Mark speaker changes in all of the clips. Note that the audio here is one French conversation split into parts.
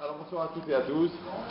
Speaker 1: Alors bonsoir à toutes et à tous.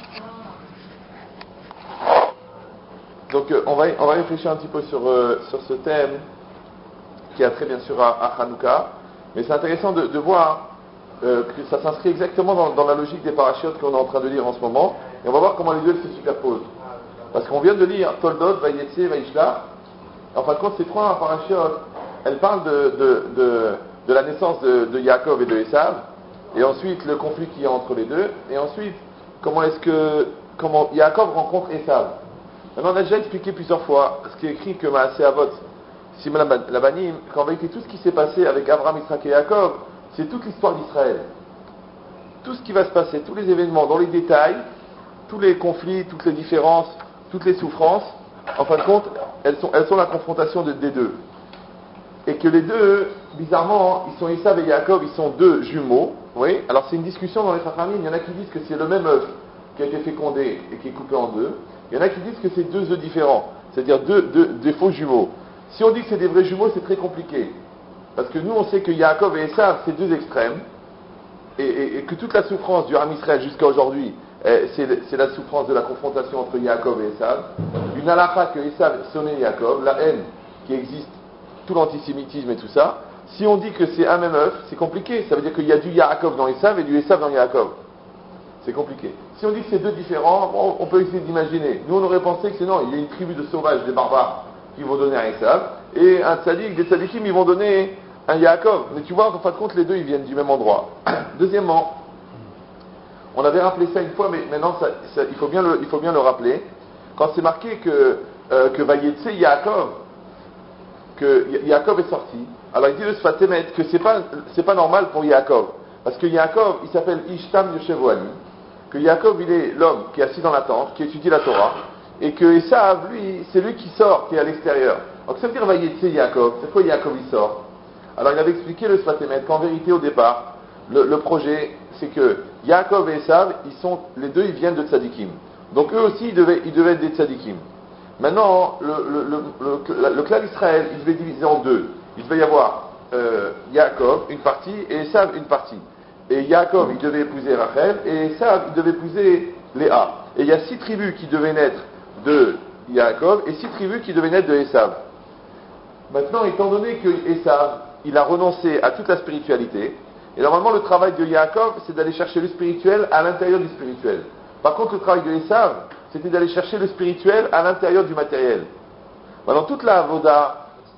Speaker 1: Donc on va réfléchir un petit peu sur ce thème qui a trait bien sûr à Hanouka, mais c'est intéressant de voir que ça s'inscrit exactement dans la logique des parachutes qu'on est en train de lire en ce moment, et on va voir comment les deux se superposent. Parce qu'on vient de lire Toldot, Vayetse, Vayishlach. En fin de compte, ces trois parachutes, elles parlent de la naissance de Yaakov et de Esav, et ensuite le conflit qu'il y a entre les deux, et ensuite comment Yaakov rencontre Esav. Maintenant, on a déjà expliqué plusieurs fois ce qui est écrit que Maaseh Avot, Simon Labanim, qu'en vérité tout ce qui s'est passé avec Abraham, Isaac et Yaakov, c'est toute l'histoire d'Israël. Tout ce qui va se passer, tous les événements, dans les détails, tous les conflits, toutes les différences, toutes les souffrances, en fin de compte, elles sont la confrontation des deux. Et que les deux, bizarrement, ils sont Esav et Yaakov, ils sont deux jumeaux. Oui. Alors c'est une discussion dans les Chachamim. Il y en a qui disent que c'est le même œuf qui a été fécondé et qui est coupé en deux. Il y en a qui disent que c'est deux œufs différents, c'est-à-dire des faux jumeaux. Si on dit que c'est des vrais jumeaux, c'est très compliqué. Parce que nous, on sait que Yaakov et Esav, c'est deux extrêmes. Et que toute la souffrance du Ham Israël jusqu'à aujourd'hui, c'est la souffrance de la confrontation entre Yaakov et Esav. Une halakha que Esav sonnait Yaakov, la haine qui existe, tout l'antisémitisme et tout ça. Si on dit que c'est un même œuf, c'est compliqué. Ça veut dire qu'il y a du Yaakov dans Esav et du Esav dans Yaakov. C'est compliqué. Si on dit que c'est deux différents, on peut essayer d'imaginer. Nous, on aurait pensé que c'est non, il y a une tribu de sauvages, des barbares, qui vont donner un Esav, et un tzadik, des tzadikim, ils vont donner un Yaakov. Mais tu vois, en fin de compte, les deux, ils viennent du même endroit. Deuxièmement, on avait rappelé ça une fois, mais maintenant, il faut bien le rappeler. Quand c'est marqué que Vayetse Yaakov, que Yaakov est sorti, alors il dit le Sfatemet que c'est pas normal pour Yaakov. Parce que Yaakov, il s'appelle Ishtam Yoshevoani, que Yaakov, il est l'homme qui est assis dans la tente, qui étudie la Torah, et que Esav, lui, c'est lui qui sort, qui est à l'extérieur. Donc ça veut dire Vayetse Yaakov, c'est quoi Yaakov il sort? Alors il avait expliqué le Sfatemet qu'en vérité au départ, le projet, c'est que Yaakov et Esav, les deux, ils viennent de Tzadikim. Donc eux aussi, ils devaient être des Tzadikim. Maintenant, le clan d'Israël, il devait diviser en deux. Il devait y avoir Yaakov, une partie, et Esav, une partie. Et Yaakov, il devait épouser Rachel, et Esav, il devait épouser Léa. Et il y a 6 tribus qui devaient naître de Yaakov, et 6 tribus qui devaient naître de Esav. Maintenant, étant donné que Esav, il a renoncé à toute la spiritualité, et normalement le travail de Yaakov, c'est d'aller chercher le spirituel à l'intérieur du spirituel. Par contre, le travail de Esav, c'était d'aller chercher le spirituel à l'intérieur du matériel. Maintenant, toute la avoda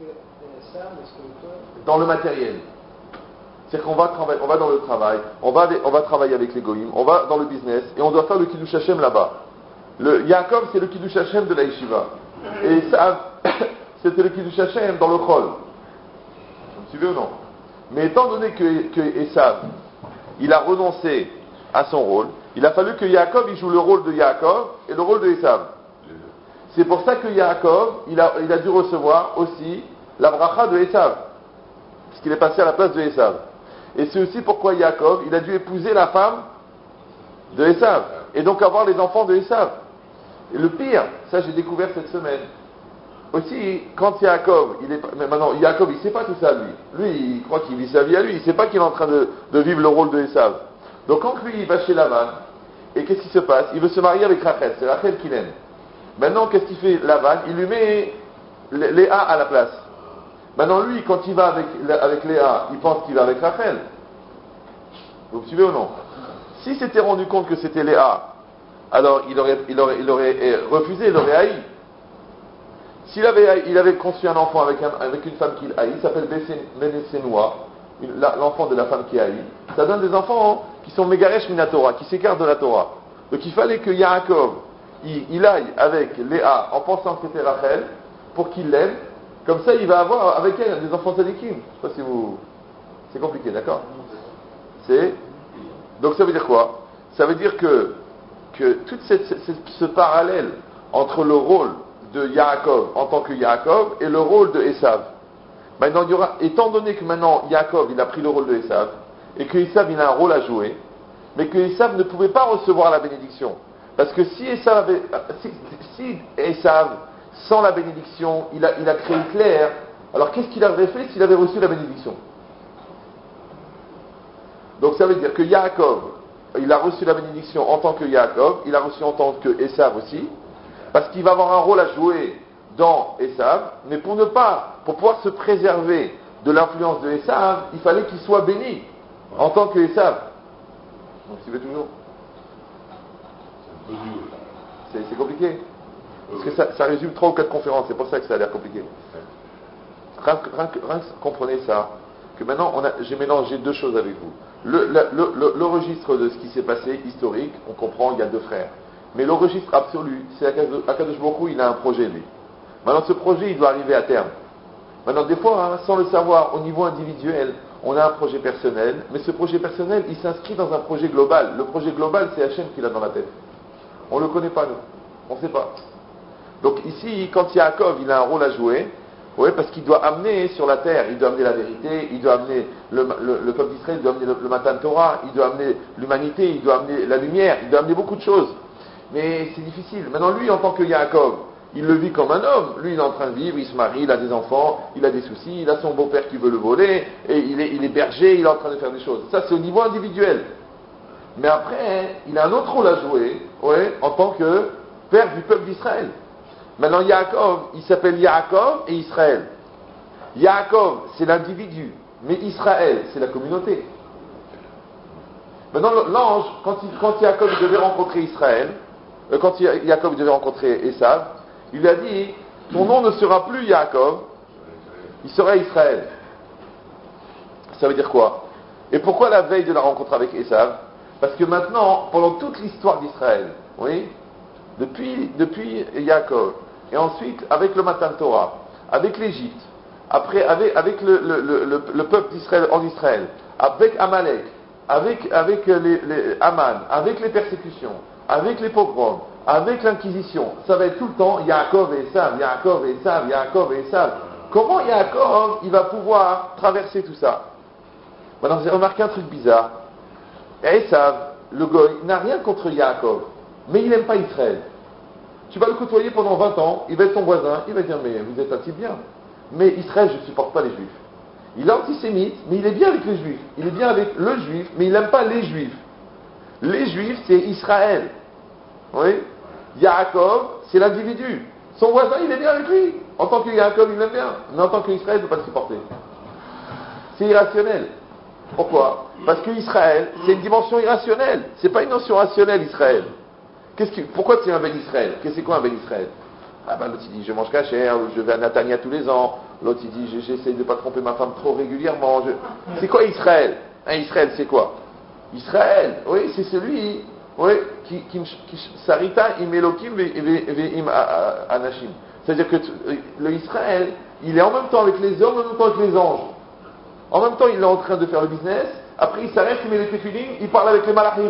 Speaker 1: dans le matériel. C'est-à-dire qu'on va dans le travail, on va travailler avec les goïms, on va dans le business, et on doit faire le Kiddush Hashem là-bas. Le Yaakov, c'est le Kiddush Hashem de la Yeshiva. Et Esav, c'était le Kiddush Hashem dans le Chol. Vous me suivez ou non? Mais étant donné que Esav, il a renoncé à son rôle, il a fallu que Yaakov, il joue le rôle de Yaakov et le rôle de Esav. C'est pour ça que Yaakov, il a dû recevoir aussi la bracha de Esav, puisqu'il est passé à la place de Esav. Et c'est aussi pourquoi Yaakov, il a dû épouser la femme de Esav, et donc avoir les enfants de Esav. Et le pire, ça j'ai découvert cette semaine, aussi, quand Yaakov, mais maintenant, Yaakov, il ne sait pas tout ça, lui. Lui, il croit qu'il vit sa vie à lui, il ne sait pas qu'il est en train de vivre le rôle de Esav. Donc quand lui, il va chez Lavan, et qu'est-ce qui se passe? Il veut se marier avec Rachel, c'est Rachel qu'il aime. Maintenant, qu'est-ce qu'il fait Lavan? Il lui met Léa à la place. Maintenant, lui, quand il va avec Léa, il pense qu'il va avec Rachel. Vous me suivez ou non? S'il s'était rendu compte que c'était Léa, alors il aurait refusé, il aurait haï. S'il avait conçu un enfant avec une femme qu'il haït, il s'appelle Ménécénois, l'enfant de la femme qui haït. Ça donne des enfants qui sont Megaresh Minatora, qui s'écartent de la Torah. Donc il fallait que Yaakov, il aille avec Léa en pensant que c'était Rachel, pour qu'il l'aime. Comme ça, il va avoir avec elle des enfants tzadikim. Je ne sais pas si vous... C'est compliqué, d'accord? Donc ça veut dire quoi? Ça veut dire que tout ce parallèle entre le rôle de Yaakov en tant que Yaakov et le rôle de Esav. Maintenant, il y aura, étant donné que maintenant Yaakov il a pris le rôle de Esav et que Esav il a un rôle à jouer, mais que Esav ne pouvait pas recevoir la bénédiction. Parce que si Esav sans la bénédiction, il a créé clair, alors qu'est-ce qu'il aurait fait s'il avait reçu la bénédiction? Donc ça veut dire que Yaakov, il a reçu la bénédiction en tant que Yaakov, il a reçu en tant que Esav aussi, parce qu'il va avoir un rôle à jouer dans Esav, mais pour pouvoir se préserver de l'influence de Esav, il fallait qu'il soit béni en tant que Esav. Vous suivez toujours? C'est compliqué. Parce que ça résume 3 ou 4 conférences, c'est pour ça que ça a l'air compliqué. Rien que comprenez ça, que maintenant j'ai mélangé 2 choses avec vous. Le registre de ce qui s'est passé, historique, on comprend, il y a 2 frères. Mais le registre absolu, c'est Akadosh Baruch Hu, il a un projet lui. Maintenant ce projet, il doit arriver à terme. Maintenant des fois, sans le savoir, au niveau individuel, on a un projet personnel, mais ce projet personnel, il s'inscrit dans un projet global. Le projet global, c'est Hachem qui l'a dans la tête. On ne le connaît pas, nous. On ne sait pas. Donc ici, quand Yaakov, il a un rôle à jouer, oui, parce qu'il doit amener sur la terre, il doit amener la vérité, il doit amener le peuple d'Israël, il doit amener le Matan Torah, il doit amener l'humanité, il doit amener la lumière, il doit amener beaucoup de choses. Mais c'est difficile. Maintenant, lui, en tant que Yaakov, il le vit comme un homme. Lui, il est en train de vivre, il se marie, il a des enfants, il a des soucis, il a son beau-père qui veut le voler, et il est berger, il est en train de faire des choses. Ça, c'est au niveau individuel. Mais après, il a un autre rôle à jouer, ouais, en tant que père du peuple d'Israël. Maintenant, Yaakov, il s'appelle Yaakov et Israël. Yaakov, c'est l'individu, mais Israël, c'est la communauté. Maintenant, l'ange, quand Yaakov devait rencontrer Israël, quand Yaakov devait rencontrer Esav, il lui a dit, ton nom ne sera plus Yaakov, il sera Israël. Ça veut dire quoi? Et pourquoi la veille de la rencontre avec Esav? Parce que maintenant, pendant toute l'histoire d'Israël, oui, depuis Yaakov, et ensuite avec le Matan Torah, avec l'Égypte, après avec le peuple d'Israël en Israël, avec Amalek, avec les Aman, avec les persécutions, avec les pogroms, avec l'Inquisition, ça va être tout le temps Yaakov et Esav, Yaakov et Esav, Yaakov et Esav. Comment Yaakov, il va pouvoir traverser tout ça? Maintenant, vous avez remarqué un truc bizarre. Esav, le goy, n'a rien contre Yaakov, mais il n'aime pas Israël. Tu vas le côtoyer pendant 20 ans, il va être ton voisin, il va dire, mais vous êtes un type bien. Mais Israël, je ne supporte pas les juifs. Il est antisémite, mais il est bien avec les juifs. Il est bien avec le juif, mais il n'aime pas les juifs. Les juifs, c'est Israël. Oui. Yaakov, c'est l'individu. Son voisin, il est bien avec lui. En tant que Yaakov, il l'aime bien. Mais en tant qu'Israël, il ne peut pas le supporter. C'est irrationnel. Pourquoi? Parce que Israël, c'est une dimension irrationnelle. C'est pas une notion rationnelle, Israël. Pourquoi tu es un Ben Israël? C'est quoi un Ben Israël? Ah ben l'autre il dit je mange kasher, je vais à Natania tous les ans. L'autre il dit j'essaie de ne pas tromper ma femme trop régulièrement. C'est quoi Israël? Israël c'est quoi? Israël, oui, c'est celui, oui, qui sarita im elokim ve'im anashim. C'est-à-dire que le Israël, il est en même temps avec les hommes, en même temps avec les anges. En même temps, il est en train de faire le business. Après, il s'arrête, il met les téphilines, il parle avec les malachim.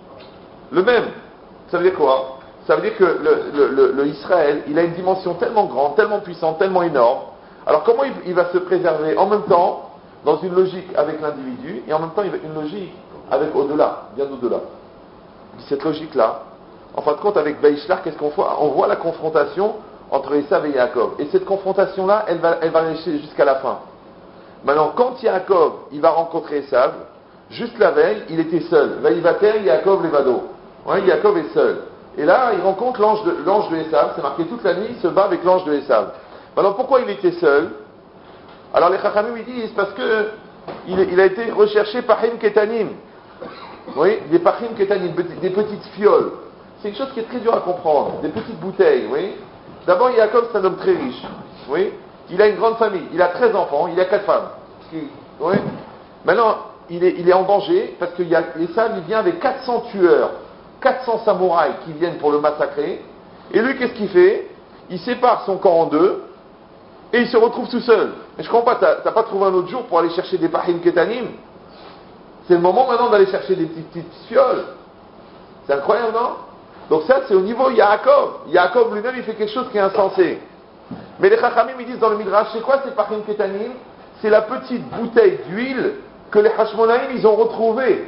Speaker 1: Le même. Ça veut dire quoi? Ça veut dire que le Israël, il a une dimension tellement grande, tellement puissante, tellement énorme. Alors comment il va se préserver en même temps, dans une logique avec l'individu, et en même temps, il va une logique avec au-delà, bien au-delà. Cette logique-là, en fin de compte, avec Baïshlar, qu'est-ce qu'on voit? On voit la confrontation entre Esav et Yaakov. Et cette confrontation-là, elle va rester jusqu'à la fin. Maintenant, quand Yaakov, il va rencontrer Esav, juste la veille, il était seul. Vaïvater, Yaakov levado. Ouais, Yaakov est seul. Et là, il rencontre l'ange de Esav. C'est marqué toute la nuit, il se bat avec l'ange de Esav. Maintenant, pourquoi il était seul? Alors les Chachamim, ils disent, parce que il a été recherché par Pahim Ketanim. Oui, des Pahim Ketanim, des petites fioles. C'est une chose qui est très dure à comprendre. Des petites bouteilles, oui. D'abord, Yaakov, c'est un homme très riche. Oui. Il a une grande famille, il a 13 enfants, il a 4 femmes. Oui. Maintenant, il est en danger parce que Esav, il vient avec 400 tueurs, 400 samouraïs qui viennent pour le massacrer. Et lui, qu'est-ce qu'il fait? Il sépare son camp en deux et il se retrouve tout seul. Mais je comprends pas, t'as pas trouvé un autre jour pour aller chercher des Pahim Ketanim? C'est le moment maintenant d'aller chercher des petites fioles. C'est incroyable, non? Donc ça, c'est au niveau Yaakov. Yaakov lui-même, il fait quelque chose qui est insensé. Mais les Chachamim, ils disent dans le Midrash, c'est quoi ces Pahim Ketanim? C'est la petite bouteille d'huile que les Hashmonaïm, ils ont retrouvée.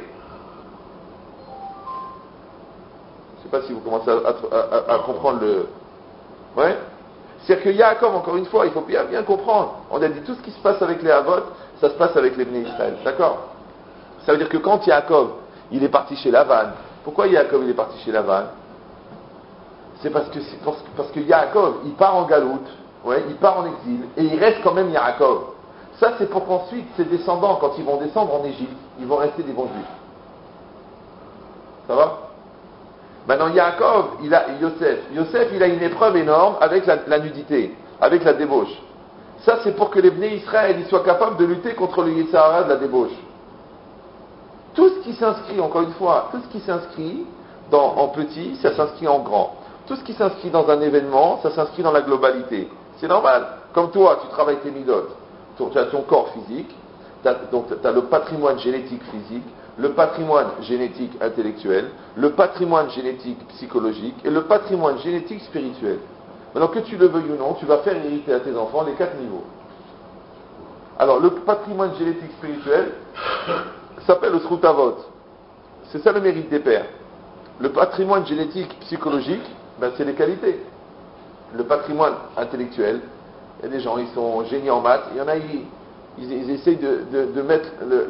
Speaker 1: Je ne sais pas si vous commencez à comprendre le... Ouais. C'est-à-dire que Yaakov, encore une fois, il faut bien comprendre. On a dit tout ce qui se passe avec les Havot, ça se passe avec les Bnei Israël. D'accord? Ça veut dire que quand Yaakov, il est parti chez Lavan. Pourquoi Yaakov il est parti chez Lavan? C'est parce que Yaakov, il part en galoute, ouais, il part en exil, et il reste quand même Yaakov. Ça, c'est pour qu'ensuite, ses descendants, quand ils vont descendre en Égypte, ils vont rester des bons juifs. Ça va? Maintenant, Yaakov, il a Yosef. Yosef, il a une épreuve énorme avec la nudité, avec la débauche. Ça, c'est pour que les Bnei Israël ils soient capables de lutter contre le Yetzer hara de la débauche. Tout ce qui s'inscrit, encore une fois, tout ce qui s'inscrit en petit, ça s'inscrit en grand. Tout ce qui s'inscrit dans un événement, ça s'inscrit dans la globalité. C'est normal. Comme toi, tu travailles tes midotes. Tu as ton corps physique, donc tu as le patrimoine génétique physique, le patrimoine génétique intellectuel, le patrimoine génétique psychologique et le patrimoine génétique spirituel. Maintenant, que tu le veuilles ou non, tu vas faire hériter à tes enfants les 4 niveaux. Alors, le patrimoine génétique spirituel s'appelle le Srutavot. C'est ça le mérite des pères. Le patrimoine génétique psychologique, c'est les qualités. Le patrimoine intellectuel, il y a des gens, ils sont génies en maths, il y en a, ils essayent de mettre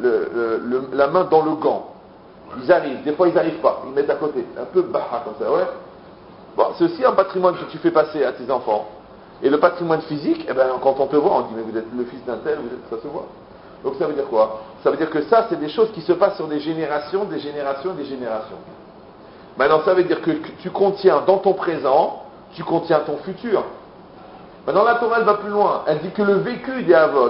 Speaker 1: la main dans le gant. Ils arrivent, des fois ils n'arrivent pas, ils mettent à côté, un peu baha comme ça, ouais. Bon, c'est aussi un patrimoine que tu fais passer à tes enfants. Et le patrimoine physique, quand on te voit, on dit, mais vous êtes le fils d'un tel, ça se voit. Donc ça veut dire quoi? Ça veut dire que ça, c'est des choses qui se passent sur des générations, des générations, des générations. Maintenant, ça veut dire que tu contiens dans ton présent, tu contiens ton futur. Maintenant, la Torah, elle va plus loin. Elle dit que le vécu des Avot,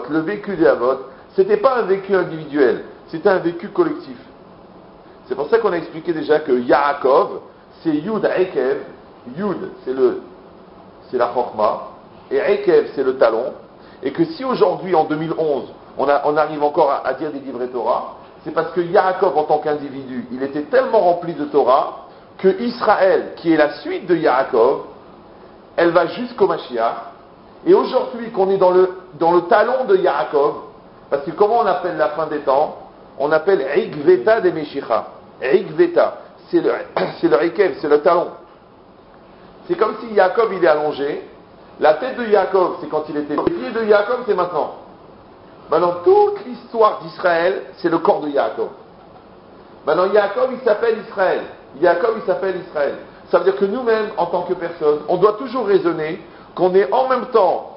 Speaker 1: c'était pas un vécu individuel, c'était un vécu collectif. C'est pour ça qu'on a expliqué déjà que Yaakov, c'est Yud Ekev. Yud, c'est la Chokhmah, et Ekev, c'est le talon. Et que si aujourd'hui, en 2011, on arrive encore à dire des livrets Torah, c'est parce que Yaakov, en tant qu'individu, il était tellement rempli de Torah, que Israël, qui est la suite de Yaakov, elle va jusqu'au Mashiach. Et aujourd'hui, qu'on est dans le talon de Yaakov, parce que comment on appelle la fin des temps? On appelle Ikveta de Meshicha. Ikveta, c'est le Ekev, c'est le talon. C'est comme si Yaakov, il est allongé. La tête de Yaakov, c'est quand il était. Les pieds de Yaakov, c'est maintenant. Maintenant, toute l'histoire d'Israël, c'est le corps de Yaakov. Maintenant, Yaakov, il s'appelle Israël. Yaakov, il s'appelle Israël. Ça veut dire que nous-mêmes, en tant que personne, on doit toujours raisonner qu'on est en même temps,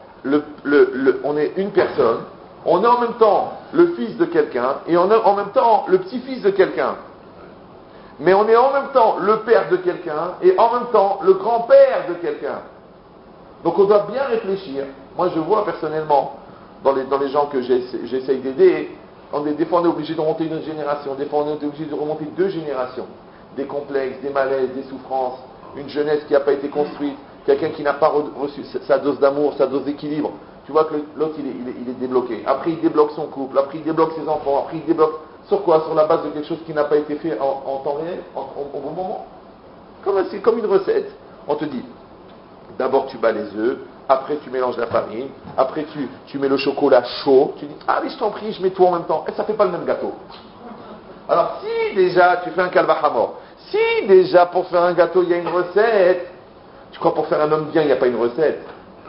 Speaker 1: on est une personne, on est en même temps le fils de quelqu'un, et on est en même temps le petit-fils de quelqu'un. Mais on est en même temps le père de quelqu'un, et en même temps le grand-père de quelqu'un. Donc on doit bien réfléchir. Moi, je vois personnellement, dans les gens que j'essaye d'aider, des fois on est obligé de remonter une génération, des fois on est obligé de remonter 2 générations. Des complexes, des malaises, des souffrances, une jeunesse qui n'a pas été construite, quelqu'un qui n'a pas reçu sa dose d'amour, sa dose d'équilibre. Tu vois que l'autre, il est débloqué. Après, il débloque son couple, après, il débloque ses enfants, après, il débloque... Sur quoi? Sur la base de quelque chose qui n'a pas été fait en temps réel, au bon moment. C'est comme une recette. On te dit, d'abord tu bats les œufs, après tu mélanges la farine, après tu mets le chocolat chaud, tu dis, ah oui, je t'en prie, je mets tout en même temps. Et ça ne fait pas le même gâteau. Alors, si déjà tu fais un kalvahamor, si déjà pour faire un gâteau il y a une recette, tu crois pour faire un homme bien il n'y a pas une recette?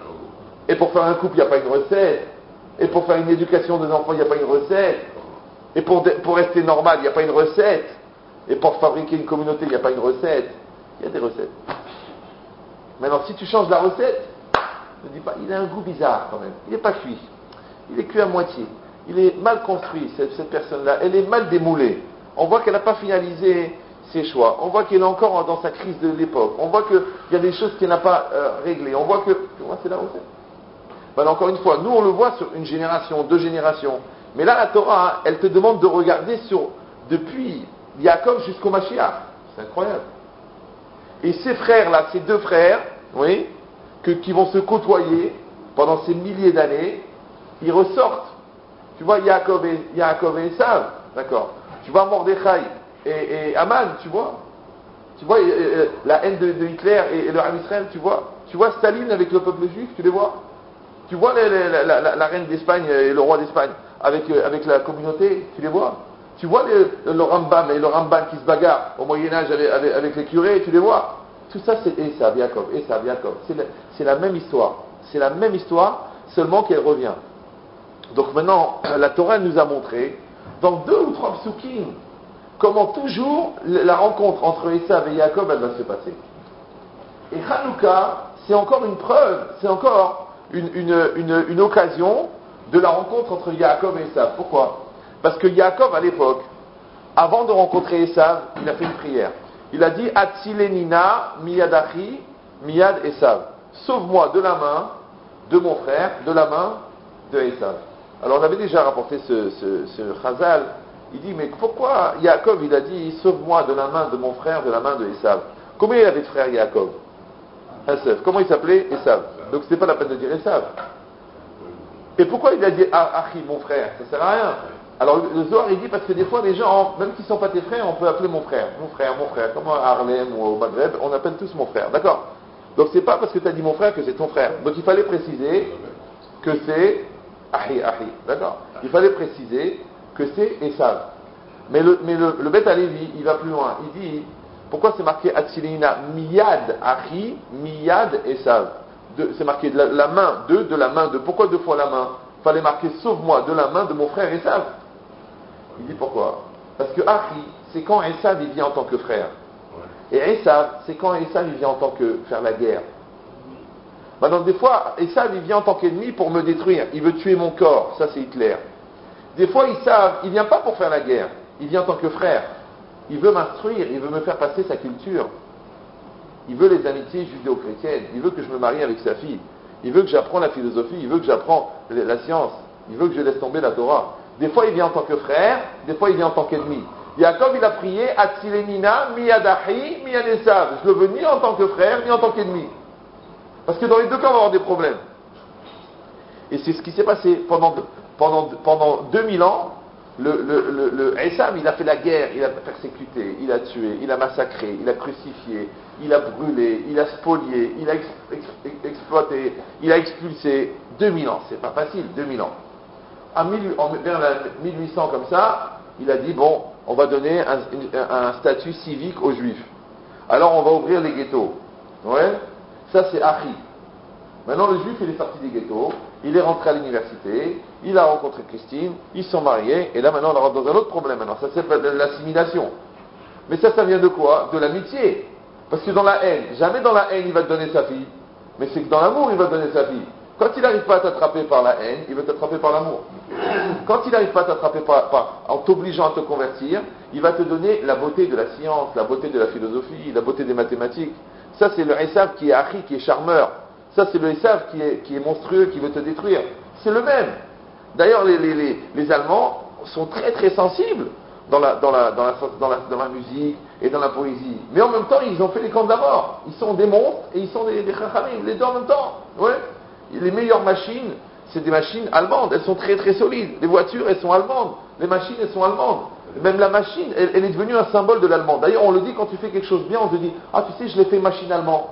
Speaker 1: Et pour faire un couple il n'y a pas une recette? Et pour faire une éducation des enfants il n'y a pas une recette? Et pour rester normal il n'y a pas une recette? Et pour fabriquer une communauté il n'y a pas une recette? Il y a des recettes. Maintenant si tu changes la recette, ne dis pas, il a un goût bizarre quand même, il n'est pas cuit, il est cuit à moitié. Il est mal construit, cette personne-là. Elle est mal démoulée. On voit qu'elle n'a pas finalisé ses choix. On voit qu'elle est encore dans sa crise de l'époque. On voit qu'il y a des choses qu'elle n'a pas réglées. On voit que... Tu vois, c'est la recette. Ben, encore une fois, nous, on le voit sur une génération, 2 générations. Mais là, la Torah, elle te demande de regarder depuis Yaakov jusqu'au Mashiach. C'est incroyable. Et ces frères-là, ces 2 frères, oui, qui vont se côtoyer pendant ces milliers d'années, ils ressortent. Tu vois, Yaakov et Esav, d'accord. Tu vois Mordechai et Aman, tu vois. Tu vois la haine de Hitler et le Ham Israël, tu vois. Tu vois Staline avec le peuple juif, tu les vois. Tu vois la reine d'Espagne et le roi d'Espagne avec la communauté, tu les vois. Tu vois le Rambam et le Ramban qui se bagarrent au Moyen-Âge avec les curés, tu les vois. Tout ça, c'est Esav, Yaakov. C'est la même histoire. C'est la même histoire, seulement qu'elle revient. Donc maintenant, la Torah nous a montré, dans 2 ou 3 psukim, comment toujours la rencontre entre Esav et Yaakov, elle va se passer. Et Hanouka, c'est encore une preuve, c'est encore une occasion de la rencontre entre Yaakov et Esav. Pourquoi? Parce que Yaakov, à l'époque, avant de rencontrer Esav, il a fait une prière. Il a dit Atzilenina miyad achi miyad Esav. Sauve-moi de la main de mon frère, de la main de Esav. Alors on avait déjà rapporté ce Chazal. Il dit mais pourquoi Yaakov il a dit sauve-moi de la main de mon frère, de la main de Esav? Combien il avait de frères Yaakov? Esav. Comment il s'appelait? Esav. Donc c'était pas la peine de dire Esav. Et pourquoi il a dit Achi, mon frère? Ça sert à rien. Alors le Zohar il dit parce que des fois les gens, même qui ne sont pas tes frères, on peut appeler mon frère, comme à Harlem ou au Maghreb, on appelle tous mon frère, d'accord? Donc c'est pas parce que tu as dit mon frère que c'est ton frère. Donc il fallait préciser que c'est Ahi, d'accord? Il fallait préciser que c'est Esav. Mais le Beth Alevi, il va plus loin, il dit, pourquoi c'est marqué Atsilina miyad Ahi, miyad Esav? C'est marqué de la main de la main de, pourquoi deux fois la main? Il fallait marquer sauve-moi de la main de mon frère Esav. Il dit pourquoi? Parce que Achi, c'est quand Esav il vient en tant que frère. Et Esav, c'est quand Esav il vient en tant que faire la guerre. Maintenant, des fois, Esav il vient en tant qu'ennemi pour me détruire. Il veut tuer mon corps. Ça, c'est Hitler. Des fois, Esav, il vient pas pour faire la guerre. Il vient en tant que frère. Il veut m'instruire. Il veut me faire passer sa culture. Il veut les amitiés judéo-chrétiennes. Il veut que je me marie avec sa fille. Il veut que j'apprends la philosophie. Il veut que j'apprends la science. Il veut que je laisse tomber la Torah. Des fois, il vient en tant que frère, des fois, il vient en tant qu'ennemi. Yaakov, il a prié Atzilenina miyadahi miyad Esav. Je le veux ni en tant que frère, ni en tant qu'ennemi. Parce que dans les deux cas, on va avoir des problèmes. Et c'est ce qui s'est passé pendant 2000 ans. Le Esav, il a fait la guerre, il a persécuté, il a tué, il a massacré, il a crucifié, il a brûlé, il a spolié, il a exploité, il a expulsé. 2000 ans, c'est pas facile, 2000 ans. Vers la 1800 comme ça, il a dit bon, on va donner un statut civique aux Juifs. Alors on va ouvrir les ghettos. Ouais, ça c'est Achi. Maintenant le Juif il est sorti des ghettos, il est rentré à l'université, il a rencontré Christine, ils sont mariés, et là maintenant on rentre dans un autre problème. Maintenant ça c'est l'assimilation. Mais ça vient de quoi? De l'amitié. Parce que dans la haine, jamais dans la haine il va te donner sa fille, mais c'est que dans l'amour il va te donner sa fille. Quand il n'arrive pas à t'attraper par la haine, il veut t'attraper par l'amour. Quand il n'arrive pas à t'attraper en t'obligeant à te convertir, il va te donner la beauté de la science, la beauté de la philosophie, la beauté des mathématiques. Ça, c'est le Esav qui est Achi, qui est charmeur. Ça, c'est le Esav qui est monstrueux, qui veut te détruire. C'est le même. D'ailleurs, les Allemands sont très très sensibles dans la musique et dans la poésie. Mais en même temps, ils ont fait les camps de la mort. Ils sont des monstres et ils sont des chachamim, les deux en même temps. Ouais. Les meilleures machines, c'est des machines allemandes. Elles sont très très solides. Les voitures, elles sont allemandes. Les machines, elles sont allemandes. Même la machine, elle est devenue un symbole de l'allemand. D'ailleurs, on le dit quand tu fais quelque chose bien, on te dit ah, tu sais, je l'ai fait machinalement.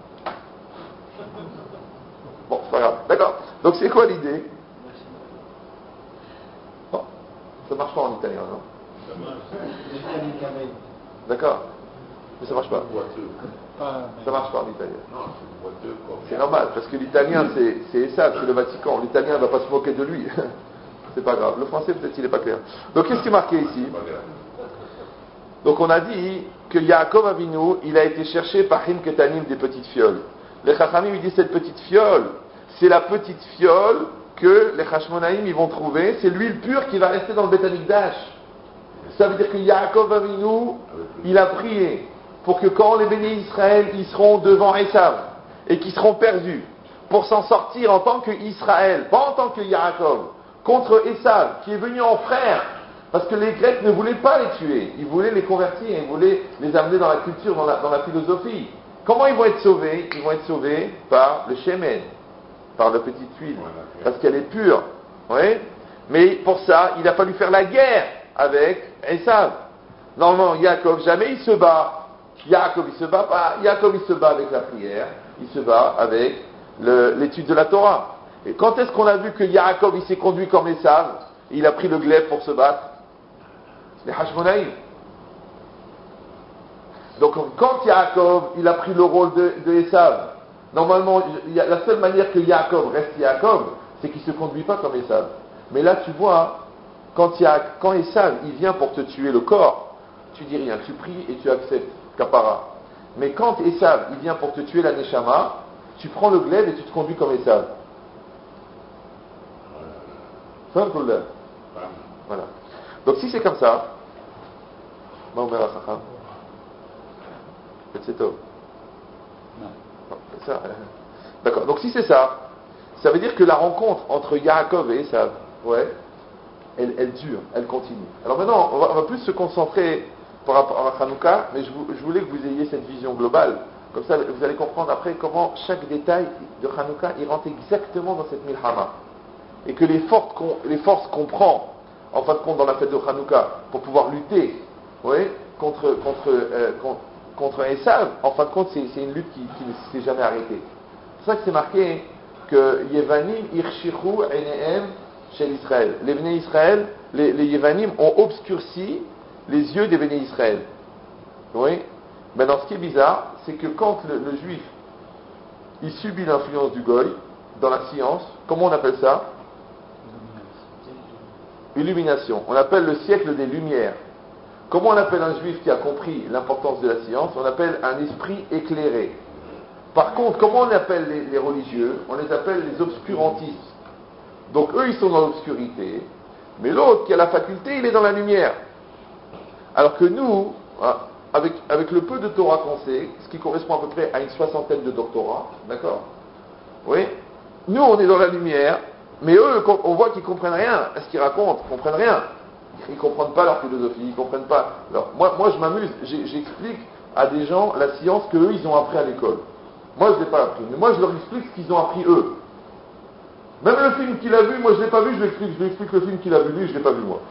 Speaker 1: Bon, c'est pas grave. D'accord. Donc, c'est quoi l'idée? Bon, ça marche pas en italien, non? Ça marche. D'accord. Mais ça marche pas. Ça marche pas en italien. C'est normal, parce que l'italien, c'est Esav, c'est le Vatican. L'italien ne va pas se moquer de lui. C'est pas grave. Le français, peut-être, il n'est pas clair. Donc, qu'est-ce qui est marqué ici? Donc, on a dit que Yaakov Avinu, il a été cherché par Him Ketanim des petites fioles. Les Chachamim, ils disent cette petite fiole, c'est la petite fiole que les Hashmonaïm, ils vont trouver. C'est l'huile pure qui va rester dans le Beth Amikdash. Ça veut dire que Yaakov Avinu, il a prié pour que quand les bénis Israël, ils seront devant Esav et qu'ils seront perdus, pour s'en sortir en tant qu'Israël, pas en tant que Yaakov, contre Esav, qui est venu en frère, parce que les Grecs ne voulaient pas les tuer, ils voulaient les convertir, ils voulaient les amener dans la culture, dans la philosophie. Comment ils vont être sauvés? Ils vont être sauvés par le Shemen, par la petite huile, parce qu'elle est pure. Oui. Mais pour ça, il a fallu faire la guerre avec Esav. Normalement, Yaakov, jamais il se bat. Yaakov, il se bat pas. Yaakov, il se bat avec la prière. Il se bat avec l'étude de la Torah. Et quand est-ce qu'on a vu que Yaakov, il s'est conduit comme Esav? Il a pris le glaive pour se battre. Les Hashmonaïm. Donc, quand Yaakov, il a pris le rôle de Esav, normalement, la seule manière que Yaakov reste Yaakov, c'est qu'il ne se conduit pas comme Esav. Mais là, tu vois, quand Esav, il vient pour te tuer le corps, tu dis rien, tu pries et tu acceptes, kapara. Mais quand Esav, il vient pour te tuer la Neshama, tu prends le glaive et tu te conduis comme Esav. C'est un problème. Voilà. Donc si c'est comme ça, on verra ça. C'est tout. Ça. D'accord. Donc si c'est ça, ça veut dire que la rencontre entre Yaakov et Esav, ouais, elle dure, elle continue. Alors maintenant, on va plus se concentrer par rapport à Hanouka, mais je voulais que vous ayez cette vision globale. Comme ça, vous allez comprendre après comment chaque détail de Hanouka, il rentre exactement dans cette milhama. Et que les forces qu'on prend, en fin de compte, dans la fête de Hanouka, pour pouvoir lutter, ouais, contre Esav, en fin de compte, c'est une lutte qui ne s'est jamais arrêtée. C'est pour ça que c'est marqué que Yevanim Irshichu Enehem chez Israël. Les Béné Israël, les Yevanim ont obscurci les yeux des Béné Israël. Oui. Maintenant, ce qui est bizarre, c'est que quand le juif, il subit l'influence du Goy, dans la science, comment on appelle ça? Illumination. On appelle le siècle des Lumières. Comment on appelle un juif qui a compris l'importance de la science? On appelle un esprit éclairé. Par contre, comment on appelle les religieux? On les appelle les obscurantistes. Donc eux, ils sont dans l'obscurité, mais l'autre qui a la faculté, il est dans la lumière. Alors que nous, avec le peu de Torah qu'on sait, ce qui correspond à peu près à une 60aine de doctorats, d'accord? Oui. Nous, on est dans la lumière, mais eux, on voit qu'ils ne comprennent rien à ce qu'ils racontent, ils ne comprennent rien. Ils ne comprennent pas leur philosophie, ils ne comprennent pas. Alors, moi, je m'amuse, j'explique à des gens la science qu'eux, ils ont appris à l'école. Moi, je ne l'ai pas appris, mais moi, je leur explique ce qu'ils ont appris eux. Même le film qu'il a vu, moi, je ne l'ai pas vu, je lui explique le film qu'il a vu, lui, je ne l'ai pas vu, moi.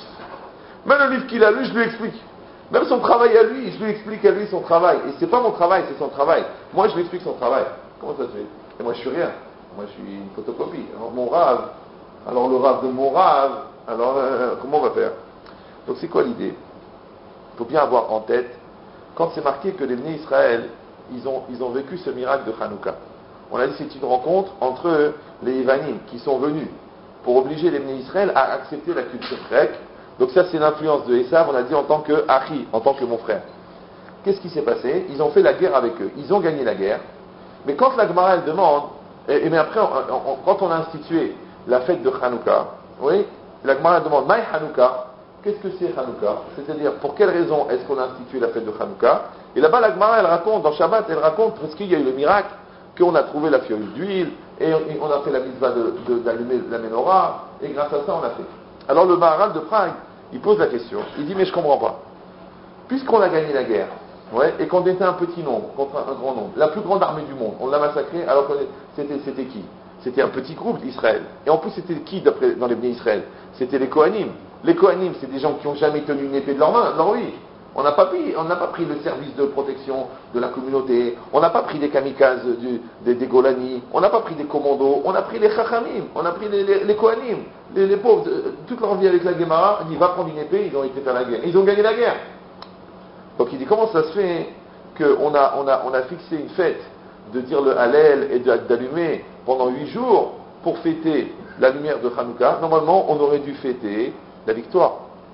Speaker 1: Même le livre qu'il a lu, je lui explique. Même son travail à lui, je lui explique à lui son travail. Et c'est pas mon travail, c'est son travail. Moi, je lui explique son travail. Comment ça se fait? Et moi, je suis rien. Moi, je suis une photocopie. Alors, mon rave, alors le rave de mon rave, alors, comment on va faire? Donc, c'est quoi l'idée? Il faut bien avoir en tête, quand c'est marqué que les Bnei Israël, ils ont vécu ce miracle de Hanouka. On a dit que c'est une rencontre entre les Yevanim qui sont venus pour obliger les Bnei Israël à accepter la culture grecque. Donc ça, c'est l'influence de Esav, on a dit en tant que Achi, en tant que mon frère. Qu'est-ce qui s'est passé? Ils ont fait la guerre avec eux. Ils ont gagné la guerre. Mais quand la Gemara, elle demande, mais après, quand on a institué la fête de Hanouka, oui, la Gemara demande, Maï Hanouka, qu'est-ce que c'est Hanouka? C'est-à-dire, pour quelle raison est-ce qu'on a institué la fête de Hanouka? Et là-bas, la Gemara, elle raconte, dans Shabbat, elle raconte, parce qu'il y a eu le miracle, qu'on a trouvé la fiole d'huile, et on a fait la mitzvah d'allumer la menorah, et grâce à ça, on a fait. Alors le Maharal de Prague, il pose la question, il dit, mais je ne comprends pas. Puisqu'on a gagné la guerre, ouais, et qu'on était un petit nombre contre un grand nombre, la plus grande armée du monde, on l'a massacrée, alors que c'était qui? C'était un petit groupe d'Israël. Et en plus, c'était qui dans les Bnei Israël? C'était les Kohanim. Les Kohanim, c'est des gens qui n'ont jamais tenu une épée de leur main, de leur vie. On n'a pas pris le service de protection de la communauté, on n'a pas pris des kamikazes des Golani, on n'a pas pris des commandos, on a pris les Chachamim, on a pris les Kohanim, les pauvres, toute leur vie avec la Gemara, il va prendre une épée, ils ont été faire la guerre. Ils ont gagné la guerre. Donc il dit, comment ça se fait qu'on a fixé une fête de dire le Hallel et d'allumer pendant 8 jours pour fêter la lumière de Hanouka? Normalement, on aurait dû fêter la victoire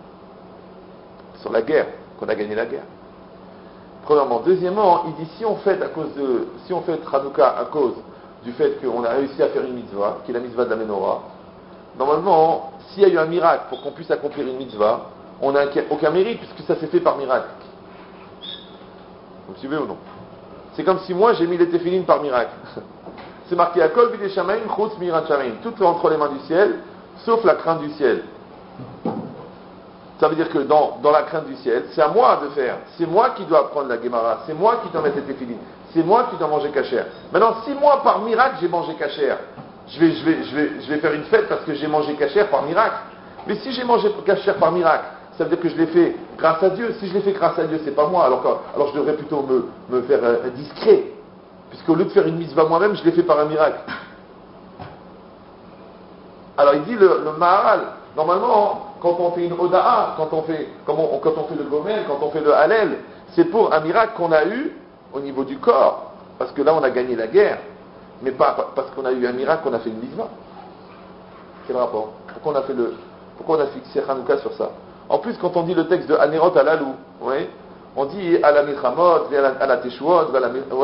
Speaker 1: sur la guerre. Qu'on a gagné la guerre. Premièrement. Deuxièmement, il dit si on fête Hanouka à cause du fait qu'on a réussi à faire une mitzvah, qui est la mitzvah de la menorah, normalement, s'il y a eu un miracle pour qu'on puisse accomplir une mitzvah, on n'a aucun mérite puisque ça s'est fait par miracle. Vous me suivez ou non? C'est comme si moi j'ai mis les téphilines par miracle. C'est marqué à Kol Bidei Shamayim Chutz Mirat Shamayim. Tout est entre les mains du ciel, sauf la crainte du ciel. Ça veut dire que dans la crainte du ciel, c'est à moi de faire. C'est moi qui dois apprendre la Gemara. C'est moi qui dois mettre les téphilines. C'est moi qui dois manger cachère. Maintenant, si moi, par miracle, j'ai mangé cachère, je vais faire une fête parce que j'ai mangé cachère par miracle. Mais si j'ai mangé cachère par miracle, ça veut dire que je l'ai fait grâce à Dieu. Si je l'ai fait grâce à Dieu, c'est pas moi. Alors je devrais plutôt me faire discret. Puisqu'au lieu de faire une mitzvah moi-même, je l'ai fait par un miracle. Alors il dit le Maharal, normalement, quand on fait une Oda'a, quand on fait le Gomel, quand on fait le Hallel, c'est pour un miracle qu'on a eu au niveau du corps. Parce que là, on a gagné la guerre. Mais pas parce qu'on a eu un miracle qu'on a fait une mitzvah. Quel rapport? Pourquoi on a fixé Hanouka sur ça? En plus, quand on dit le texte de Anerot à l'Alou, ouais, on dit à la Milchamot, à la Teshuot,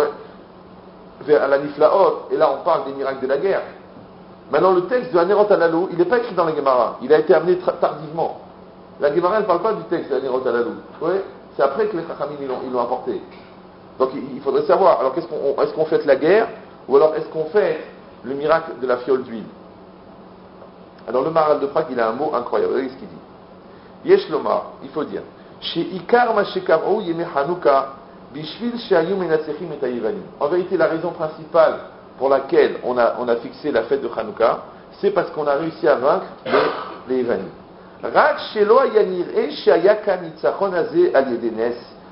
Speaker 1: à la Niflaot, et là on parle des miracles de la guerre. Maintenant, le texte de Anerot à l'Alou, il n'est pas écrit dans la Gemara, il a été amené tardivement. La Gemara, elle ne parle pas du texte de Anerot à l'Alou. Ouais, c'est après que les Chachamim ils l'ont apporté. Donc il faudrait savoir, alors est-ce qu'on fête la guerre, ou alors est-ce qu'on fait le miracle de la fiole d'huile? Alors le Maharal de Prague, il a un mot incroyable, regardez ce qu'il dit. Yesh lomar, il faut dire, chez Ikar Mashekavou Yeme Hanouka, Bishvil Sheayu Menatsechim et Taïvanim. En vérité, la raison principale pour laquelle on a fixé la fête de Hanouka, c'est parce qu'on a réussi à vaincre les Yévanim. Rak Shelo Yanir E Sheayaka Nitzachon Azeh Al Yedenes.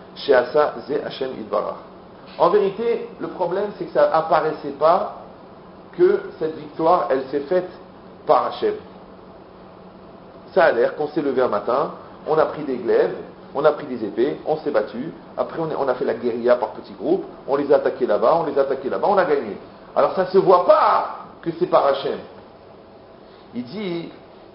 Speaker 1: En vérité, le problème, c'est que ça apparaissait pas que cette victoire, elle s'est faite par Hachem. Ça a l'air qu'on s'est levé un matin, on a pris des glaives, on a pris des épées, on s'est battu, après on a fait la guérilla par petits groupes, on les a attaqués là-bas, on a gagné. Alors ça ne se voit pas que c'est par Hachem. Il dit,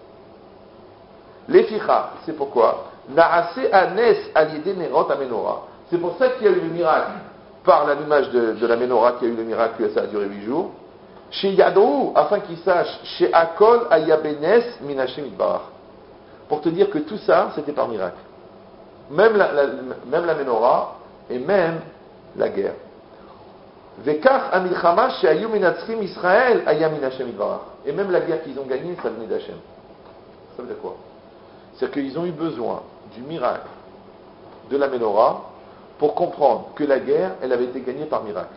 Speaker 1: l'Eficha, c'est pourquoi Na'aseh anes al-yedé nerot amenora. C'est pour ça qu'il y a eu le miracle par l'allumage de la menorah, qu'il y a eu le miracle que ça a duré 8 jours. Chez Yadou, afin qu'il sache, chez Akol ayabenes min Hashem itbarach. Pour te dire que tout ça, c'était par miracle. Même la menorah et même la guerre. Vekach amilchama she'ayu menatzchim Israël aya min Hashem itbarach. Et même la guerre qu'ils ont gagnée, ça venait d'Hachem. Ça veut dire quoi? C'est-à-dire qu'ils ont eu besoin du miracle de la menorah pour comprendre que la guerre, elle avait été gagnée par miracle.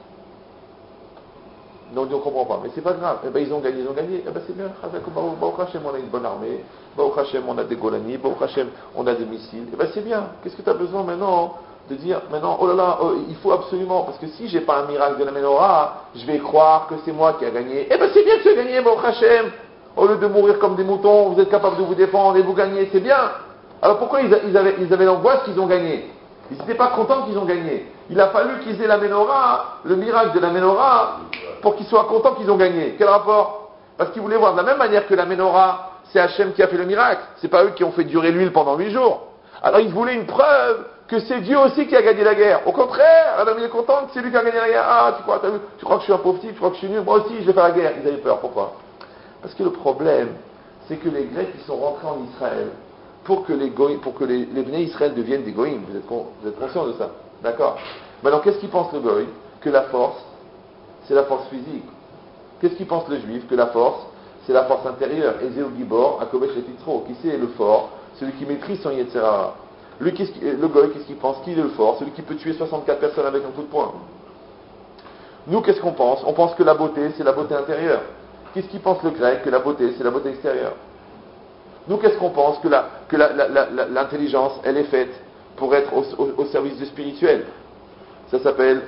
Speaker 1: Donc on ne comprend pas. Mais c'est pas grave. Eh ben, ils ont gagné. Eh ben, c'est bien. Baruch Hashem, on a une bonne armée. Baruch Hashem, on a des Golani. Baruch Hashem, on a des missiles. Eh ben, c'est bien. Qu'est-ce que tu as besoin maintenant de dire, oh là là, il faut absolument, parce que si j'ai pas un miracle de la menorah, je vais croire que c'est moi qui a gagné. Eh ben, c'est bien que tu as gagné, Baruch Hashem. Au lieu de mourir comme des moutons, vous êtes capable de vous défendre et vous gagnez, c'est bien. Alors pourquoi ils avaient l'angoisse qu'ils ont gagné? Ils n'étaient pas contents qu'ils ont gagné. Il a fallu qu'ils aient la menorah, le miracle de la menorah, pour qu'ils soient contents qu'ils ont gagné. Quel rapport? Parce qu'ils voulaient voir de la même manière que la menorah, c'est Hachem qui a fait le miracle. C'est pas eux qui ont fait durer l'huile pendant 8 jours. Alors ils voulaient une preuve que c'est Dieu aussi qui a gagné la guerre. Au contraire, Adam il est content que c'est lui qui a gagné la guerre. Ah, tu crois que je suis un pauvre type, tu crois que je suis nul, moi aussi je vais faire la guerre. Ils avaient peur. Pourquoi? Parce que le problème, c'est que les Grecs qui sont rentrés en Israël, pour que les Bnei Israël deviennent des goïms, vous êtes conscients de ça, d'accord? Maintenant, qu'est-ce qu'il pense le goï? Que la force, c'est la force physique. Qu'est-ce qu'il pense le juif? Que la force, c'est la force intérieure. Ezeu Gibor, Akobesh Letitro, qui c'est le fort? Celui qui maîtrise son Yetzera. Le goï, qu'est-ce qu'il pense? Qui est le fort? Celui qui peut tuer 64 personnes avec un coup de poing. Nous, qu'est-ce qu'on pense? On pense que la beauté, c'est la beauté intérieure. Qu'est-ce qu'il pense le grec? Que la beauté, c'est la beauté extérieure. Nous, qu'est-ce qu'on pense? Que l'intelligence, elle est faite pour être au service du spirituel. Ça s'appelle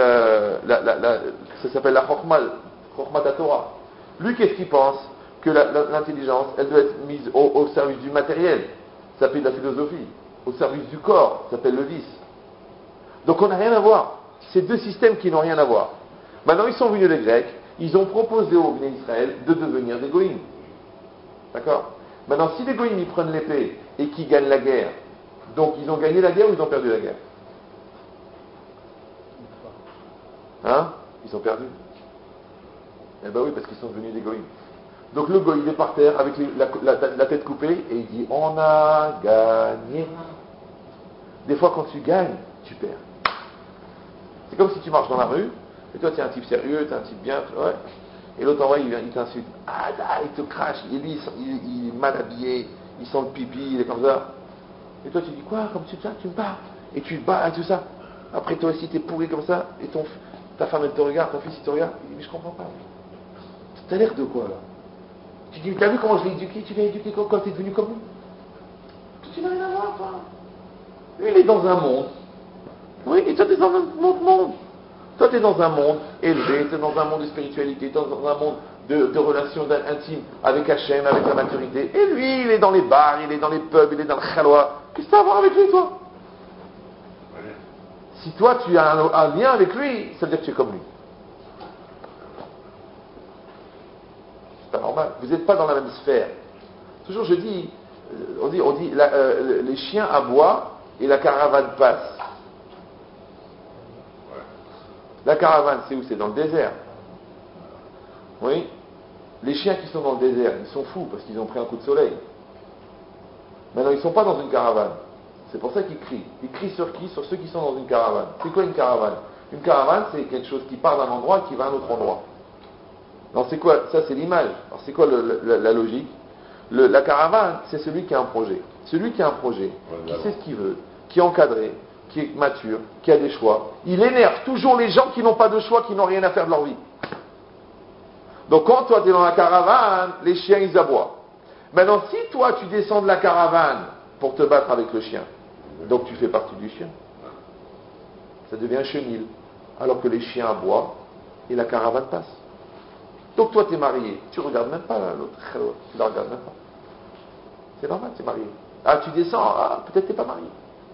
Speaker 1: la Chokhmat Torah. Lui, qu'est-ce qu'il pense? Que l'intelligence, elle doit être mise au service du matériel. Ça s'appelle la philosophie. Au service du corps, ça s'appelle le vice. Donc on n'a rien à voir. C'est deux systèmes qui n'ont rien à voir. Maintenant, ils sont venus les Grecs, ils ont proposé aux Bnei Israël de devenir des goïms. D'accord? Maintenant, si les goïms ils prennent l'épée et qu'ils gagnent la guerre, donc ils ont gagné la guerre ou ils ont perdu la guerre? Hein? Ils ont perdu. Eh ben oui, parce qu'ils sont devenus des goïms. Donc le goïm il est par terre avec la tête coupée et il dit on a gagné. Des fois quand tu gagnes, tu perds. C'est comme si tu marches dans la rue et toi tu es un type sérieux, tu es un type bien, ouais. Et l'autre en vrai il t'insulte. Ah il te crache, il est mal habillé, il sent le pipi, il est comme ça. Et toi tu dis quoi? Comme ça tu me bats. Et tu te bats et tout ça. Après toi aussi tu es pourri comme ça et ta femme elle te regarde, ton fils il te regarde, il dit mais je comprends pas. T'as l'air de quoi là? Tu dis, t'as vu comment je l'ai éduqué? Tu l'as éduqué quand t'es devenu comme lui? Tu n'as rien à voir, toi. Lui, il est dans un monde. Oui, et toi, t'es dans un autre monde. Toi, t'es dans un monde élevé, t'es dans un monde de spiritualité, t'es dans un monde de relations intimes avec Hachem, avec la maturité. Et lui, il est dans les bars, il est dans les pubs, il est dans le chalwa. Qu'est-ce que tu as à voir avec lui, toi? Si toi, tu as un lien avec lui, ça veut dire que tu es comme lui. C'est pas normal. Vous n'êtes pas dans la même sphère. Toujours je dis, les chiens aboient et la caravane passe. La caravane, c'est où? C'est dans le désert. Oui. Les chiens qui sont dans le désert, ils sont fous parce qu'ils ont pris un coup de soleil. Maintenant, ils ne sont pas dans une caravane. C'est pour ça qu'ils crient. Ils crient sur qui? Sur ceux qui sont dans une caravane. C'est quoi une caravane? Une caravane, c'est quelque chose qui part d'un endroit et qui va à un autre endroit. Alors c'est quoi? Ça, c'est l'image. Alors c'est quoi la logique? La caravane, c'est celui qui a un projet. Celui qui a un projet, qui sait ce qu'il veut, qui est encadré, qui est mature, qui a des choix. Il énerve toujours les gens qui n'ont pas de choix, qui n'ont rien à faire de leur vie. Donc quand toi tu es dans la caravane, les chiens ils aboient. Maintenant si toi tu descends de la caravane pour te battre avec le chien, donc tu fais partie du chien. Ça devient chenil. Alors que les chiens aboient et la caravane passe. Donc toi tu es marié, tu ne regardes même pas l'autre, tu ne la regardes même pas. C'est normal, tu es marié. Ah tu descends, peut-être tu n'es pas marié.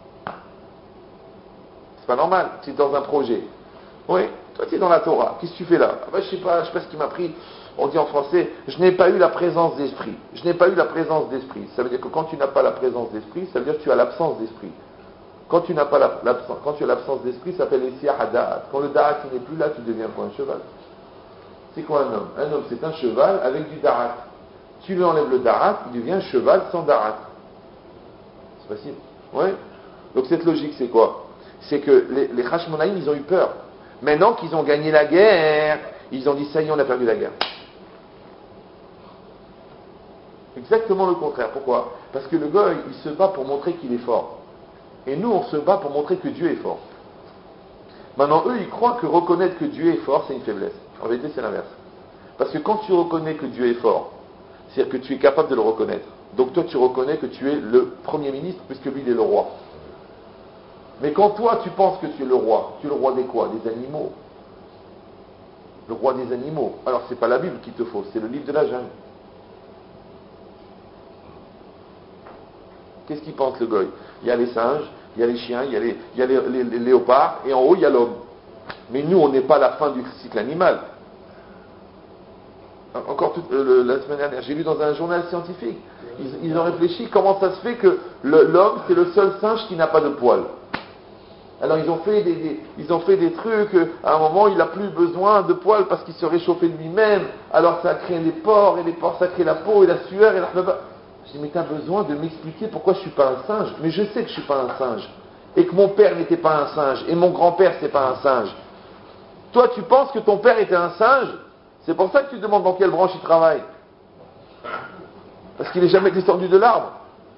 Speaker 1: C'est pas normal, tu es dans un projet. Oui, toi tu es dans la Torah, qu'est-ce que tu fais là? Je sais pas ce qui m'a pris. On dit en français, je n'ai pas eu la présence d'esprit. Je n'ai pas eu la présence d'esprit. Ça veut dire que quand tu n'as pas la présence d'esprit, ça veut dire que tu as l'absence d'esprit. Quand tu n'as pas quand tu as l'absence d'esprit, ça s'appelle les da'at. Quand le da'at n'est plus là, tu deviens quoi? Un cheval. C'est quoi un homme? Un homme, c'est un cheval avec du da'at. Tu lui enlèves le da'at, il devient un cheval sans da'at. C'est facile. Oui. Donc cette logique, c'est quoi? C'est que les Hashmonaïm, ils ont eu peur. Maintenant qu'ils ont gagné la guerre, ils ont dit, ça y est, on a perdu la guerre. Exactement le contraire. Pourquoi? Parce que le goy, il se bat pour montrer qu'il est fort. Et nous, on se bat pour montrer que Dieu est fort. Maintenant, eux, ils croient que reconnaître que Dieu est fort, c'est une faiblesse. En vérité, c'est l'inverse. Parce que quand tu reconnais que Dieu est fort, c'est-à-dire que tu es capable de le reconnaître. Donc toi, tu reconnais que tu es le Premier ministre, puisque lui, il est le roi. Mais quand toi, tu penses que tu es le roi des quoi? Des animaux. Le roi des animaux. Alors, c'est pas la Bible qu'il te faut, c'est le livre de la jungle. Qu'est-ce qu'il pense le goy? Il y a les singes, il y a les chiens, il y a les léopards, et en haut, il y a l'homme. Mais nous, on n'est pas à la fin du cycle animal. Encore la semaine dernière, j'ai lu dans un journal scientifique, ils ont réfléchi comment ça se fait que l'homme, c'est le seul singe qui n'a pas de poils. Alors ils ont fait des trucs, à un moment il n'a plus besoin de poils parce qu'il se réchauffait lui-même, alors ça a créé des pores, et les pores ça crée la peau et la sueur et la... Je dis mais tu as besoin de m'expliquer pourquoi je ne suis pas un singe? Mais je sais que je ne suis pas un singe, et que mon père n'était pas un singe, et mon grand-père c'était pas un singe. Toi tu penses que ton père était un singe? C'est pour ça que tu te demandes dans quelle branche il travaille. Parce qu'il n'est jamais descendu de l'arbre.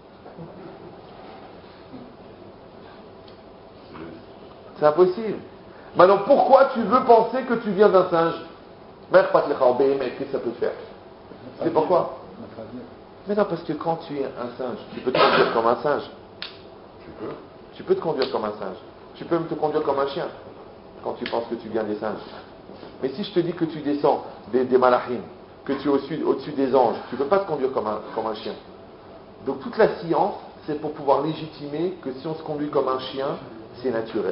Speaker 1: C'est impossible. Maintenant, pourquoi tu veux penser que tu viens d'un singe? Qu'est-ce que ça peut te faire? C'est pourquoi? Mais non, parce que quand tu es un singe, tu peux te conduire comme un singe. Tu peux te conduire comme un singe. Tu peux même te conduire comme un chien quand tu penses que tu viens des singes. Mais si je te dis que tu descends des malachim, que tu es au-dessus des anges, tu ne peux pas te conduire comme un chien. Donc toute la science, c'est pour pouvoir légitimer que si on se conduit comme un chien, c'est naturel.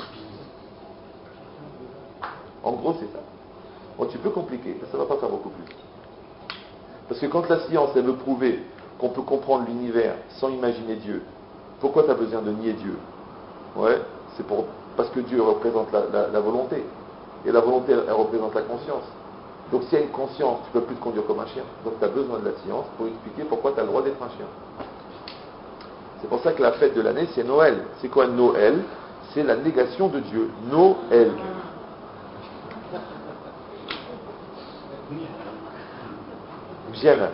Speaker 1: En gros, c'est ça. Bon, tu peux compliquer, mais ça ne va pas faire beaucoup plus. Parce que quand la science, elle veut prouver qu'on peut comprendre l'univers sans imaginer Dieu, pourquoi tu as besoin de nier Dieu? Ouais, parce que Dieu représente la volonté. Et la volonté, elle représente la conscience. Donc s'il y a une conscience, tu ne peux plus te conduire comme un chien. Donc tu as besoin de la science pour expliquer pourquoi tu as le droit d'être un chien. C'est pour ça que la fête de l'année, c'est Noël. C'est quoi Noël? C'est la négation de Dieu. Noël. J'aime.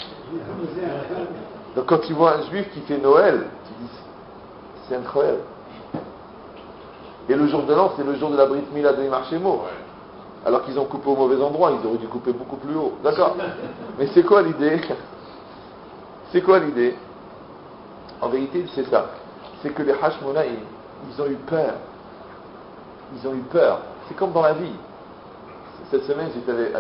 Speaker 1: Donc quand tu vois un juif qui fait Noël, tu dis c'est incroyable. Et le jour de l'an, c'est le jour de la Brit Mila de Marchemo. Alors qu'ils ont coupé au mauvais endroit, ils auraient dû couper beaucoup plus haut. D'accord? Mais c'est quoi l'idée? C'est quoi l'idée? En vérité, c'est ça. C'est que les Hashmonaïm, ils ont eu peur. Ils ont eu peur. C'est comme dans la vie. Cette semaine, j'étais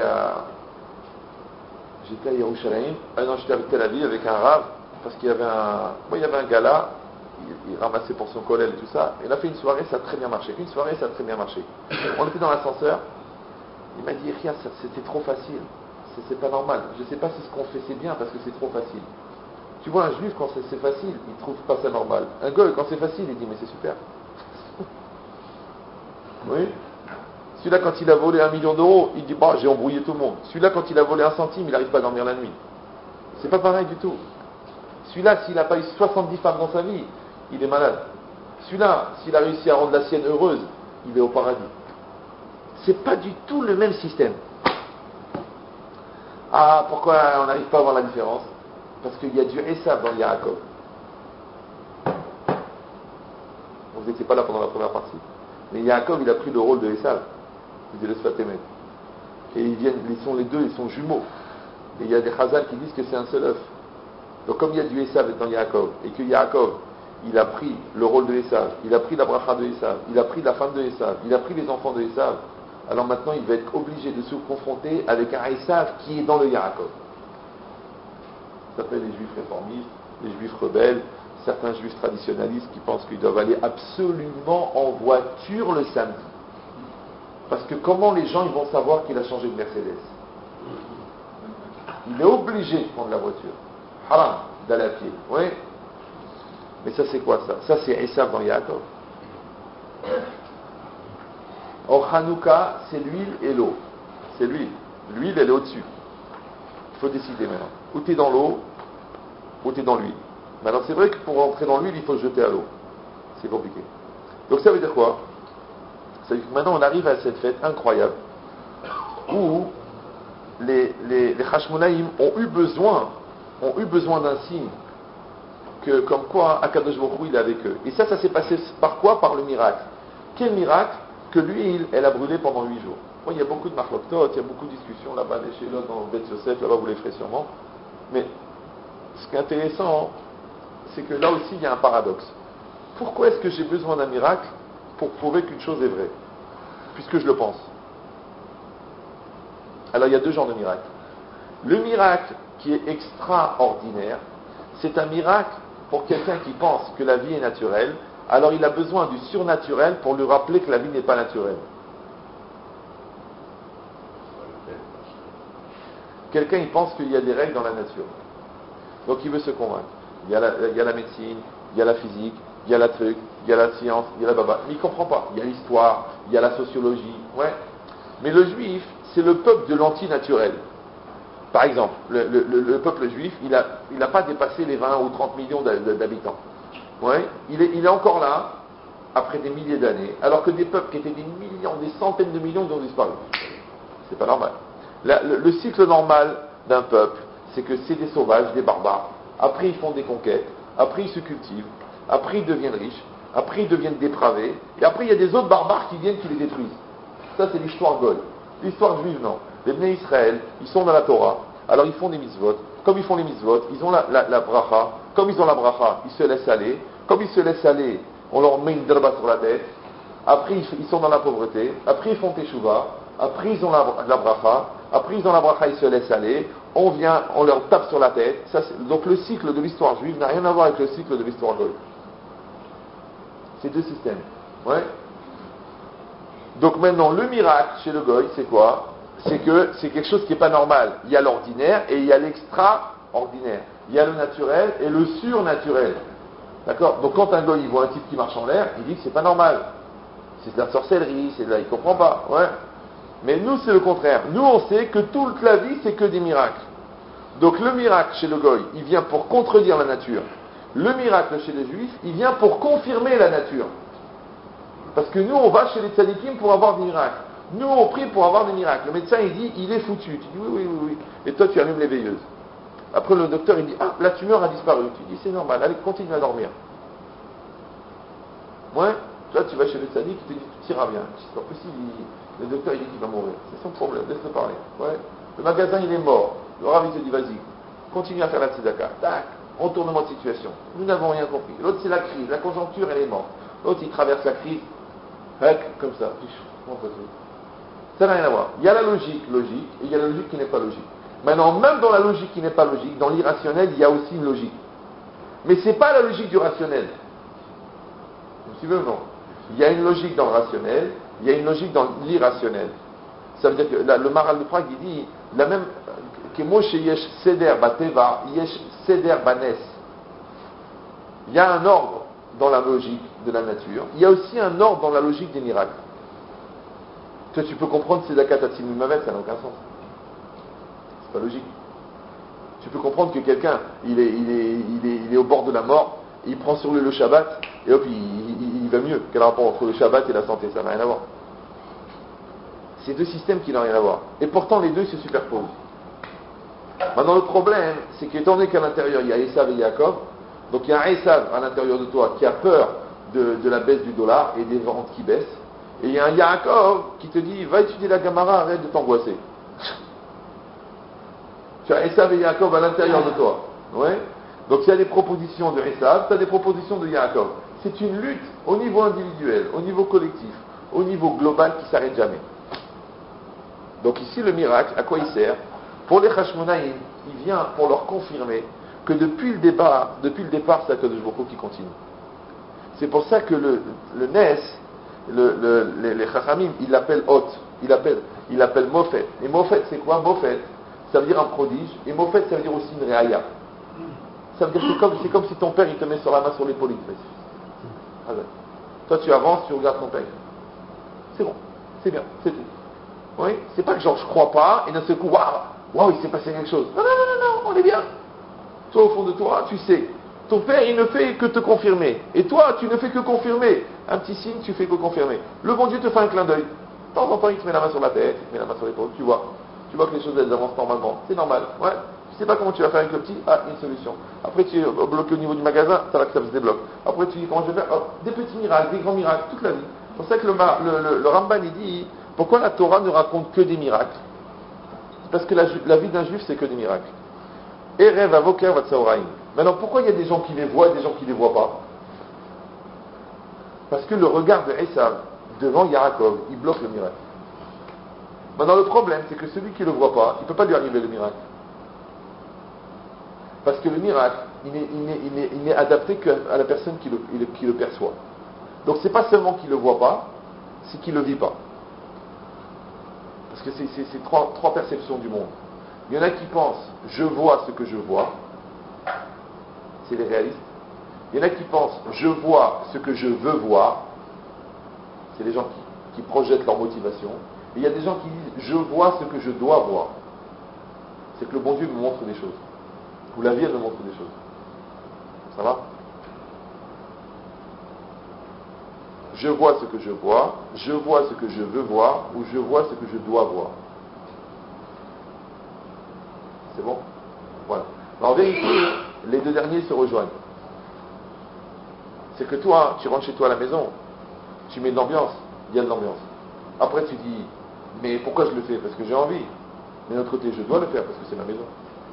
Speaker 1: à Yerushalayim. Non, j'étais avec Tel Aviv avec un rave, parce qu'il y avait un gars là, il ramassait pour son collègue et tout ça. Et on a fait une soirée, ça a très bien marché. On était dans l'ascenseur. Il m'a dit, Ria, c'était trop facile. C'est pas normal. Je ne sais pas si ce qu'on fait c'est bien parce que c'est trop facile. Tu vois, un juif, quand c'est facile, il ne trouve pas ça normal. Un goy, quand c'est facile, il dit, mais c'est super. Oui. Celui-là, quand il a volé 1 million d'euros, il dit, bah, j'ai embrouillé tout le monde. Celui-là, quand il a volé 1 centime, il n'arrive pas à dormir la nuit. C'est pas pareil du tout. Celui-là, s'il n'a pas eu 70 femmes dans sa vie, il est malade. Celui-là, s'il a réussi à rendre la sienne heureuse, il est au paradis. C'est pas du tout le même système. Ah, pourquoi on n'arrive pas à voir la différence? Parce qu'il y a du Esav dans Yaakov. Vous n'étiez pas là pendant la première partie. Mais Yaakov, il a pris le rôle de Esav. Il dit le Sfatémet. Et ils sont les deux, ils sont jumeaux. Et il y a des Chazal qui disent que c'est un seul œuf. Donc comme il y a du Esav dans Yaakov, et que Yaakov, il a pris le rôle de Esav, il a pris la bracha de Esav, il a pris la femme de Esav, il a pris les enfants de Esav, alors maintenant il va être obligé de se confronter avec un Esav qui est dans le Yaakov. Ça s'appelle les juifs réformistes, les juifs rebelles, certains juifs traditionnalistes qui pensent qu'ils doivent aller absolument en voiture le samedi. Parce que comment les gens ils vont savoir qu'il a changé de Mercedes? Il est obligé de prendre la voiture. Haram, d'aller à pied. Oui. Mais ça c'est quoi ça? Ça c'est Esav dans Yaakov. Or Hanouka, c'est l'huile et l'eau. C'est l'huile. L'huile, elle est au-dessus. Il faut décider maintenant. Ou tu es dans l'eau, ou tu es dans l'huile. Maintenant c'est vrai que pour rentrer dans l'huile, il faut se jeter à l'eau. C'est compliqué. Donc ça veut dire quoi? Ça veut dire que maintenant on arrive à cette fête incroyable où les Hashmonaïm ont eu besoin d'un signe que, comme quoi Akadosh Baruch Hu, il est avec eux. Et ça s'est passé par quoi? Par le miracle. Quel miracle? Que l'huile, elle a brûlé pendant 8 jours. Bon, il y a beaucoup de marloktot, il y a beaucoup de discussions là-bas, chez l'autre, dans le Beth Yosef, là-bas vous les ferez sûrement. Mais ce qui est intéressant, c'est que là aussi il y a un paradoxe. Pourquoi est-ce que j'ai besoin d'un miracle pour prouver qu'une chose est vraie? Puisque je le pense. Alors il y a 2 genres de miracles. Le miracle qui est extraordinaire, c'est un miracle pour quelqu'un qui pense que la vie est naturelle, alors il a besoin du surnaturel pour lui rappeler que la vie n'est pas naturelle. Quelqu'un il pense qu'il y a des règles dans la nature. Donc il veut se convaincre. Il y a la médecine, il y a la physique, il y a la truc, il y a la science, il y a la baba. Mais il ne comprend pas. Il y a l'histoire, il y a la sociologie. Ouais. Mais le juif, c'est le peuple de l'antinaturel. Par exemple, le peuple juif, il n'a pas dépassé les 20 ou 30 millions d'habitants. Ouais. Il est encore là, après des milliers d'années, alors que des peuples qui étaient des millions, des centaines de millions, ils ont disparu. C'est pas normal. Le cycle normal d'un peuple, c'est que c'est des sauvages, des barbares. Après, ils font des conquêtes. Après, ils se cultivent. Après, ils deviennent riches. Après, ils deviennent dépravés. Et après, il y a des autres barbares qui viennent, qui les détruisent. Ça, c'est l'histoire Gol. L'histoire juive, non. Les Bnei Israël, ils sont dans la Torah. Alors, ils font des mitzvot. Comme ils font les mitzvot, ils ont la bracha. Comme ils ont la bracha, ils se laissent aller. Comme ils se laissent aller, on leur met une draba sur la tête. Après, ils sont dans la pauvreté. Après, ils font teshuva. Après, ils ont la bracha. Après, ils ont la bracha, ils se laissent aller. On vient, on leur tape sur la tête. Ça, donc, le cycle de l'histoire juive n'a rien à voir avec le cycle de l'histoire Gol. C'est 2 systèmes. Ouais. Donc maintenant, le miracle chez le Goy, c'est quoi? C'est que c'est quelque chose qui n'est pas normal. Il y a l'ordinaire et il y a l'extraordinaire. Il y a le naturel et le surnaturel. D'accord? Donc quand un Goy il voit un type qui marche en l'air, il dit que c'est pas normal. C'est de la sorcellerie, c'est de la... il comprend pas. Ouais. Mais nous, c'est le contraire. Nous, on sait que toute la vie, c'est que des miracles. Donc le miracle chez le Goy, il vient pour contredire la nature. Le miracle chez les Juifs, il vient pour confirmer la nature. Parce que nous, on va chez les tzadikim pour avoir des miracles. Nous, on prie pour avoir des miracles. Le médecin, il dit, il est foutu. Tu dis, oui. Et toi, tu allumes les veilleuses. Après, le docteur, il dit, ah, la tumeur a disparu. Tu dis, c'est normal, allez, continue à dormir. Ouais. Là, tu vas chez le tzadik, il te dit, tu iras bien. C'est pas possible. Le docteur, il dit qu'il va mourir. C'est son problème, laisse-le parler. Ouais. Le magasin, il est mort. Le rav, il te dit, vas-y, continue à faire la tzedaka. Tac. Retournement de situation. Nous n'avons rien compris. L'autre, c'est la crise. La conjoncture, elle est morte. L'autre, il traverse la crise. Comme ça. Ça n'a rien à voir. Il y a la logique, et il y a la logique qui n'est pas logique. Maintenant, même dans la logique qui n'est pas logique, dans l'irrationnel, il y a aussi une logique. Mais ce n'est pas la logique du rationnel. Vous me suivez ou non? Il y a une logique dans le rationnel, il y a une logique dans l'irrationnel. Ça veut dire que le Maharal de Prague, il dit, la même, que Moshe yesh seder bateva, yesh seder banes. Il y a un ordre dans la logique de la nature. Il y a aussi un ordre dans la logique des miracles. Toi, tu peux comprendre c'est Dakatatim Mavet, ça n'a aucun sens. C'est pas logique. Tu peux comprendre que quelqu'un, il est au bord de la mort, il prend sur lui le Shabbat, et hop, il va mieux. Quel rapport entre le Shabbat et la santé? Ça n'a rien à voir. C'est deux systèmes qui n'ont rien à voir. Et pourtant, les deux se superposent. Maintenant, le problème, c'est qu'étant donné qu'à l'intérieur, il y a Esav et Yaakov, donc il y a un Esav à l'intérieur de toi qui a peur de la baisse du dollar et des ventes qui baissent, et il y a un Yaakov qui te dit, va étudier la Gemara, arrête de t'angoisser. Tu as Esav et Yaakov à l'intérieur de toi. Ouais. Donc il y a des propositions de Esav, tu as des propositions de Yaakov. C'est une lutte au niveau individuel, au niveau collectif, au niveau global qui ne s'arrête jamais. Donc ici, le miracle, à quoi il sert? Pour les Hashmonaïm, il vient pour leur confirmer que depuis le départ, c'est Akadosh Baruch Hu qui continue. C'est pour ça que le Nes, les Chachamim, ils l'appellent Hot, il l'appelle Mofet. Et Mofet, c'est quoi? Mofet, ça veut dire un prodige, et Mofet, ça veut dire aussi une Reaya. Ça veut dire que c'est comme si ton père, il te met sur la main sur l'épaule, il te fait. Ah ben. Toi, tu avances, tu regardes ton père. C'est bon, c'est bien, c'est tout. Oui, c'est pas que genre je crois pas, et d'un seul coup, waouh, il s'est passé quelque chose. Non, on est bien. Toi, au fond de toi, tu sais. Ton père, il ne fait que te confirmer. Et toi, tu ne fais que confirmer. Un petit signe, tu fais que confirmer. Le bon Dieu te fait un clin d'œil. De temps en temps, il te met la main sur la tête, il te met la main sur l'épaule, tu vois. Tu vois que les choses, elles avancent normalement. C'est normal. Ouais. Tu sais pas comment tu vas faire avec le petit, une solution. Après, tu es bloqué au niveau du magasin, ça va que ça se débloque. Après, tu dis comment je vais faire, des petits miracles, des grands miracles, toute la vie. C'est pour ça que le Ramban, il dit, pourquoi la Torah ne raconte que des miracles? Parce que la vie d'un juif, c'est que des miracles. Erev avoker vatsaoraim. Maintenant, pourquoi il y a des gens qui les voient et des gens qui ne les voient pas? Parce que le regard de Esav devant Yaakov, il bloque le miracle. Maintenant, le problème, c'est que celui qui ne le voit pas, il ne peut pas lui arriver le miracle. Parce que le miracle, il n'est adapté qu'à la personne qui le perçoit. Donc, c'est pas seulement qu'il ne le voit pas, c'est qu'il ne le vit pas. Parce que c'est trois perceptions du monde. Il y en a qui pensent, je vois ce que je vois. C'est les réalistes. Il y en a qui pensent, je vois ce que je veux voir. C'est les gens qui projettent leur motivation. Et il y a des gens qui disent, je vois ce que je dois voir. C'est que le bon Dieu me montre des choses. Ou la vie, elle me montre des choses. Ça va? Je vois ce que je vois ce que je veux voir, ou je vois ce que je dois voir. C'est bon? Voilà. Alors, en vérité, les deux derniers se rejoignent. C'est que toi, tu rentres chez toi à la maison, tu mets de l'ambiance, il y a de l'ambiance. Après, tu dis, mais pourquoi je le fais? Parce que j'ai envie. Mais d'un autre côté, je dois le faire parce que c'est ma maison.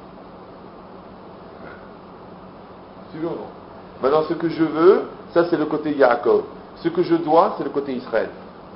Speaker 1: Suivez ou non? Maintenant, ce que je veux, ça c'est le côté Yaakov. Ce que je dois, c'est le côté Israël.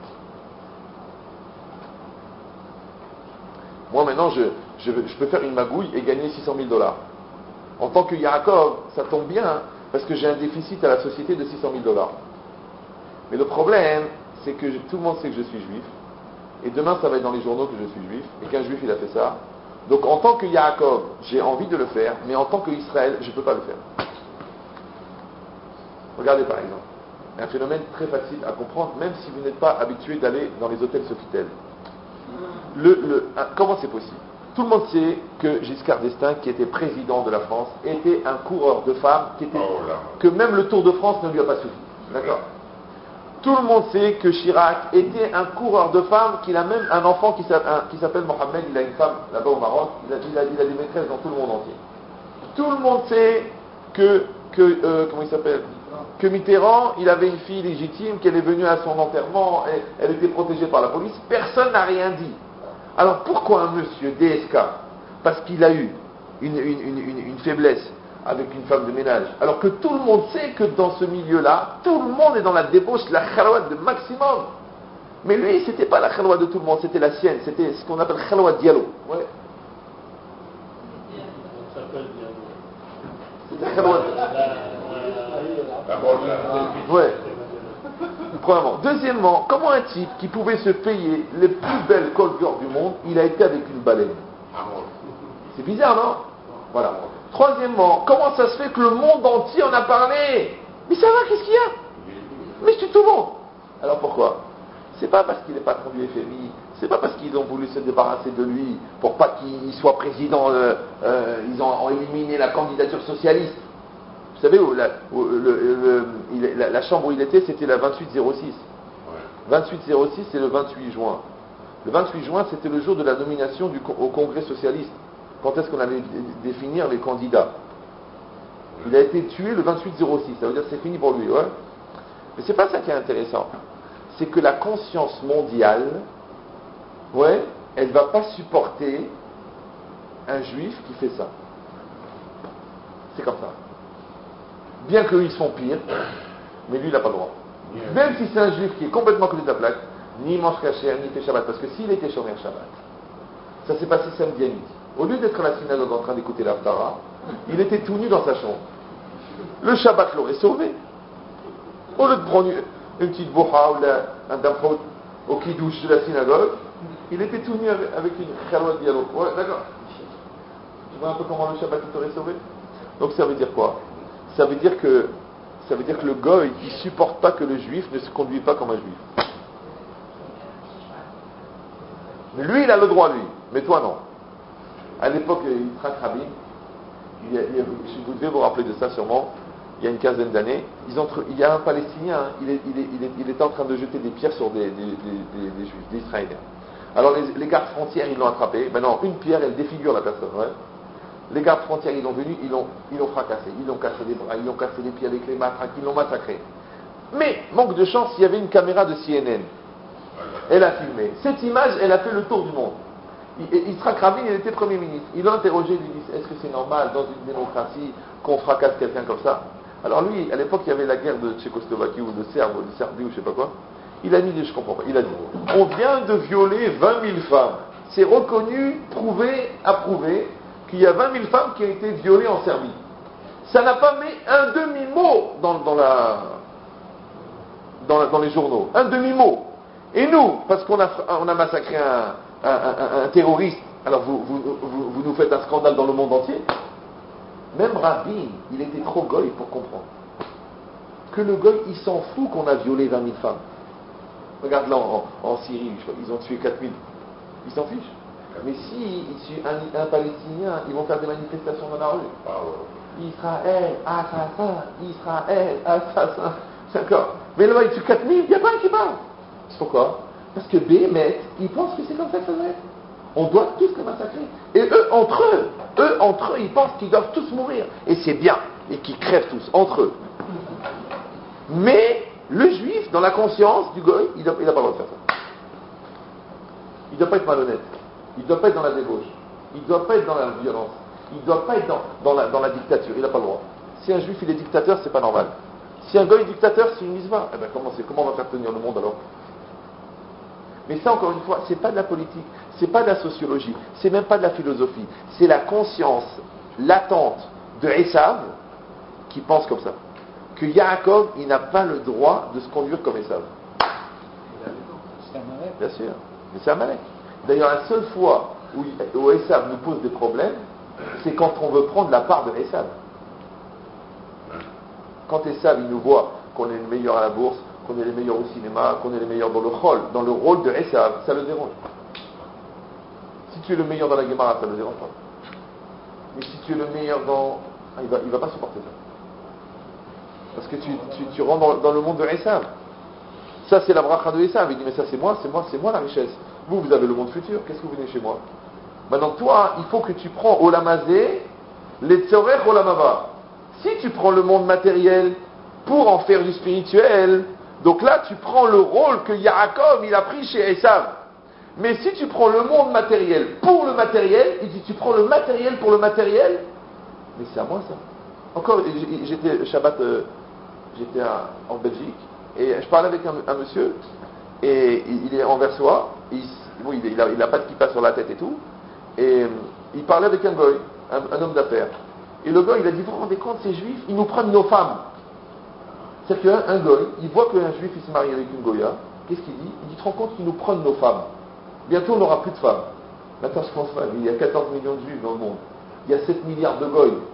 Speaker 1: Moi, maintenant, je peux faire une magouille et gagner $600 000. En tant que Yaakov, ça tombe bien, hein, parce que j'ai un déficit à la société de $600 000. Mais le problème, c'est que tout le monde sait que je suis juif, et demain, ça va être dans les journaux que je suis juif, et qu'un juif, il a fait ça. Donc, en tant que Yaakov, j'ai envie de le faire, mais en tant qu'Israël, je ne peux pas le faire. Regardez par exemple, un phénomène très facile à comprendre, même si vous n'êtes pas habitué d'aller dans les hôtels Sofitel. Comment c'est possible? Tout le monde sait que Giscard d'Estaing, qui était président de la France, était un coureur de femmes que même le Tour de France ne lui a pas suffi. D'accord? Tout le monde sait que Chirac était un coureur de femmes, qu'il a même un enfant qui s'appelle Mohamed, il a une femme là-bas au Maroc, il a des maîtresses dans tout le monde entier. Tout le monde sait comment il s'appelle? Que Mitterrand, il avait une fille légitime, qu'elle est venue à son enterrement, elle était protégée par la police, personne n'a rien dit. Alors pourquoi un monsieur DSK, parce qu'il a eu une faiblesse avec une femme de ménage, alors que tout le monde sait que dans ce milieu-là, tout le monde est dans la débauche, la khalwa de maximum. Mais lui, c'était pas la khalwa de tout le monde, c'était la sienne, c'était ce qu'on appelle khalwa diallo. Ouais. C'était khalwa. Ouais. Premièrement. Deuxièmement, comment un type qui pouvait se payer les plus belles colgures du monde, il a été avec une baleine? C'est bizarre, non? Voilà. Troisièmement, comment ça se fait que le monde entier en a parlé? Mais ça va, qu'est-ce qu'il y a? Mais je tue tout le monde. Alors pourquoi? C'est pas parce qu'il est patron du FMI, c'est pas parce qu'ils ont voulu se débarrasser de lui pour pas qu'il soit président, ils ont éliminé la candidature socialiste. Vous savez, la chambre où il était, c'était la 2806. 2806, c'est le 28 juin. Le 28 juin, c'était le jour de la nomination au Congrès socialiste. Quand est-ce qu'on allait définir les candidats? Il a été tué le 2806, ça veut dire que c'est fini pour lui, ouais. Mais c'est pas ça qui est intéressant. C'est que la conscience mondiale, ouais, elle va pas supporter un juif qui fait ça. C'est comme ça. Bien qu'eux ils sont pires, mais lui il n'a pas le droit. Même si c'est un juif qui est complètement côté de la plaque, ni mange cachère, ni fait Shabbat, parce que s'il était chômeur Shabbat, ça s'est passé samedi à midi. Au lieu d'être à la synagogue en train d'écouter l'Aftara, il était tout nu dans sa chambre. Le Shabbat l'aurait sauvé. Au lieu de prendre une petite boha ou un dapot au kidouche de la synagogue, il était tout nu avec une khalwa de dialogue. Ouais, d'accord. Tu vois un peu comment le Shabbat t'aurait sauvé? Donc ça veut dire quoi? Ça veut dire que le goy, il supporte pas que le juif ne se conduit pas comme un juif. Mais lui, il a le droit, lui. Mais toi, non. À l'époque, Yitzhak Rabin, vous devez vous rappeler de ça sûrement, il y a une quinzaine d'années, il y a un Palestinien, il était en train de jeter des pierres sur des Juifs, des Israéliens. Alors les gardes frontières, ils l'ont attrapé. Maintenant, une pierre, elle défigure la personne. Ouais. Les gardes frontières, ils l'ont venu, ils l'ont fracassé, ils l'ont cassé les bras, ils l'ont cassé les pieds avec les matraques, ils l'ont massacré. Mais, manque de chance, il y avait une caméra de CNN. Elle a filmé. Cette image, elle a fait le tour du monde. Yitzhak Rabin, il était Premier ministre. Il l'a interrogé, il lui dit, est-ce que c'est normal dans une démocratie qu'on fracasse quelqu'un comme ça? Alors lui, à l'époque, il y avait la guerre de Tchécoslovaquie ou de Serbie ou je sais pas quoi. Il a dit, je comprends pas, il a dit, on vient de violer 20 000 femmes. C'est reconnu, prouvé, approuvé, qu'il y a 20 000 femmes qui ont été violées en Serbie. Ça n'a pas mis un demi-mot dans les journaux. Un demi-mot. Et nous, parce qu'on a massacré un terroriste, alors vous nous faites un scandale dans le monde entier. Même Rabin, il était trop goy pour comprendre que le goy, il s'en fout qu'on a violé 20 000 femmes. Regarde là en Syrie, ils ont tué 4 000. Ils s'en fichent. Mais si un Palestinien, ils vont faire des manifestations dans la rue. Israël, assassin, Israël, assassin. D'accord. Mais là-bas, ils tuent 4 000, il n'y a pas un qui parle. Pourquoi? Parce que Béhémet, ils pensent que c'est comme ça que ça doit être. On doit tous les massacrer. Et eux, entre eux, ils pensent qu'ils doivent tous mourir. Et c'est bien. Et qu'ils crèvent tous, entre eux. Mais le juif, dans la conscience du goy, il n'a pas le droit de faire ça. Il ne doit pas être malhonnête. Il ne doit pas être dans la débauche. Il ne doit pas être dans la violence. Il ne doit pas être dans la dictature. Il n'a pas le droit. Si un juif, il est dictateur, c'est pas normal. Si un goy est dictateur, c'est une misva. Eh bien, comment on va faire tenir le monde alors? Mais ça, encore une fois, c'est pas de la politique, c'est pas de la sociologie, c'est même pas de la philosophie. C'est la conscience latente de Esav qui pense comme ça. Que Yaakov, il n'a pas le droit de se conduire comme Esav.
Speaker 2: C'est un Amalek.
Speaker 1: Bien sûr, mais c'est un Amalek. D'ailleurs, la seule fois où Esav nous pose des problèmes, c'est quand on veut prendre la part de Esav. Quand Esav, il nous voit qu'on est le meilleur à la bourse, qu'on est les meilleurs au cinéma, qu'on est les meilleurs dans le rôle de Esav, ça le dérange. Si tu es le meilleur dans la Gemara, ça ne le dérange pas. Mais si tu es le meilleur dans... il va pas supporter ça. Parce que tu rentres dans le monde de Esav. Ça, c'est la bracha de Esav. Il dit, mais ça, c'est moi la richesse. Vous avez le monde futur. Qu'est-ce que vous venez chez moi? Maintenant, toi, il faut que tu prends Olamazé, les Tzorech Olamava. Si tu prends le monde matériel pour en faire du spirituel, donc là, tu prends le rôle que Yaakov, il a pris chez Esav. Mais si tu prends le monde matériel pour le matériel, il dit, tu prends le matériel pour le matériel, mais c'est à moi ça. Encore, j'étais Shabbat, j'étais en Belgique, et je parlais avec un monsieur, et il est anversois, il a pas de kippa sur la tête et tout, et il parlait avec un goy, un homme d'affaires. Et le goy, il a dit, vous vous rendez compte, ces juifs, ils nous prennent nos femmes. C'est-à-dire qu'un goy, il voit qu'un juif, il se marie avec une goya, qu'est-ce qu'il dit? Il dit, tu te rends compte qu'ils nous prennent nos femmes. Bientôt, on n'aura plus de femmes. Maintenant, je pense pas, il y a 14 millions de juifs dans le monde. Il y a 7 milliards de goy.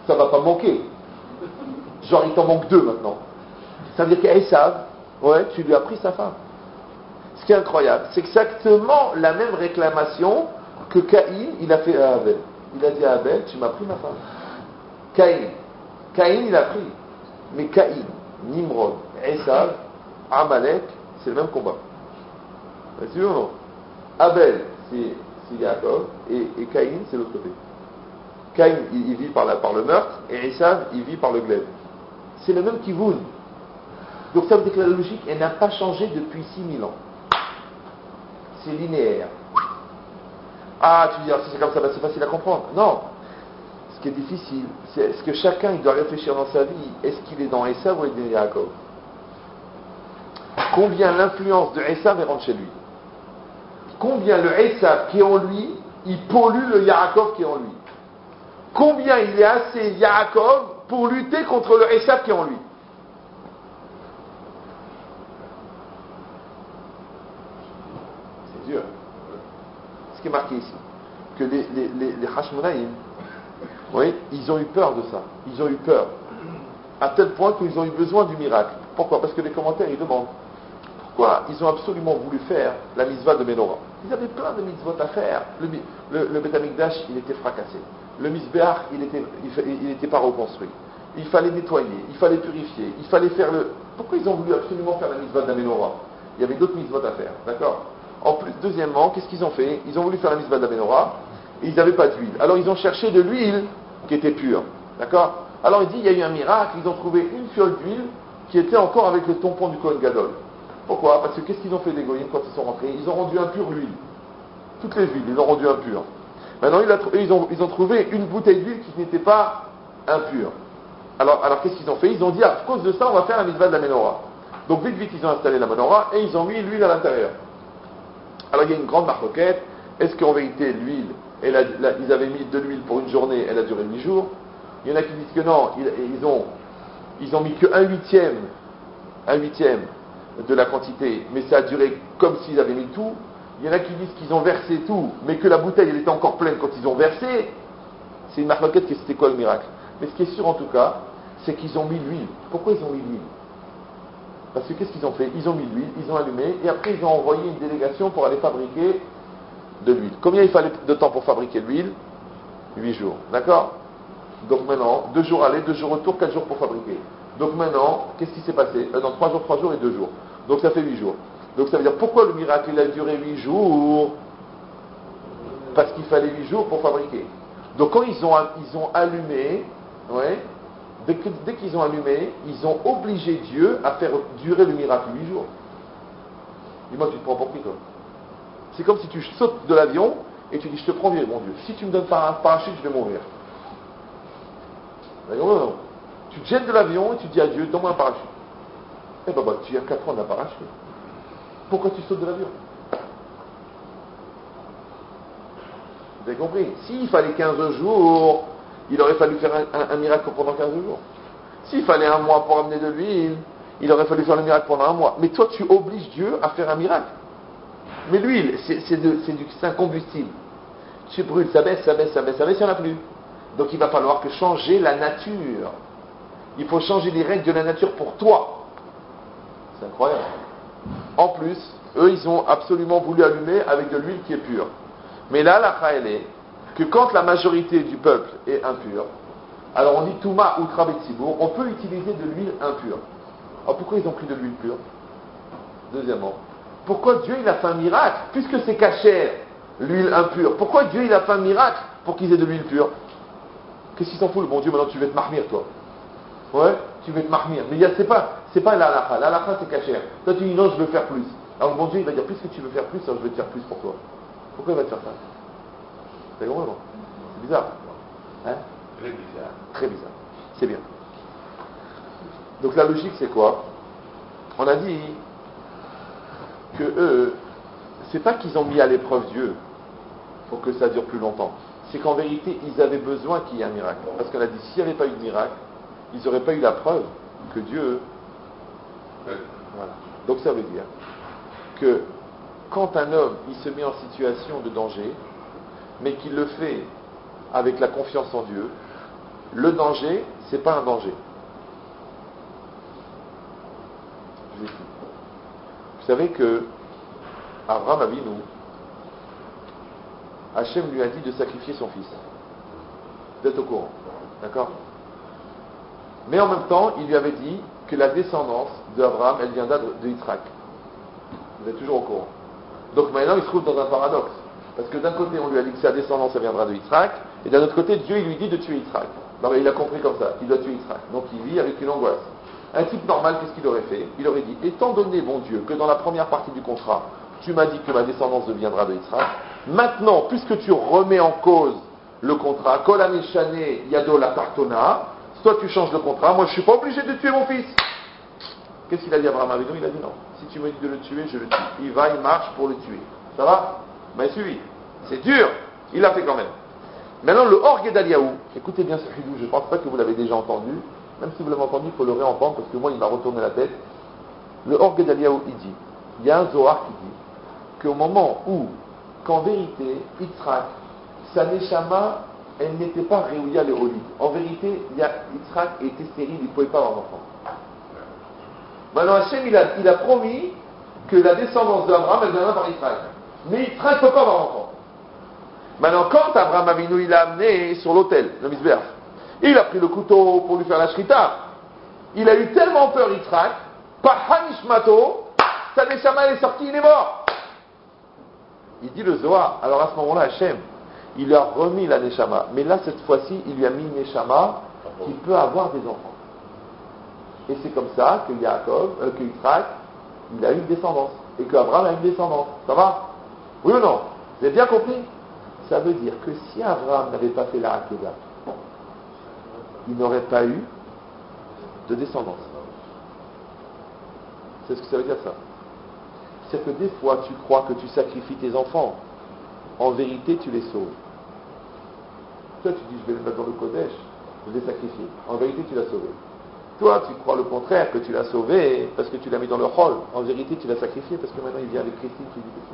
Speaker 1: ça va pas manquer. Genre, il t'en manque 2 maintenant. Ça veut dire qu'Esav, ouais, tu lui as pris sa femme. Ce qui est incroyable, c'est exactement la même réclamation que Caïn, il a fait à Abel. Il a dit à Abel, tu m'as pris ma femme. Caïn, il a pris. Mais Caïn, Nimrod, Esav, Amalek, c'est le même combat. C'est sûr ou non? Abel, c'est Yaakov, et Caïn, c'est l'autre côté. Caïn, il vit par le meurtre, et Esav, il vit par le glaive. C'est le même kivoun. Donc ça veut dire que la logique, elle n'a pas changé depuis 6000 ans. C'est linéaire. Ah, tu dis, si c'est comme ça, c'est facile à comprendre. Non. Ce qui est difficile, c'est ce que chacun il doit réfléchir dans sa vie. Est-ce qu'il est dans Esav ou il est dans Yaakov? Combien l'influence de Esav rentre chez lui? Combien le Esav qui est en lui, il pollue le Yaakov qui est en lui? Combien il est assez Yaakov pour lutter contre le Esav qui est en lui? C'est dur. Ce qui est marqué ici, que les Hashmonaïm, oui, ils ont eu peur de ça. Ils ont eu peur. À tel point qu'ils ont eu besoin du miracle. Pourquoi? Parce que les commentaires, ils demandent pourquoi ils ont absolument voulu faire la mitzvah de Menorah. Ils avaient plein de mitzvot à faire. Le Beth Amikdash, il était fracassé. Le Mizbeach, il n'était pas reconstruit. Il fallait nettoyer, il fallait purifier, il fallait faire le... Pourquoi ils ont voulu absolument faire la mitzvah de la Menorah? Il y avait d'autres mitzvot à faire, d'accord? En plus, deuxièmement, qu'est-ce qu'ils ont fait? Ils ont voulu faire la mitzvah de la Menorah, et ils n'avaient pas d'huile. Alors ils ont cherché de l'huile qui était pure, d'accord? Alors il dit, il y a eu un miracle, ils ont trouvé une fiole d'huile qui était encore avec le tampon du Kohen Gadol. Pourquoi? Parce que qu'est-ce qu'ils ont fait les goyim quand ils sont rentrés? Ils ont rendu impure l'huile. Toutes les huiles, ils l'ont rendu impure. Maintenant, ils ont trouvé une bouteille d'huile qui n'était pas impure. Alors qu'est-ce qu'ils ont fait? Ils ont dit, à cause de ça, on va faire la mitzvah de la Menorah. Donc vite, ils ont installé la Menorah et ils ont mis l'huile à l'intérieur. Alors il y a une grande marcoquette. Est-ce qu'en vérité, l'huile, ils avaient mis de l'huile pour une journée, elle a duré 8 jours? Il y en a qui disent que non, ils ont mis que un huitième de la quantité, mais ça a duré comme s'ils avaient mis tout. Il y en a qui disent qu'ils ont versé tout, mais que la bouteille elle était encore pleine quand ils ont versé. C'est une marloquette que c'était quoi le miracle? Mais ce qui est sûr en tout cas, c'est qu'ils ont mis l'huile. Pourquoi ils ont mis l'huile? Parce que qu'est-ce qu'ils ont fait? Ils ont mis l'huile, ils ont allumé, et après ils ont envoyé une délégation pour aller fabriquer de l'huile. Combien il fallait de temps pour fabriquer l'huile? 8 jours. D'accord? Donc maintenant, 2 jours aller, 2 jours retour, 4 jours pour fabriquer. Donc maintenant, qu'est-ce qui s'est passé? Dans 3 jours et 2 jours. Donc ça fait 8 jours. Donc ça veut dire, pourquoi le miracle il a duré 8 jours? Parce qu'il fallait 8 jours pour fabriquer. Donc quand ils ont allumé, ouais, dès qu'ils ont allumé, ils ont obligé Dieu à faire durer le miracle 8 jours. Dis-moi, tu te prends pour qui toi? C'est comme si tu sautes de l'avion et tu dis, je te prends, mon Dieu, si tu me donnes pas un parachute, je vais mourir. Non. Tu te jettes de l'avion et tu dis à Dieu, donne-moi un parachute. Eh ben, tu as qu'à prendre un parachute. Pourquoi tu sautes de l'avion? Vous avez compris? S'il fallait 15 jours, il aurait fallu faire un miracle pendant 15 jours. S'il fallait 1 mois pour amener de l'huile, il aurait fallu faire le miracle pendant 1 mois. Mais toi, tu obliges Dieu à faire un miracle. Mais l'huile, c'est un combustible. Tu brûles, ça baisse, il n'y en a plus. Donc il va falloir que changer la nature. Il faut changer les règles de la nature pour toi. C'est incroyable. En plus, eux, ils ont absolument voulu allumer avec de l'huile qui est pure. Mais là, la elle est que quand la majorité du peuple est impure, alors on dit Touma ou Trabetsibour, on peut utiliser de l'huile impure. Alors pourquoi ils ont pris de l'huile pure? Deuxièmement, pourquoi Dieu il a fait un miracle? Puisque c'est cachère, l'huile impure. Pourquoi Dieu il a fait un miracle pour qu'ils aient de l'huile pure? Qu'est-ce qu'il s'en fout, le bon Dieu? Maintenant tu veux te marmire, toi. Ouais, tu veux te marmire. Mais c'est pas l'halakha. L'halakha c'est cachère. Toi tu dis non, je veux faire plus. Alors le bon Dieu il va dire, puisque tu veux faire plus, alors je vais te faire plus pour toi. Pourquoi il va te faire ça? C'est gros, non? C'est bizarre. Hein?
Speaker 3: Très bizarre.
Speaker 1: Très bizarre. C'est bien. Donc la logique c'est quoi? On a dit que eux, c'est pas qu'ils ont mis à l'épreuve Dieu pour que ça dure plus longtemps. C'est qu'en vérité, ils avaient besoin qu'il y ait un miracle. Parce qu'on a dit, s'il n'y avait pas eu de miracle, ils n'auraient pas eu la preuve que Dieu... Voilà. Donc ça veut dire que quand un homme, il se met en situation de danger, mais qu'il le fait avec la confiance en Dieu, le danger, c'est pas un danger. Je vous explique. Vous savez que Abraham Avinu, Hachem lui a dit de sacrifier son fils. Vous êtes au courant, d'accord? Mais en même temps, il lui avait dit que la descendance d'Abraham, elle viendra de Yitzhak. Vous êtes toujours au courant. Donc maintenant, il se trouve dans un paradoxe. Parce que d'un côté, on lui a dit que sa descendance, elle viendra de Yitzhak, et d'un autre côté, Dieu, il lui dit de tuer Yitzhak. Non, mais il a compris comme ça, il doit tuer Yitzhak. Donc il vit avec une angoisse. Un type normal, qu'est-ce qu'il aurait fait? Il aurait dit, étant donné, mon Dieu, que dans la première partie du contrat, tu m'as dit que ma descendance deviendra de Yitzhak, maintenant, puisque tu remets en cause le contrat, Kol Ameshane Yado la Tartona, soit tu changes le contrat, moi je ne suis pas obligé de tuer mon fils. Qu'est-ce qu'il a dit à Abraham Avinu? Il a dit non. Si tu me dis de le tuer, je le tue. Il va, il marche pour le tuer. Ça va? Mais suivi. C'est dur. Il l'a fait quand même. Maintenant, le Orgue d'Aliaou. Écoutez bien ce chidou, je ne pense pas que vous l'avez déjà entendu. Même si vous l'avez entendu, il faut le réentendre parce que moi, il m'a retourné la tête. Le Orgue d'Aliaou, il dit, il y a un Zohar qui dit qu'au moment où, qu'en vérité, Yitzhak, sa neshama, elle n'était pas réouïa le Oli. En vérité, Yitzhak était stérile, il ne pouvait pas avoir d'enfant. Maintenant, Hachem, il a promis que la descendance d'Abraham, elle viendra par Yitzhak. Mais Yitzhak ne peut pas avoir d'enfant. Maintenant, quand Abraham Avinu, il l'a amené sur l'autel, le Misbeach, il a pris le couteau pour lui faire la shrita. Il a eu tellement peur, Yitzhak, par Hanishmato, sa neshama, elle est sortie, il est mort. Il dit le Zohar. Alors à ce moment-là, Hachem, il lui a remis la neshama. Mais là, cette fois-ci, il lui a mis une neshama qui peut avoir des enfants. Et c'est comme ça que que Yitzhak, il a eu une descendance. Et qu'Abraham a une descendance. Ça va? Oui ou non? Vous avez bien compris? Ça veut dire que si Abraham n'avait pas fait la Hakeda, il n'aurait pas eu de descendance. C'est ce que ça veut dire, ça. C'est que des fois, tu crois que tu sacrifies tes enfants. En vérité, tu les sauves. Toi, tu dis, je vais les mettre dans le Kodesh, je vais les sacrifier. En vérité, tu l'as sauvé. Toi, tu crois le contraire, que tu l'as sauvé parce que tu l'as mis dans le hall. En vérité, tu l'as sacrifié parce que maintenant, il vient avec Christine qui dit que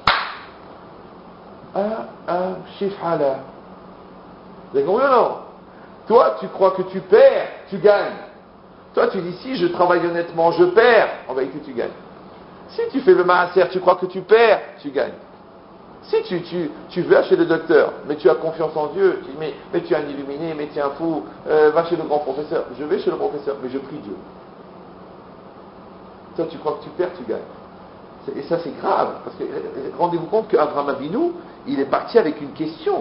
Speaker 1: tu l'as. Shifhala. Vous avez compris ou non? Toi, tu crois que tu perds, tu gagnes. Toi, tu dis, si je travaille honnêtement, je perds. En vérité, tu gagnes. Si tu fais le maaser, tu crois que tu perds, tu gagnes. Si tu vas chez le docteur, mais tu as confiance en Dieu, tu dis, mais tu es un illuminé, mais tu es un fou, va chez le grand professeur. Je vais chez le professeur, mais je prie Dieu. Toi, tu crois que tu perds, tu gagnes. Et ça, c'est grave, parce que rendez-vous compte qu'Abraham Avinu, il est parti avec une question.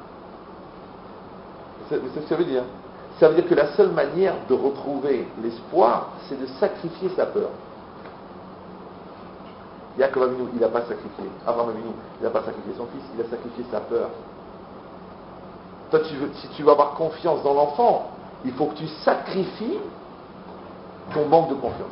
Speaker 1: C'est ce que ça veut dire. Ça veut dire que la seule manière de retrouver l'espoir, c'est de sacrifier sa peur. Yaakov Avinu, il n'a pas sacrifié. Abraham Avinu, il n'a pas sacrifié son fils, il a sacrifié sa peur. Toi, si tu veux avoir confiance dans l'enfant, il faut que tu sacrifies ton manque de confiance.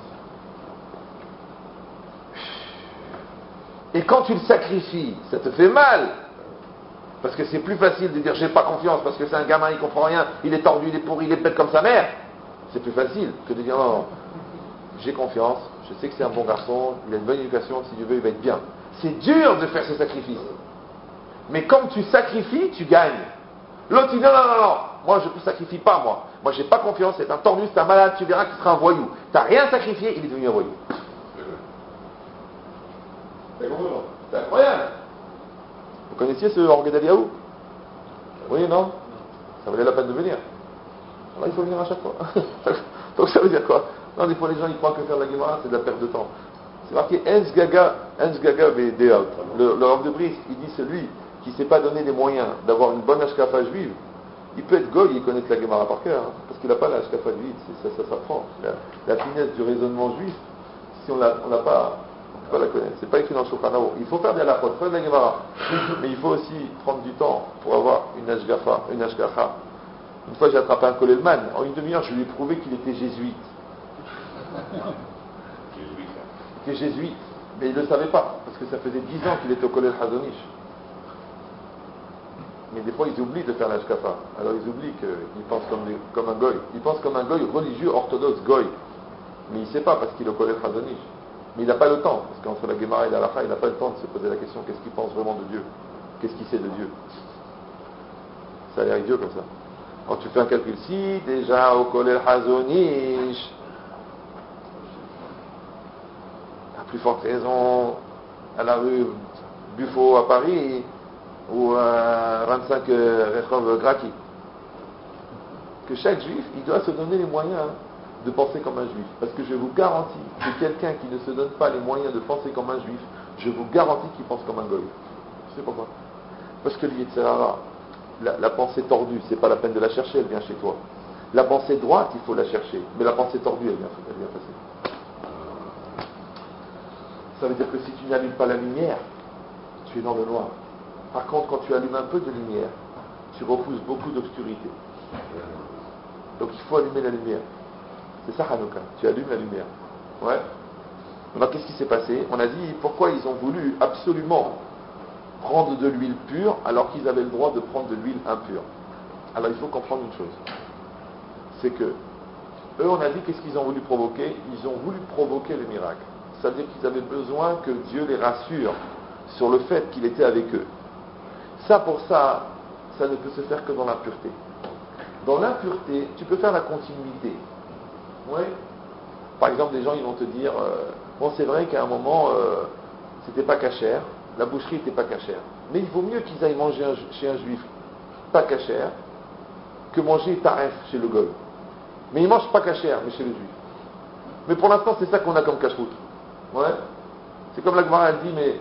Speaker 1: Et quand tu le sacrifies, ça te fait mal. Parce que c'est plus facile de dire j'ai pas confiance parce que c'est un gamin, il comprend rien, il est tordu, il est pourri, il est bête comme sa mère. C'est plus facile que de dire non, j'ai confiance, je sais que c'est un bon garçon, il a une bonne éducation, si Dieu veut, il va être bien. C'est dur de faire ce sacrifice. Mais comme tu sacrifies, tu gagnes. L'autre dit non, moi je ne sacrifie pas, moi. Moi j'ai pas confiance, c'est un tordu, c'est un malade, tu verras qu'il sera un voyou. Tu n'as rien sacrifié, il est devenu un voyou. C'est incroyable. Vous connaissiez ce Orgue d'Aliaou? Oui, non? Ça valait la peine de venir. Alors il faut venir à chaque fois. Donc ça veut dire quoi? Non, des fois les gens ils croient que faire la Gemara c'est de la perte de temps. C'est marqué Ens Gaga Vedea. Le Rav de Brisk, il dit celui qui ne s'est pas donné les moyens d'avoir une bonne ashkafa juive, il peut être goy, il connaît la Gemara par cœur, hein, parce qu'il n'a pas la ashkafa juive, ça s'apprend. La finesse du raisonnement juif, si on l'a pas, on ne peut pas la connaître. C'est pas écrit dans le Shulchan Aruch. Il faut faire de la halachot, faire de la Gemara, mais il faut aussi prendre du temps pour avoir une ashkafa. Une fois j'ai attrapé un Kolelman, en une demi-heure je lui ai prouvé qu'il était jésuite. Il était jésuite, mais il ne le savait pas, parce que ça faisait 10 ans qu'il était au Kollel Hazonish. Mais des fois ils oublient de faire l'ashkafa. Alors ils oublient qu'ils pensent comme un goy. Ils pensent comme un goy religieux orthodoxe goy. Mais il ne sait pas parce qu'il est au Kollel Hazonish. Mais il n'a pas le temps, parce qu'entre la Gemara et la Halacha, il n'a pas le temps de se poser la question qu'est-ce qu'il pense vraiment de Dieu, qu'est-ce qu'il sait de Dieu. Ça a l'air idiot comme ça. Quand tu fais un calcul, si déjà au Kolel Hazonish, à plus forte raison, à la rue Buffo à Paris, ou à 25 Rehov Graki, que chaque juif, il doit se donner les moyens de penser comme un juif. Parce que je vous garantis que quelqu'un qui ne se donne pas les moyens de penser comme un juif, je vous garantis qu'il pense comme un goy. Tu sais pourquoi? Parce que l'Yitzhara, la pensée tordue, c'est pas la peine de la chercher, elle vient chez toi. La pensée droite, il faut la chercher, mais la pensée tordue, elle vient passer. Ça veut dire que si tu n'allumes pas la lumière, tu es dans le noir. Par contre, quand tu allumes un peu de lumière, tu repousses beaucoup d'obscurité. Donc il faut allumer la lumière. C'est ça Hanouka, tu allumes la lumière. Ouais. Alors qu'est-ce qui s'est passé? On a dit pourquoi ils ont voulu absolument prendre de l'huile pure alors qu'ils avaient le droit de prendre de l'huile impure. Alors il faut comprendre une chose. C'est que eux, on a dit qu'est-ce qu'ils ont voulu provoquer? Ils ont voulu provoquer le miracle. Ça veut dire qu'ils avaient besoin que Dieu les rassure sur le fait qu'il était avec eux. Ça, pour ça, ça ne peut se faire que dans la pureté. Dans l'impureté, tu peux faire la continuité. Oui. Par exemple, des gens, ils vont te dire, bon, c'est vrai qu'à un moment, c'était pas cachère, la boucherie n'était pas cachère. Mais il vaut mieux qu'ils aillent manger chez un juif pas cachère que manger taref chez le goy. Mais ils mangent pas cachère, mais chez le juif. Mais pour l'instant, c'est ça qu'on a comme cache-route. Ouais. C'est comme la Gemara dit, mais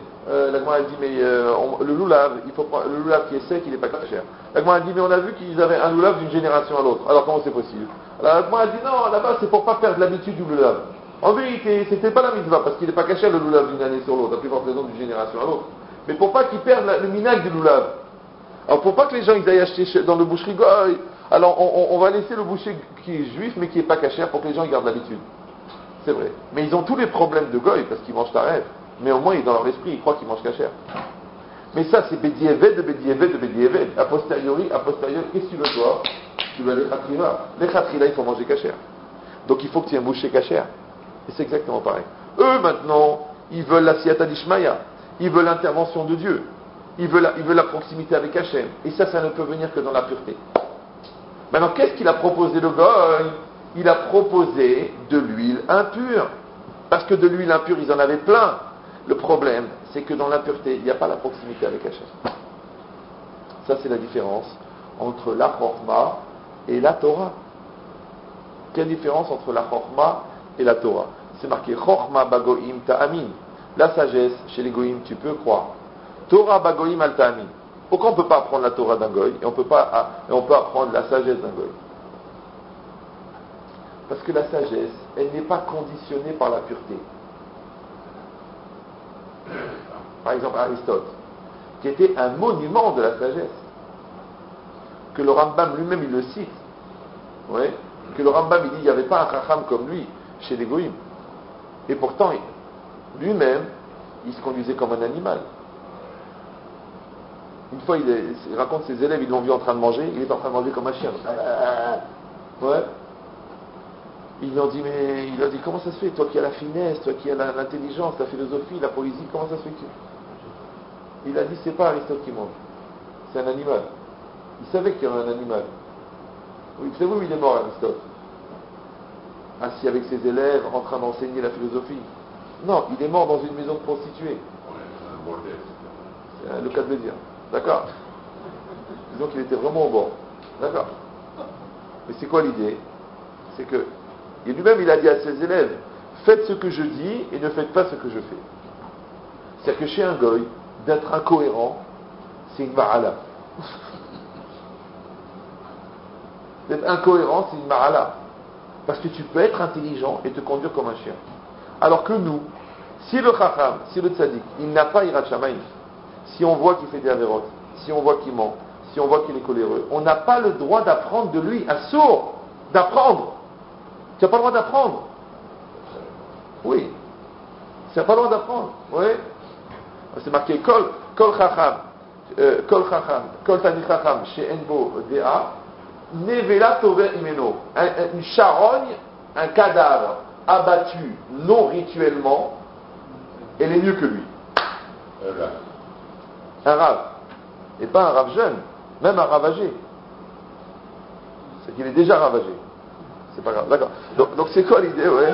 Speaker 1: le loulav, il faut prendre, le loulav qui est sec, il n'est pas cachère. La Gemara dit, mais on a vu qu'ils avaient un loulav d'une génération à l'autre. Alors comment c'est possible? Alors la Gemara dit, non, là-bas, c'est pour pas perdre l'habitude du loulav. En vérité, c'était pas la mitzvah, parce qu'il n'est pas caché le loulav d'une année sur l'autre, à plus forte raison d'une génération à l'autre. Mais pour pas qu'ils perdent le minag du loulav. Alors pour pas que les gens ils aillent acheter dans le boucherie goy, alors on va laisser le boucher qui est juif, mais qui n'est pas cachère, pour que les gens ils gardent l'habitude. C'est vrai. Mais ils ont tous les problèmes de goy, parce qu'ils mangent taref. Mais au moins, dans leur esprit, ils croient qu'ils mangent cachère. Mais ça, c'est Bedieved de Bedieved de Bedieved. A posteriori, qu'est-ce que tu veux, toi? Tu veux les khatrila. Les khatrila, il faut manger cachère. Donc il faut que tu aies un boucher cachère. Et c'est exactement pareil. Eux, maintenant, ils veulent la siyata d'Ishmaïa. Ils veulent l'intervention de Dieu. Ils veulent la proximité avec Hachem. Et ça ne peut venir que dans la pureté. Maintenant, qu'est-ce qu'il a proposé le goy? Il a proposé de l'huile impure. Parce que de l'huile impure, ils en avaient plein. Le problème, c'est que dans l'impureté, il n'y a pas la proximité avec Hachem. Ça, c'est la différence entre la Chorma et la Torah. Quelle différence entre la Chorma et la Torah? C'est marqué Chorma bagoim ta'amin. La sagesse, chez les goïm, tu peux croire. Torah bagoim al ta'amin. Pourquoi on ne peut pas apprendre la Torah d'un goy et on peut apprendre la sagesse d'un goy? Parce que la sagesse, elle n'est pas conditionnée par la pureté. Par exemple, Aristote, qui était un monument de la sagesse, que le Rambam lui-même il le cite, ouais, que le Rambam il dit il n'y avait pas un chacham comme lui chez les goïm, et pourtant lui-même il se conduisait comme un animal. Une fois il raconte ses élèves, ils l'ont vu en train de manger, il est en train de manger comme un chien. Ouais. Il lui a dit comment ça se fait, toi qui as la finesse, toi qui as l'intelligence, la philosophie, la poésie, comment ça se fait que il a dit c'est pas Aristote qui mange, c'est un animal. Il savait qu'il y avait un animal. Oui, vous savez où il est mort Aristote? Assis avec ses élèves, en train d'enseigner la philosophie. Non, il est mort dans une maison de prostituées. C'est le cas de le dire. D'accord? Disons qu'il était vraiment au bord. D'accord? Mais c'est quoi l'idée? C'est que et lui-même, il a dit à ses élèves, faites ce que je dis et ne faites pas ce que je fais. C'est-à-dire que chez un goy, d'être incohérent, c'est une ma'ala. D'être incohérent, c'est une ma'ala. Parce que tu peux être intelligent et te conduire comme un chien. Alors que nous, si le chacham, si le tzaddik, il n'a pas irat shamayim, si on voit qu'il fait des avérotes, si on voit qu'il ment, si on voit qu'il est coléreux, on n'a pas le droit d'apprendre de lui, à sourd, d'apprendre. Tu n'as pas le droit d'apprendre. Oui. Tu n'as pas le droit d'apprendre. Oui. C'est marqué Kol Chacham, Kol Tani Chacham, chez Enbo Dea, Nevela Tove Imeno. Une charogne, un cadavre abattu non rituellement, elle est mieux que lui. Un rave. Et pas un rave jeune, même un rave âgé. C'est qu'il est déjà ravagé. C'est pas grave, d'accord. Donc c'est quoi l'idée, ouais?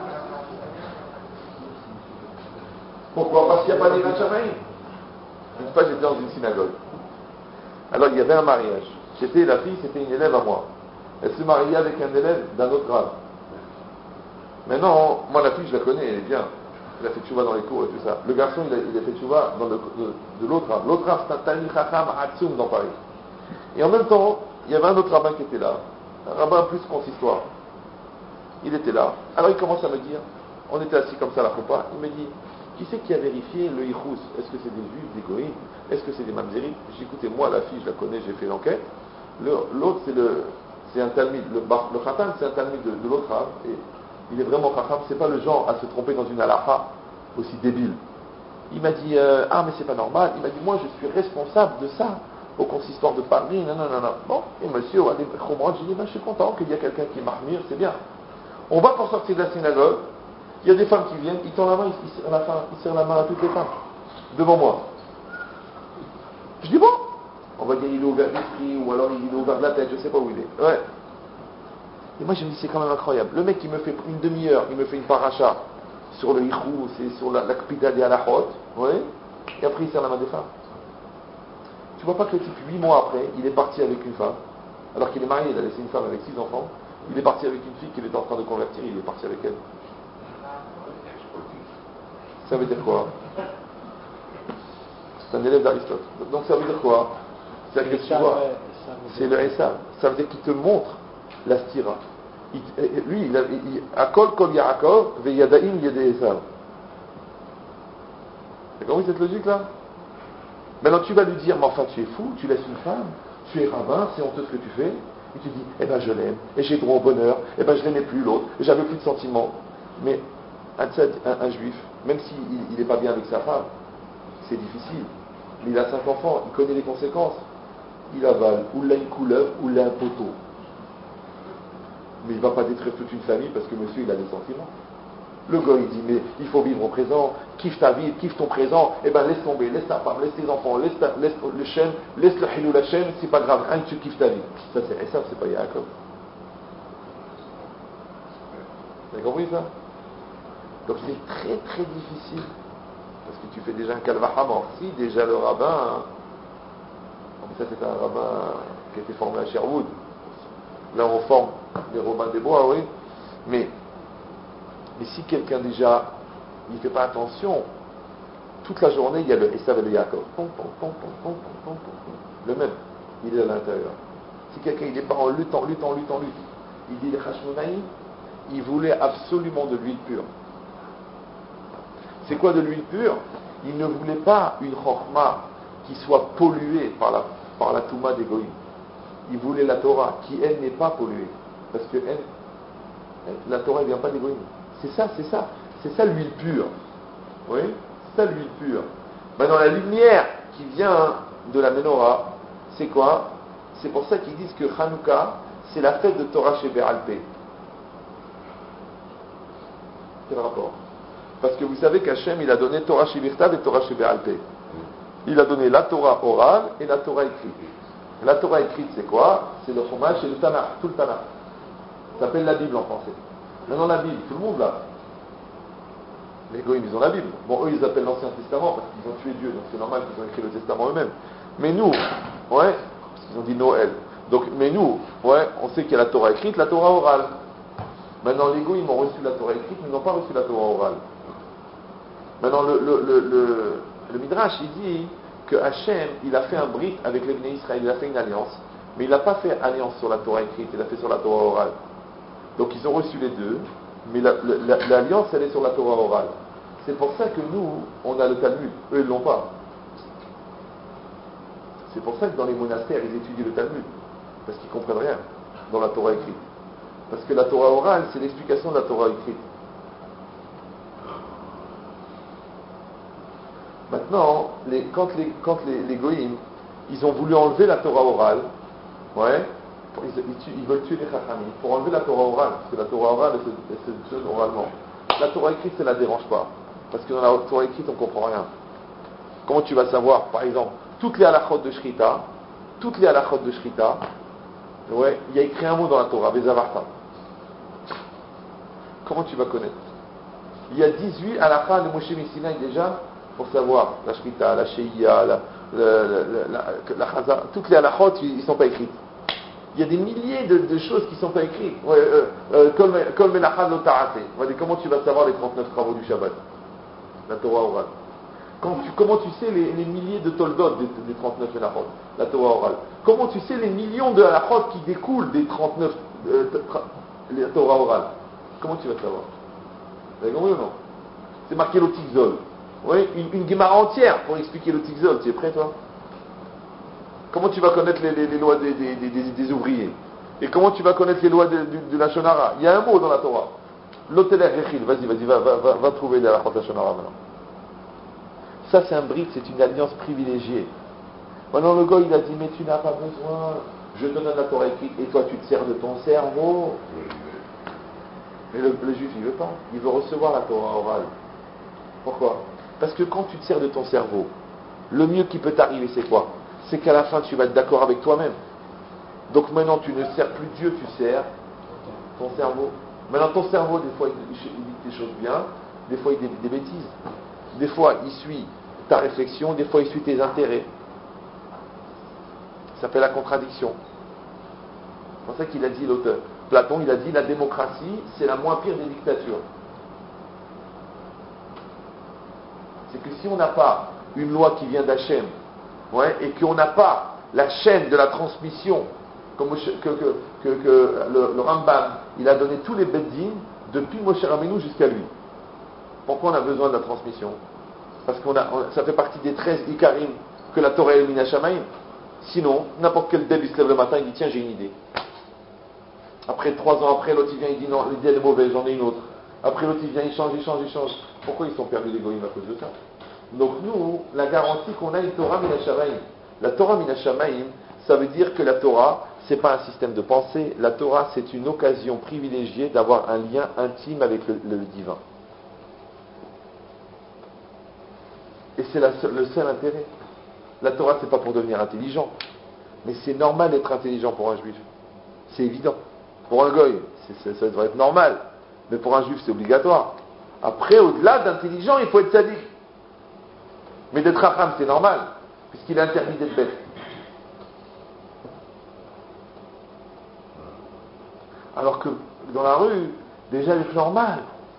Speaker 1: Pourquoi? Parce qu'il n'y a pas d'Irat Shamaïm. Une fois, j'étais dans une synagogue. Alors, il y avait un mariage. La fille, c'était une élève à moi. Elle se mariait avec un élève d'un autre grade. Maintenant, moi, la fille, je la connais, elle est bien. Elle a fait tchouva dans les cours et tout ça. Le garçon, il a fait tchouva de l'autre rabbin. L'autre rabbin, c'est un Talmid Chacham Atsoum dans Paris. Et en même temps, il y avait un autre rabbin qui était là. Un rabbin plus consistoire. Il était là. Alors il commence à me dire, on était assis comme ça à la choupa, il me dit, qui c'est qui a vérifié le Yichous? Est-ce que c'est des juifs, des goïms? Est-ce que c'est des mamzerim? J'ai écouté, moi, la fille, je la connais, j'ai fait l'enquête. L'autre, c'est un talmid. Le khatam, c'est un talmid de l'autre rabbin. Et il est vraiment khatam. C'est pas le genre à se tromper dans une halakha aussi débile. Il m'a dit, ah, mais c'est pas normal. Il m'a dit, moi, je suis responsable de ça au consistoire de Paris. Non. Bon, et monsieur, j'ai dit, ben, je suis content qu'il y a quelqu'un qui m'armire, c'est bien. On va pour sortir de la synagogue. Il y a des femmes qui viennent, ils tendent la main, ils serrent la main à toutes les femmes. Devant moi. Je dis, bon, on va dire il est ouvert l'esprit, ou alors il est ouvert de la tête, je sais pas où il est. Ouais. Et moi je me dis, c'est quand même incroyable. Le mec qui me fait une demi-heure, il me fait une paracha sur le hichou, c'est sur la kpida des halachot, ouais, et après il serre la main des femmes. Tu vois pas que le type, 8 mois après, il est parti avec une femme, alors qu'il est marié, il a laissé une femme avec 6 enfants, il est parti avec une fille qu'il était en train de convertir, il est parti avec elle. Ça veut dire quoi? C'est un élève d'Aristote. Donc ça veut dire quoi? C'est que tu vois, c'est le Esav. Ça veut dire qu'il te montre la stira. Lui, il a kol Yaakov, ve yadaim yedei Esav. T'as compris cette logique-là? Maintenant tu vas lui dire, mais enfin tu es fou, tu laisses une femme, tu es rabbin, c'est honteux ce que tu fais. Et tu dis, eh ben je l'aime, et j'ai droit au bonheur, eh ben je l'aimais plus l'autre, et j'avais plus de sentiments. Mais un juif, même s'il n'est pas bien avec sa femme, c'est difficile. Mais il a 5 enfants, il connaît les conséquences. Il avale, ou là une couleuvre, ou là un poteau. Mais il ne va pas détruire toute une famille parce que monsieur, il a des sentiments. Le gars, il dit, mais il faut vivre au présent, kiffe ta vie, kiffe ton présent, eh ben laisse tomber, laisse ta femme, laisse tes enfants, laisse le chêne, laisse le hilou la chaîne, c'est pas grave, rien que tu kiffes ta vie. Ça, c'est pas Yaakov. Vous avez compris ça? Donc c'est très très difficile. Parce que tu fais déjà un calvaham. Si déjà le rabbin, ça c'est un rabbin qui a été formé à Sherwood. Là on forme les Robins des Bois, oui. Mais si quelqu'un déjà, il ne fait pas attention, toute la journée il y a le Esav et le Yaakov. Le même, il est à l'intérieur. Si quelqu'un il n'est pas en lutte, il dit les Hashmonaïm, il voulait absolument de l'huile pure. C'est quoi de l'huile pure? Il ne voulait pas une chorma qui soit polluée par la touma des goïms. Il voulait la Torah qui, elle, n'est pas polluée. Parce que la Torah ne vient pas des goïms. C'est ça l'huile pure. Oui? C'est ça l'huile pure. Maintenant, la lumière qui vient de la menorah, c'est quoi? C'est pour ça qu'ils disent que Hanouka, c'est la fête de Torah chez Béalpé. Quel rapport? Parce que vous savez qu'Hachem, il a donné Torah chez Birtav et Torah chez Béalpé. Il a donné la Torah orale et la Torah écrite. La Torah écrite, c'est quoi? C'est le Chumash et le Tanakh, tout le Tanakh. Ça s'appelle la Bible en français. Maintenant, la Bible, tout le monde l'a. Les Goïms, ils ont la Bible. Bon, eux, ils appellent l'Ancien Testament parce qu'ils ont tué Dieu, donc c'est normal qu'ils ont écrit le Testament eux-mêmes. Mais nous, ouais, parce qu'ils ont dit Noël. Donc, mais nous, ouais, on sait qu'il y a la Torah écrite, la Torah orale. Maintenant, les Goïms ont reçu la Torah écrite, mais ils n'ont pas reçu la Torah orale. Maintenant, le Midrash, il dit que Hachem, il a fait un brit avec les Bnei Israël, il a fait une alliance, mais il n'a pas fait alliance sur la Torah écrite, il a fait sur la Torah orale. Donc ils ont reçu les deux, mais l'alliance, elle est sur la Torah orale. C'est pour ça que nous, on a le Talmud, eux, ils ne l'ont pas. C'est pour ça que dans les monastères, ils étudient le Talmud, parce qu'ils ne comprennent rien dans la Torah écrite. Parce que la Torah orale, c'est l'explication de la Torah écrite. Maintenant, quand les goïms, ils ont voulu enlever la Torah orale, ouais, ils veulent tuer les chachamim pour enlever la Torah orale, parce que la Torah orale, elle se donne oralement. La Torah écrite, ça ne la dérange pas, parce que dans la Torah écrite, on ne comprend rien. Comment tu vas savoir, par exemple, toutes les halachot de Shrita, Ouais, il y a écrit un mot dans la Torah, Bezavarta. Comment tu vas connaître? Il y a 18 halakha de Moshe Messinaï déjà, pour savoir la Shrita, la Sheia, la Chaza, toutes les halakhot, ils ne sont pas écrites. Il y a des milliers de choses qui ne sont pas écrites. Kol Melachad Lo Ta'ase. Comment tu vas savoir les 39 travaux du Shabbat? La Torah orale. Comment tu sais les milliers de toldot des 39 Melachot? La Torah orale. Comment tu sais les millions de halakhot qui découlent des 39 la Torah orale? Comment tu vas savoir? Vous avez compris ou non? C'est marqué l'Otixol. Oui, une Gemara entière pour expliquer l'Otixol. Tu es prêt, toi? Comment tu vas connaître les lois des ouvriers? Et comment tu vas connaître les lois de la Shonara? Il y a un mot dans la Torah. L'Oteler Rechil. Vas-y, va trouver la Shonara maintenant. Ça, c'est un brief, c'est une alliance privilégiée. Maintenant, le gars, il a dit, mais tu n'as pas besoin. Je te donne la Torah écrite et toi, tu te sers de ton cerveau. Mais le juif, il ne veut pas. Il veut recevoir la Torah orale. Pourquoi? Parce que quand tu te sers de ton cerveau, le mieux qui peut t'arriver, c'est quoi? C'est qu'à la fin, tu vas être d'accord avec toi-même. Donc maintenant, tu ne sers plus Dieu, tu sers ton cerveau. Maintenant, ton cerveau, des fois, il dit des choses bien, des fois, il dit des bêtises. Des fois, il suit ta réflexion, des fois, il suit tes intérêts. Ça s'appelle la contradiction. C'est pour ça qu'il a dit, l'auteur Platon, il a dit, la démocratie, c'est la moins pire des dictatures. C'est que si on n'a pas une loi qui vient d'Hachem, et qu'on n'a pas la chaîne de la transmission, comme que le Rambam, il a donné tous les beddin depuis Moshe Rabbeinu jusqu'à lui. Pourquoi on a besoin de la transmission? Parce que ça fait partie des 13 Ikarim que la Torah est Mina Shamayim. Sinon, n'importe quel Deb, il se lève le matin, il dit tiens, j'ai une idée. Après 3 ans après, l'autre il vient, il dit non, l'idée elle est mauvaise, j'en ai une autre. Après l'autre il vient, il change. Pourquoi ils sont perdus les goïms à cause de ça? Donc nous, la garantie qu'on a une Torah Mina Shamayim. La Torah Mina Shamayim, ça veut dire que la Torah, c'est pas un système de pensée. La Torah, c'est une occasion privilégiée d'avoir un lien intime avec le divin. Et c'est le seul intérêt. La Torah, c'est pas pour devenir intelligent. Mais c'est normal d'être intelligent pour un juif. C'est évident. Pour un goy, ça devrait être normal. Mais pour un juif, c'est obligatoire. Après, au-delà d'intelligent, il faut être sadique. Mais d'être racham, c'est normal. Puisqu'il est interdit d'être bête. Alors que dans la rue, déjà être normal.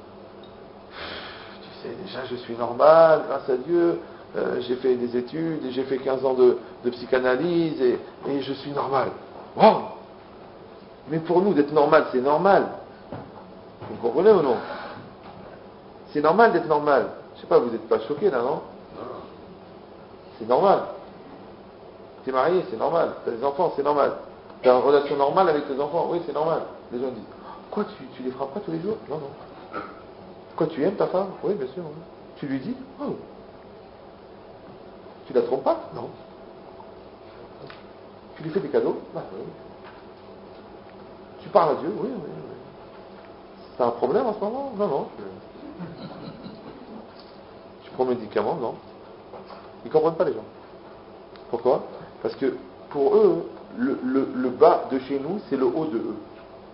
Speaker 1: Tu sais, déjà je suis normal, grâce à Dieu. J'ai fait des études, j'ai fait 15 ans de psychanalyse et je suis normal. Wow! Mais pour nous, d'être normal, c'est normal. Vous comprenez ou non? C'est normal d'être normal. Je sais pas, vous n'êtes pas choqués là, non? C'est normal. Tu es marié, c'est normal. Tu as des enfants, c'est normal. Tu as une relation normale avec tes enfants, oui, c'est normal. Les gens disent, quoi, tu les frappes pas tous les jours? Non, non. Quoi, tu aimes ta femme? Oui, bien sûr. Oui. Tu lui dis? Oh. Tu la trompes pas? Non. Tu lui fais des cadeaux? Bah, oui. Tu parles à Dieu? Oui, oui, oui. T'as un problème en ce moment? Non, non. Tu prends des médicaments? Non. Ils ne comprennent pas les gens. Pourquoi? Parce que pour eux, le bas de chez nous, c'est le haut de eux.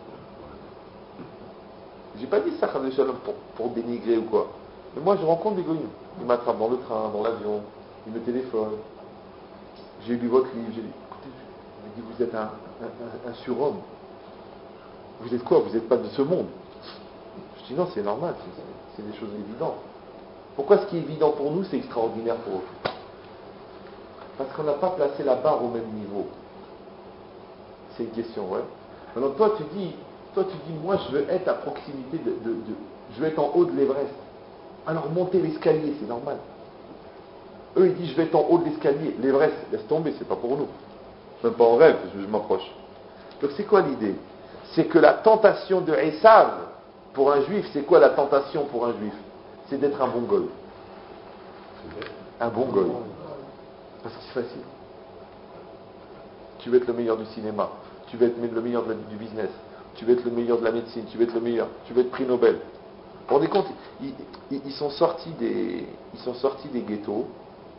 Speaker 1: J'ai pas dit ça pour dénigrer ou quoi. Mais moi, je rencontre des goyim. Ils m'attrapent dans le train, dans l'avion, ils me téléphonent. J'ai lu votre livre, j'ai dit, écoutez, il me dit, vous êtes un surhomme. Vous êtes quoi? Vous n'êtes pas de ce monde. Je dis non, c'est normal, c'est des choses évidentes. Pourquoi ce qui est évident pour nous, c'est extraordinaire pour eux? Parce qu'on n'a pas placé la barre au même niveau. C'est une question, ouais. Alors toi tu dis, moi je veux être à proximité je veux être en haut de l'Everest. Alors monter l'escalier, c'est normal. Eux ils disent je vais être en haut de l'escalier. L'Everest, laisse tomber, c'est pas pour nous. Même pas en rêve, je m'approche. Donc c'est quoi l'idée? C'est que la tentation de Esav pour un juif, c'est quoi la tentation pour un juif? C'est d'être un bon goy. Un bon goy. Parce que c'est facile. Tu veux être le meilleur du cinéma, tu veux être le meilleur du business, tu veux être le meilleur de la médecine, tu veux être le meilleur, tu veux être prix Nobel. Vous vous rendez compte, ils sont sortis des ghettos,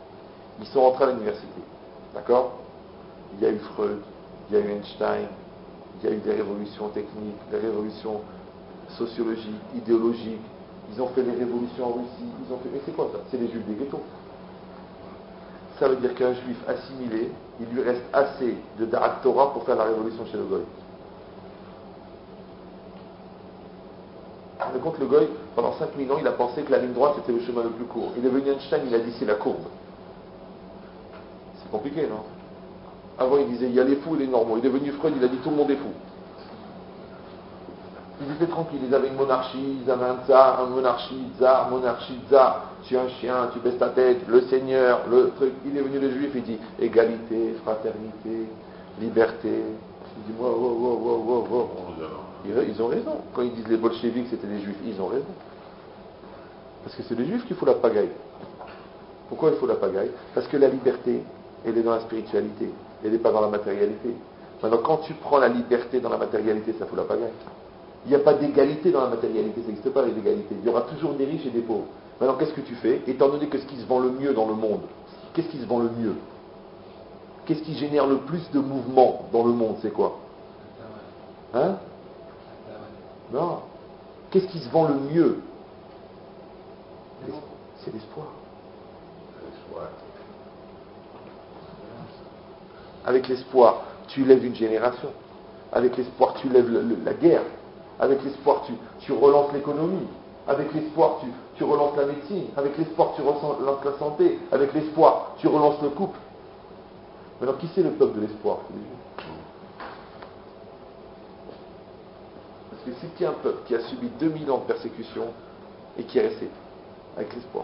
Speaker 1: ils sont rentrés à l'université. D'accord? Il y a eu Freud, il y a eu Einstein, il y a eu des révolutions techniques, des révolutions sociologiques, idéologiques. Ils ont fait des révolutions en Russie, ils ont fait... Mais c'est quoi ça? C'est les juifs des ghettos. Ça veut dire qu'un juif assimilé, il lui reste assez de Da'at Torah pour faire la révolution chez le Goy. Mais contre le Goy, pendant 5000 ans, il a pensé que la ligne droite c'était le chemin le plus court. Il est venu Einstein, il a dit c'est la courbe. C'est compliqué, non? Avant il disait il y a les fous et les normaux. Il est venu Freud, il a dit tout le monde est fou. Ils étaient tranquilles, ils avaient une monarchie, ils avaient un tsar, monarchie, tsar. Tu es un chien, tu baisses ta tête, le seigneur, le truc. Il est venu le juif, il dit égalité, fraternité, liberté. Il dit wow. Ils ont raison. Quand ils disent les bolcheviks c'était des juifs, ils ont raison. Parce que c'est les juifs qu'il faut la pagaille. Pourquoi il faut la pagaille? Parce que la liberté, elle est dans la spiritualité, elle n'est pas dans la matérialité. Maintenant, quand tu prends la liberté dans la matérialité, ça fout la pagaille. Il n'y a pas d'égalité dans la matérialité, ça n'existe pas l'égalité. Il y aura toujours des riches et des pauvres. Maintenant, qu'est-ce que tu fais? Étant donné que ce qui se vend le mieux dans le monde, qu'est-ce qui se vend le mieux? Qu'est-ce qui génère le plus de mouvement dans le monde? C'est quoi? Hein? Non. Qu'est-ce qui se vend le mieux? C'est l'espoir. Avec l'espoir, tu lèves une génération. Avec l'espoir, tu lèves la guerre. Avec l'espoir, tu relances l'économie. Avec l'espoir, tu relances la médecine. Avec l'espoir, tu relances la santé. Avec l'espoir, tu relances le couple. Maintenant, qui c'est le peuple de l'espoir? Parce que c'est un peuple qui a subi 2000 ans de persécution et qui est resté avec l'espoir.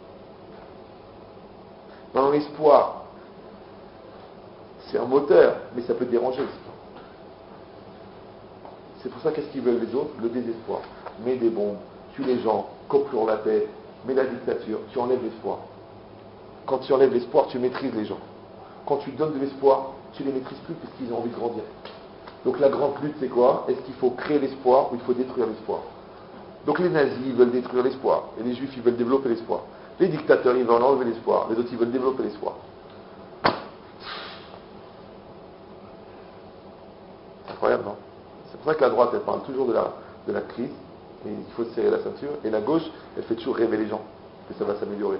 Speaker 1: Dans l'espoir, c'est un moteur, mais ça peut déranger aussi. C'est pour ça qu'est-ce qu'ils veulent les autres? Le désespoir. Mets des bombes, tue les gens, coupe sur la tête, mets la dictature, tu enlèves l'espoir. Quand tu enlèves l'espoir, tu maîtrises les gens. Quand tu donnes de l'espoir, tu les maîtrises plus parce qu'ils ont envie de grandir. Donc la grande lutte, c'est quoi? Est-ce qu'il faut créer l'espoir ou il faut détruire l'espoir? Donc les nazis, ils veulent détruire l'espoir. Et les juifs, ils veulent développer l'espoir. Les dictateurs, ils veulent enlever l'espoir. Les autres, ils veulent développer l'espoir. C'est incroyable, non? C'est pour ça que la droite, elle parle toujours de la crise. Et il faut serrer la ceinture. Et la gauche, elle fait toujours rêver les gens que ça va s'améliorer.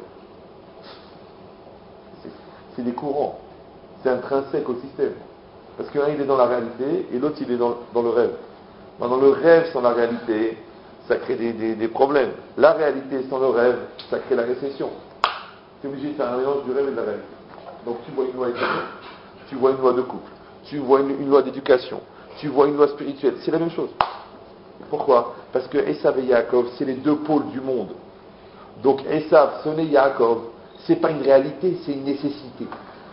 Speaker 1: C'est des courants. C'est intrinsèque au système. Parce qu'un, il est dans la réalité, et l'autre, il est dans le rêve. Dans le rêve sans la réalité, ça crée des problèmes. La réalité sans le rêve, ça crée la récession. Tu es obligé de faire un mélange du rêve et de la réalité. Donc tu vois une loi économique, tu vois une loi de couple, tu vois une loi d'éducation, tu vois une loi spirituelle. C'est la même chose. Pourquoi? Parce que Esav et Yaakov, c'est les deux pôles du monde. Donc Esav, ce n'est Yaakov, c'est pas une réalité, c'est une nécessité.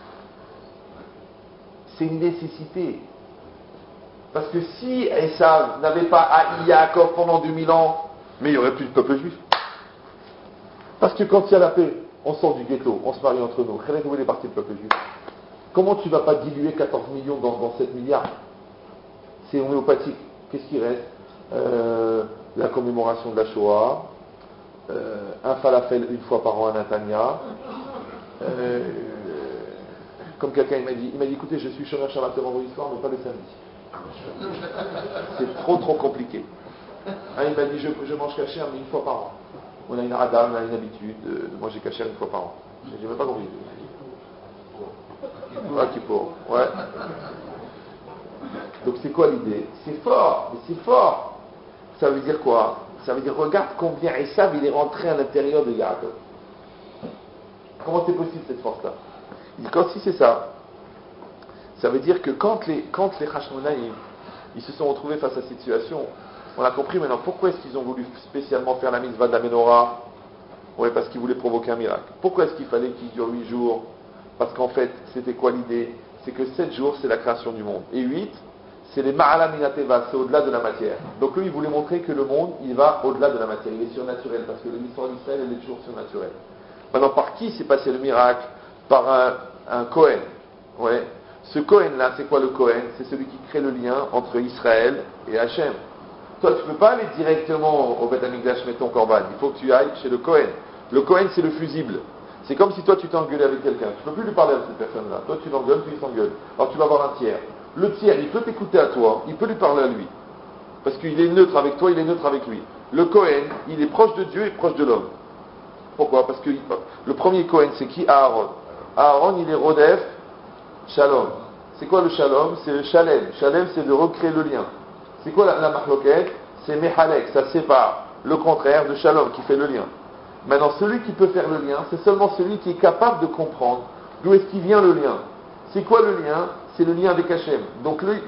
Speaker 1: C'est une nécessité. Parce que si Esav n'avait pas haï Yaakov pendant 2000 ans, mais il n'y aurait plus de peuple juif. Parce que quand il y a la paix, on sort du ghetto, on se marie entre nous. Où est parti le peuple juif? Comment tu ne vas pas diluer 14 millions dans 7 milliards? C'est homéopathique. Qu'est-ce qui reste? La commémoration de la Shoah, un falafel une fois par an à Netanya. Comme quelqu'un il m'a dit écoutez, je suis chômeur Shabbat le vendredi soir, mais pas le samedi. C'est trop compliqué. Il m'a dit je mange kasher mais une fois par an. On a une rada, on a une habitude de manger kasher une fois par an. J'ai même pas compris. Ah, Kippour, ouais. Donc c'est quoi l'idée? C'est fort, mais c'est fort. Ça veut dire quoi? Ça veut dire regarde combien Esav il est rentré à l'intérieur de Yaakov. Comment c'est possible cette force-là? Il dit quand si c'est ça, ça veut dire que quand les Hashmonaïm, ils se sont retrouvés face à cette situation, on a compris maintenant pourquoi est-ce qu'ils ont voulu spécialement faire la mitzvah de la menorah. Oui, parce qu'ils voulaient provoquer un miracle. Pourquoi est-ce qu'il fallait qu'il dure 8 jours? Parce qu'en fait, c'était quoi l'idée? C'est que 7 jours, c'est la création du monde. Et 8, c'est les Ma'ala Minateva, c'est au-delà de la matière. Donc lui, il voulait montrer que le monde, il va au-delà de la matière. Il est surnaturel, parce que l'histoire d'Israël, elle est toujours surnaturelle. Maintenant, par qui s'est passé le miracle? Par un Kohen. Ouais. Ce Kohen-là, c'est quoi le Kohen? C'est celui qui crée le lien entre Israël et Hachem. Toi, tu ne peux pas aller directement au Beth Amikdash mettre ton korban. Il faut que tu ailles chez le Kohen. Le Kohen, c'est le fusible. C'est comme si toi, tu t'engueulais avec quelqu'un. Tu ne peux plus lui parler à cette personne-là. Toi, tu l'engueules, puis il s'engueule. Alors, tu vas voir un tiers. Le tiers, il peut t'écouter à toi, il peut lui parler à lui. Parce qu'il est neutre avec toi, il est neutre avec lui. Le Kohen, il est proche de Dieu et proche de l'homme. Pourquoi? Parce que le premier Kohen, c'est qui? Aaron. Aaron, il est Rodef, Shalom. C'est quoi le Shalom? C'est le Shalem. Shalem, c'est de recréer le lien. C'est quoi la Mahloket? C'est Mehalek, ça sépare. Le contraire de Shalom, qui fait le lien. Maintenant, celui qui peut faire le lien, c'est seulement celui qui est capable de comprendre d'où est-ce qu'il vient le lien. C'est quoi le lien? C'est le lien avec Hachem. Donc le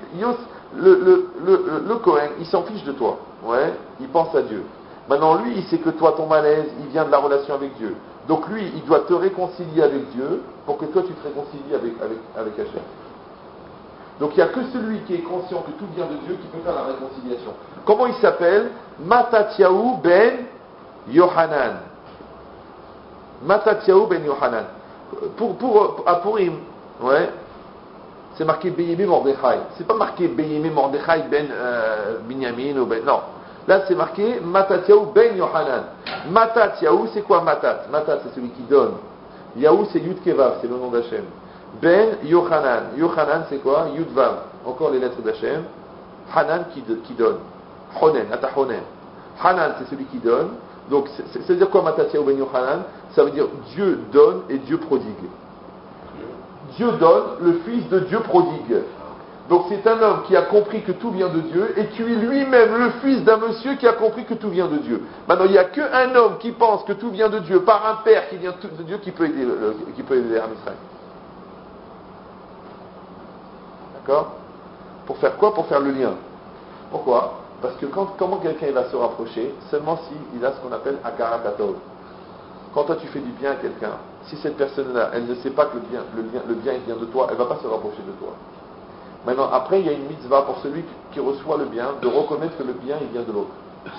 Speaker 1: Kohen, il s'en fiche de toi. Ouais, il pense à Dieu. Maintenant, lui, il sait que toi, ton malaise, il vient de la relation avec Dieu. Donc lui, il doit te réconcilier avec Dieu pour que toi, tu te réconcilies avec Hachem. Donc il n'y a que celui qui est conscient que tout vient de Dieu qui peut faire la réconciliation. Comment il s'appelle? Matatyahu ben Yohanan. Matatyahu ben Yohanan. À Purim, ouais, c'est marqué Beyemi Mordechai. C'est pas marqué Beyemi Mordechai ben Binyamin ou ben. Non. Là, c'est marqué Matatyahu ben Yohanan. Matatyahu, c'est quoi Matat? Matat, c'est celui qui donne. Yahu, c'est Yud Kevav, c'est le nom d'Hachem. Ben Yohanan. Yohanan, c'est quoi? Yud Vav. Encore les lettres d'Hachem. Hanan qui donne. Honen, Ata Honen. Hanan, c'est celui qui donne. Donc, c'est-à-dire quoi Matatyahu ben Yohanan? Ça veut dire Dieu donne et Dieu prodigue. Dieu donne, le Fils de Dieu prodigue. Donc c'est un homme qui a compris que tout vient de Dieu et qui est lui-même le fils d'un monsieur qui a compris que tout vient de Dieu. Maintenant, il n'y a qu'un homme qui pense que tout vient de Dieu par un père qui vient de Dieu qui peut aider Am Israël. D'accord? Pour faire quoi? Pour faire le lien. Pourquoi? Parce que comment quelqu'un va se rapprocher? Seulement s'il a ce qu'on appelle Akarat Hatov. Quand toi tu fais du bien à quelqu'un, si cette personne-là, elle ne sait pas que le bien il vient de toi, elle ne va pas se rapprocher de toi. Maintenant, après, il y a une mitzvah pour celui qui reçoit le bien, de reconnaître que le bien, il vient de l'autre.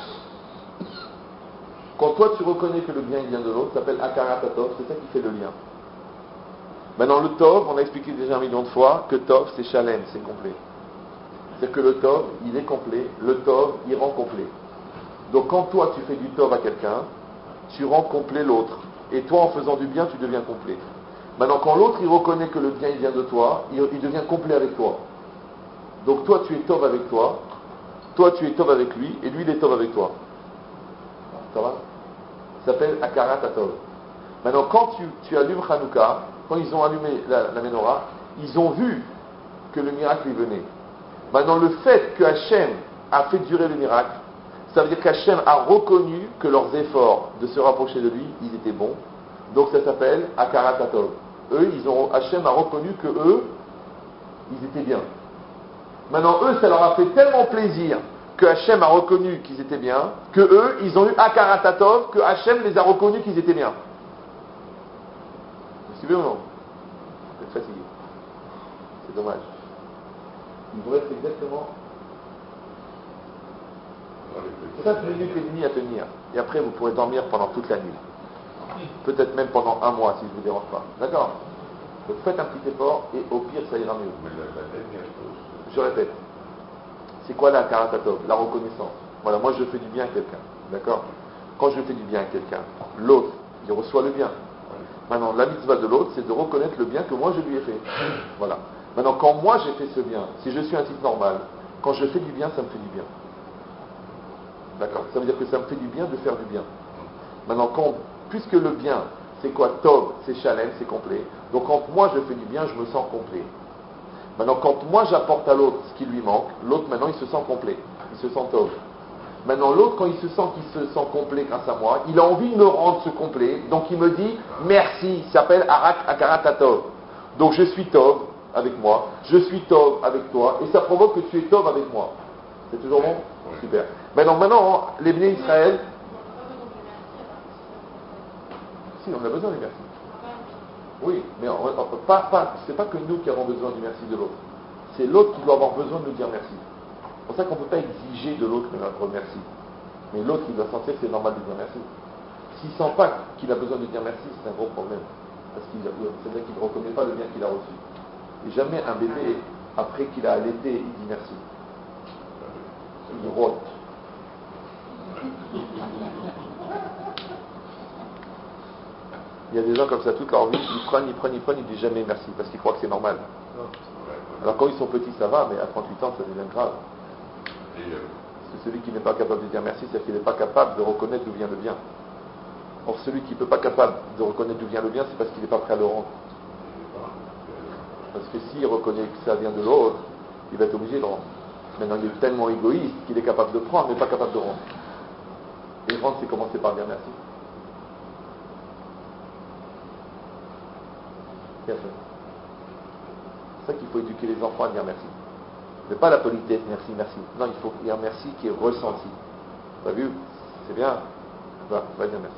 Speaker 1: Quand toi, tu reconnais que le bien, il vient de l'autre, ça s'appelle Akarat Tov, c'est ça qui fait le lien. Maintenant, le Tov, on a expliqué déjà 1 million de fois que Tov, c'est Shalem, c'est complet. C'est que le Tov, il est complet, le Tov, il rend complet. Donc, quand toi, tu fais du Tov à quelqu'un, tu rends complet l'autre. Et toi, en faisant du bien, tu deviens complet. Maintenant, quand l'autre, il reconnaît que le bien, il vient de toi, il devient complet avec toi. Donc toi tu es tov avec toi tu es tov avec lui, et lui il est tov avec toi. Ça va? Ça s'appelle Akarat Hatov. Maintenant quand tu allumes Hanouka, quand ils ont allumé la menorah, ils ont vu que le miracle y venait. Maintenant le fait que Hachem a fait durer le miracle, ça veut dire qu'Hachem a reconnu que leurs efforts de se rapprocher de lui, ils étaient bons. Donc ça s'appelle Akarat Hatov. Hachem a reconnu que eux, ils étaient bien. Maintenant, eux, ça leur a fait tellement plaisir que Hachem a reconnu qu'ils étaient bien, que eux, ils ont eu Akarat Hatov, que Hachem les a reconnus qu'ils étaient bien. Vous suivez ou non? Vous êtes fatigué. C'est dommage. Il vous reste exactement 5 minutes et demie à tenir. Et après, vous pourrez dormir pendant toute la nuit. Peut-être même pendant 1 mois, si je ne vous dérange pas. D'accord? Donc faites un petit effort, et au pire, ça ira mieux. Je répète, c'est quoi la Akarat Hatov? La reconnaissance. Voilà, moi je fais du bien à quelqu'un, d'accord? Quand je fais du bien à quelqu'un, l'autre, il reçoit le bien. Maintenant, la mitzvah de l'autre, c'est de reconnaître le bien que moi je lui ai fait. Voilà. Maintenant, quand moi j'ai fait ce bien, si je suis un type normal, quand je fais du bien, ça me fait du bien. D'accord? Ça veut dire que ça me fait du bien de faire du bien. Maintenant, puisque le bien, c'est quoi? Tov, c'est Shalem, c'est complet. Donc quand moi je fais du bien, je me sens complet. Maintenant, quand moi j'apporte à l'autre ce qui lui manque, l'autre maintenant il se sent complet, il se sent tov. Maintenant, l'autre, quand il se sent complet grâce à moi, il a envie de me rendre ce complet, donc il me dit merci, ça s'appelle Akarat Hatov. Donc je suis tov avec moi, je suis tov avec toi, et ça provoque que tu es tov avec moi. C'est toujours bon? Super. Maintenant, les Bnei Israël. Si, on a besoin des merci. Oui, mais c'est pas que nous qui avons besoin du merci de l'autre. C'est l'autre qui doit avoir besoin de nous dire merci. C'est pour ça qu'on ne peut pas exiger de l'autre notre merci. Mais l'autre, il doit sentir que c'est normal de dire merci. S'il ne sent pas qu'il a besoin de dire merci, c'est un gros problème. Parce qu'il ne reconnaît pas le bien qu'il a reçu. Et jamais un bébé, après qu'il a allaité, il dit merci. Il rôde. Il y a des gens comme ça toute leur vie, ils prennent, ils disent jamais merci parce qu'ils croient que c'est normal. Alors quand ils sont petits, ça va, mais à 38 ans, ça devient grave. C'est celui qui n'est pas capable de dire merci, c'est-à-dire qu'il n'est pas capable de reconnaître d'où vient le bien. Or, celui qui n'est pas capable de reconnaître d'où vient le bien, c'est parce qu'il n'est pas prêt à le rendre. Parce que s'il reconnaît que ça vient de l'autre, il va être obligé de le rendre. Maintenant, il est tellement égoïste qu'il est capable de prendre, mais pas capable de rendre. Et rendre, c'est commencer par dire merci. C'est ça qu'il faut éduquer les enfants à dire merci. Mais pas la politesse, merci, merci. Non, il faut dire merci qui est ressenti. T'as vu? C'est bien. Va dire merci.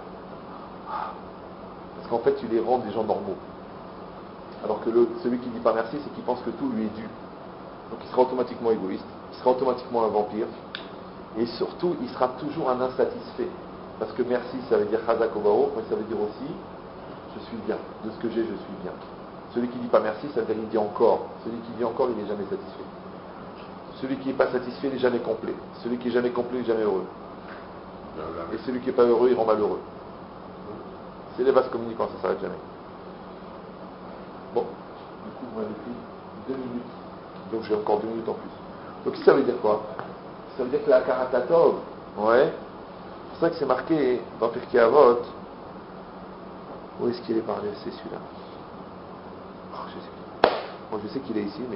Speaker 1: Parce qu'en fait, tu les rends des gens normaux. Alors que celui qui ne dit pas merci, c'est qu'il pense que tout lui est dû. Donc il sera automatiquement égoïste, il sera automatiquement un vampire, et surtout, il sera toujours un insatisfait. Parce que merci, ça veut dire Chazak Obao, mais ça veut dire aussi, je suis bien. De ce que j'ai, je suis bien. Celui qui ne dit pas merci, ça veut dire il dit encore. Celui qui dit encore, il n'est jamais satisfait. Celui qui n'est pas satisfait, il n'est jamais complet. Celui qui est jamais complet, il n'est jamais heureux. Et celui qui n'est pas heureux, il rend malheureux. C'est les vases communicants, ça ne s'arrête jamais. Bon, du coup, vous m'avez pris 2 minutes. Donc j'ai encore 2 minutes en plus. Donc ça veut dire quoi? Ça veut dire que la Karatatov, ouais, c'est pour ça que c'est marqué dans Pirkei Avot. Où est-ce qu'il est parlé? C'est celui-là. Oh, je sais. Bon, je sais qu'il est ici, mais...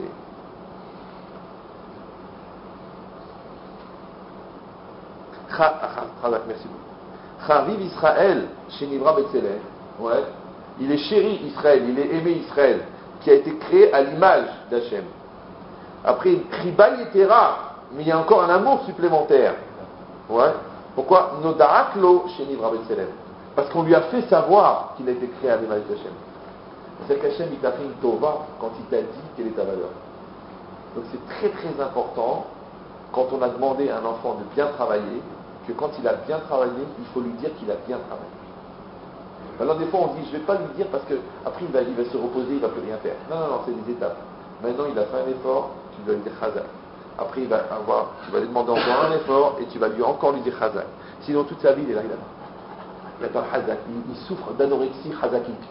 Speaker 1: Merci beaucoup. Chariv Israël, chez Nivra Betzelem, ouais, il est chéri Israël, il est aimé Israël, qui a été créé à l'image d'Hachem. Après, Kriba Yetera, mais il y a encore un amour supplémentaire. Ouais. Pourquoi? Noda'aklo chez Nivra Betzelem. Parce qu'on lui a fait savoir qu'il a été créé à l'image d'Hachem. C'est qu'Hachem, il t'a fait une tova quand il t'a dit quelle est ta valeur. Donc c'est très très important, quand on a demandé à un enfant de bien travailler, que quand il a bien travaillé, il faut lui dire qu'il a bien travaillé. Alors des fois on dit, je ne vais pas lui dire parce qu'après il va se reposer, il ne va plus rien faire. Non, c'est des étapes. Maintenant il a fait un effort, tu dois lui dire Chazak. Après tu vas lui demander encore un effort et tu vas lui encore lui dire Chazak. Sinon toute sa vie il est là, il attend Chazak. Il souffre d'anorexie chazakique.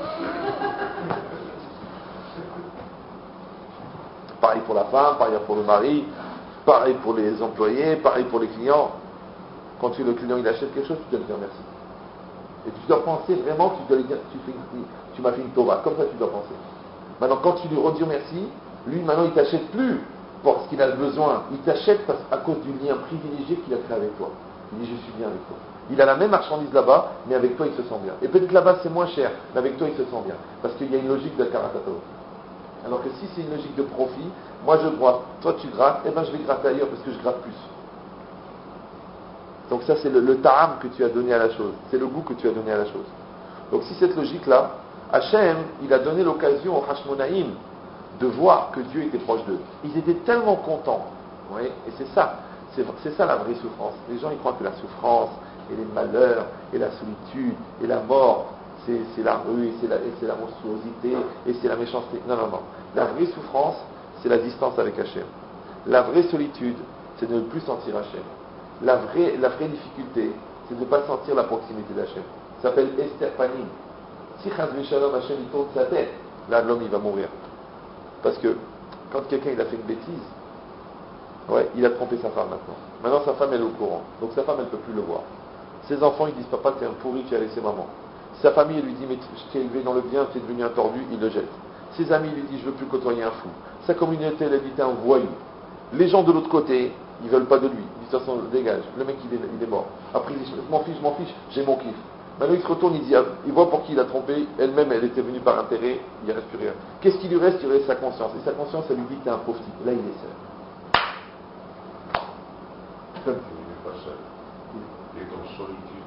Speaker 1: Pareil pour la femme, pareil pour le mari, pareil pour les employés, pareil pour les clients. Quand le client il achète quelque chose, tu dois lui dire merci. Et tu dois penser vraiment que tu dois lui dire tu m'as fait une tova. Comme ça tu dois penser. Maintenant quand tu lui redis merci, lui maintenant il t'achète plus pour ce qu'il a besoin. Il t'achète à cause du lien privilégié qu'il a créé avec toi. Il dit je suis bien avec toi. Il a la même marchandise là-bas, mais avec toi il se sent bien. Et peut-être là-bas c'est moins cher, mais avec toi il se sent bien. Parce qu'il y a une logique de Karatato. Alors que si c'est une logique de profit, moi je gratte, toi tu grattes, et ben je vais gratter ailleurs parce que je gratte plus. Donc ça c'est le ta'am que tu as donné à la chose, c'est le goût que tu as donné à la chose. Donc si cette logique-là, Hachem, il a donné l'occasion aux Hashmonaïm de voir que Dieu était proche d'eux. Ils étaient tellement contents, oui, et c'est ça la vraie souffrance. Les gens ils croient que la souffrance, et les malheurs, et la solitude, et la mort, c'est la rue, et c'est la monstruosité, et c'est la méchanceté. Non. La vraie souffrance, c'est la distance avec Hachem. La vraie solitude, c'est de ne plus sentir Hachem. La vraie difficulté, c'est de ne pas sentir la proximité d'Hachem. Ça s'appelle Esther Panim. Si Chaz V'Shalom Hachem il tourne sa tête, là l'homme il va mourir. Parce que quand quelqu'un il a fait une bêtise, ouais, il a trompé sa femme maintenant. Maintenant sa femme elle est au courant. Donc sa femme elle ne peut plus le voir. Ses enfants ils disent papa t'es un pourri, tu as laissé maman. Sa famille elle lui dit mais je t'ai élevé dans le bien, tu es devenu un tordu, il le jette. Ses amis lui disent je veux plus côtoyer un fou. Sa communauté elle dit t'es un voyou. Les gens de l'autre côté, ils veulent pas de lui. Ils disent de toute façon dégage, le mec il est mort. Après il dit je m'en fiche, j'ai mon kiff. Maintenant il se retourne, il voit pour qui il a trompé, elle-même elle était venue par intérêt, il ne reste plus rien. Qu'est-ce qui lui reste? Il reste sa conscience. Et sa conscience elle lui dit t'es un pauvre type. Là il est seul.
Speaker 3: Il n'est pas seul. Il est en solitude.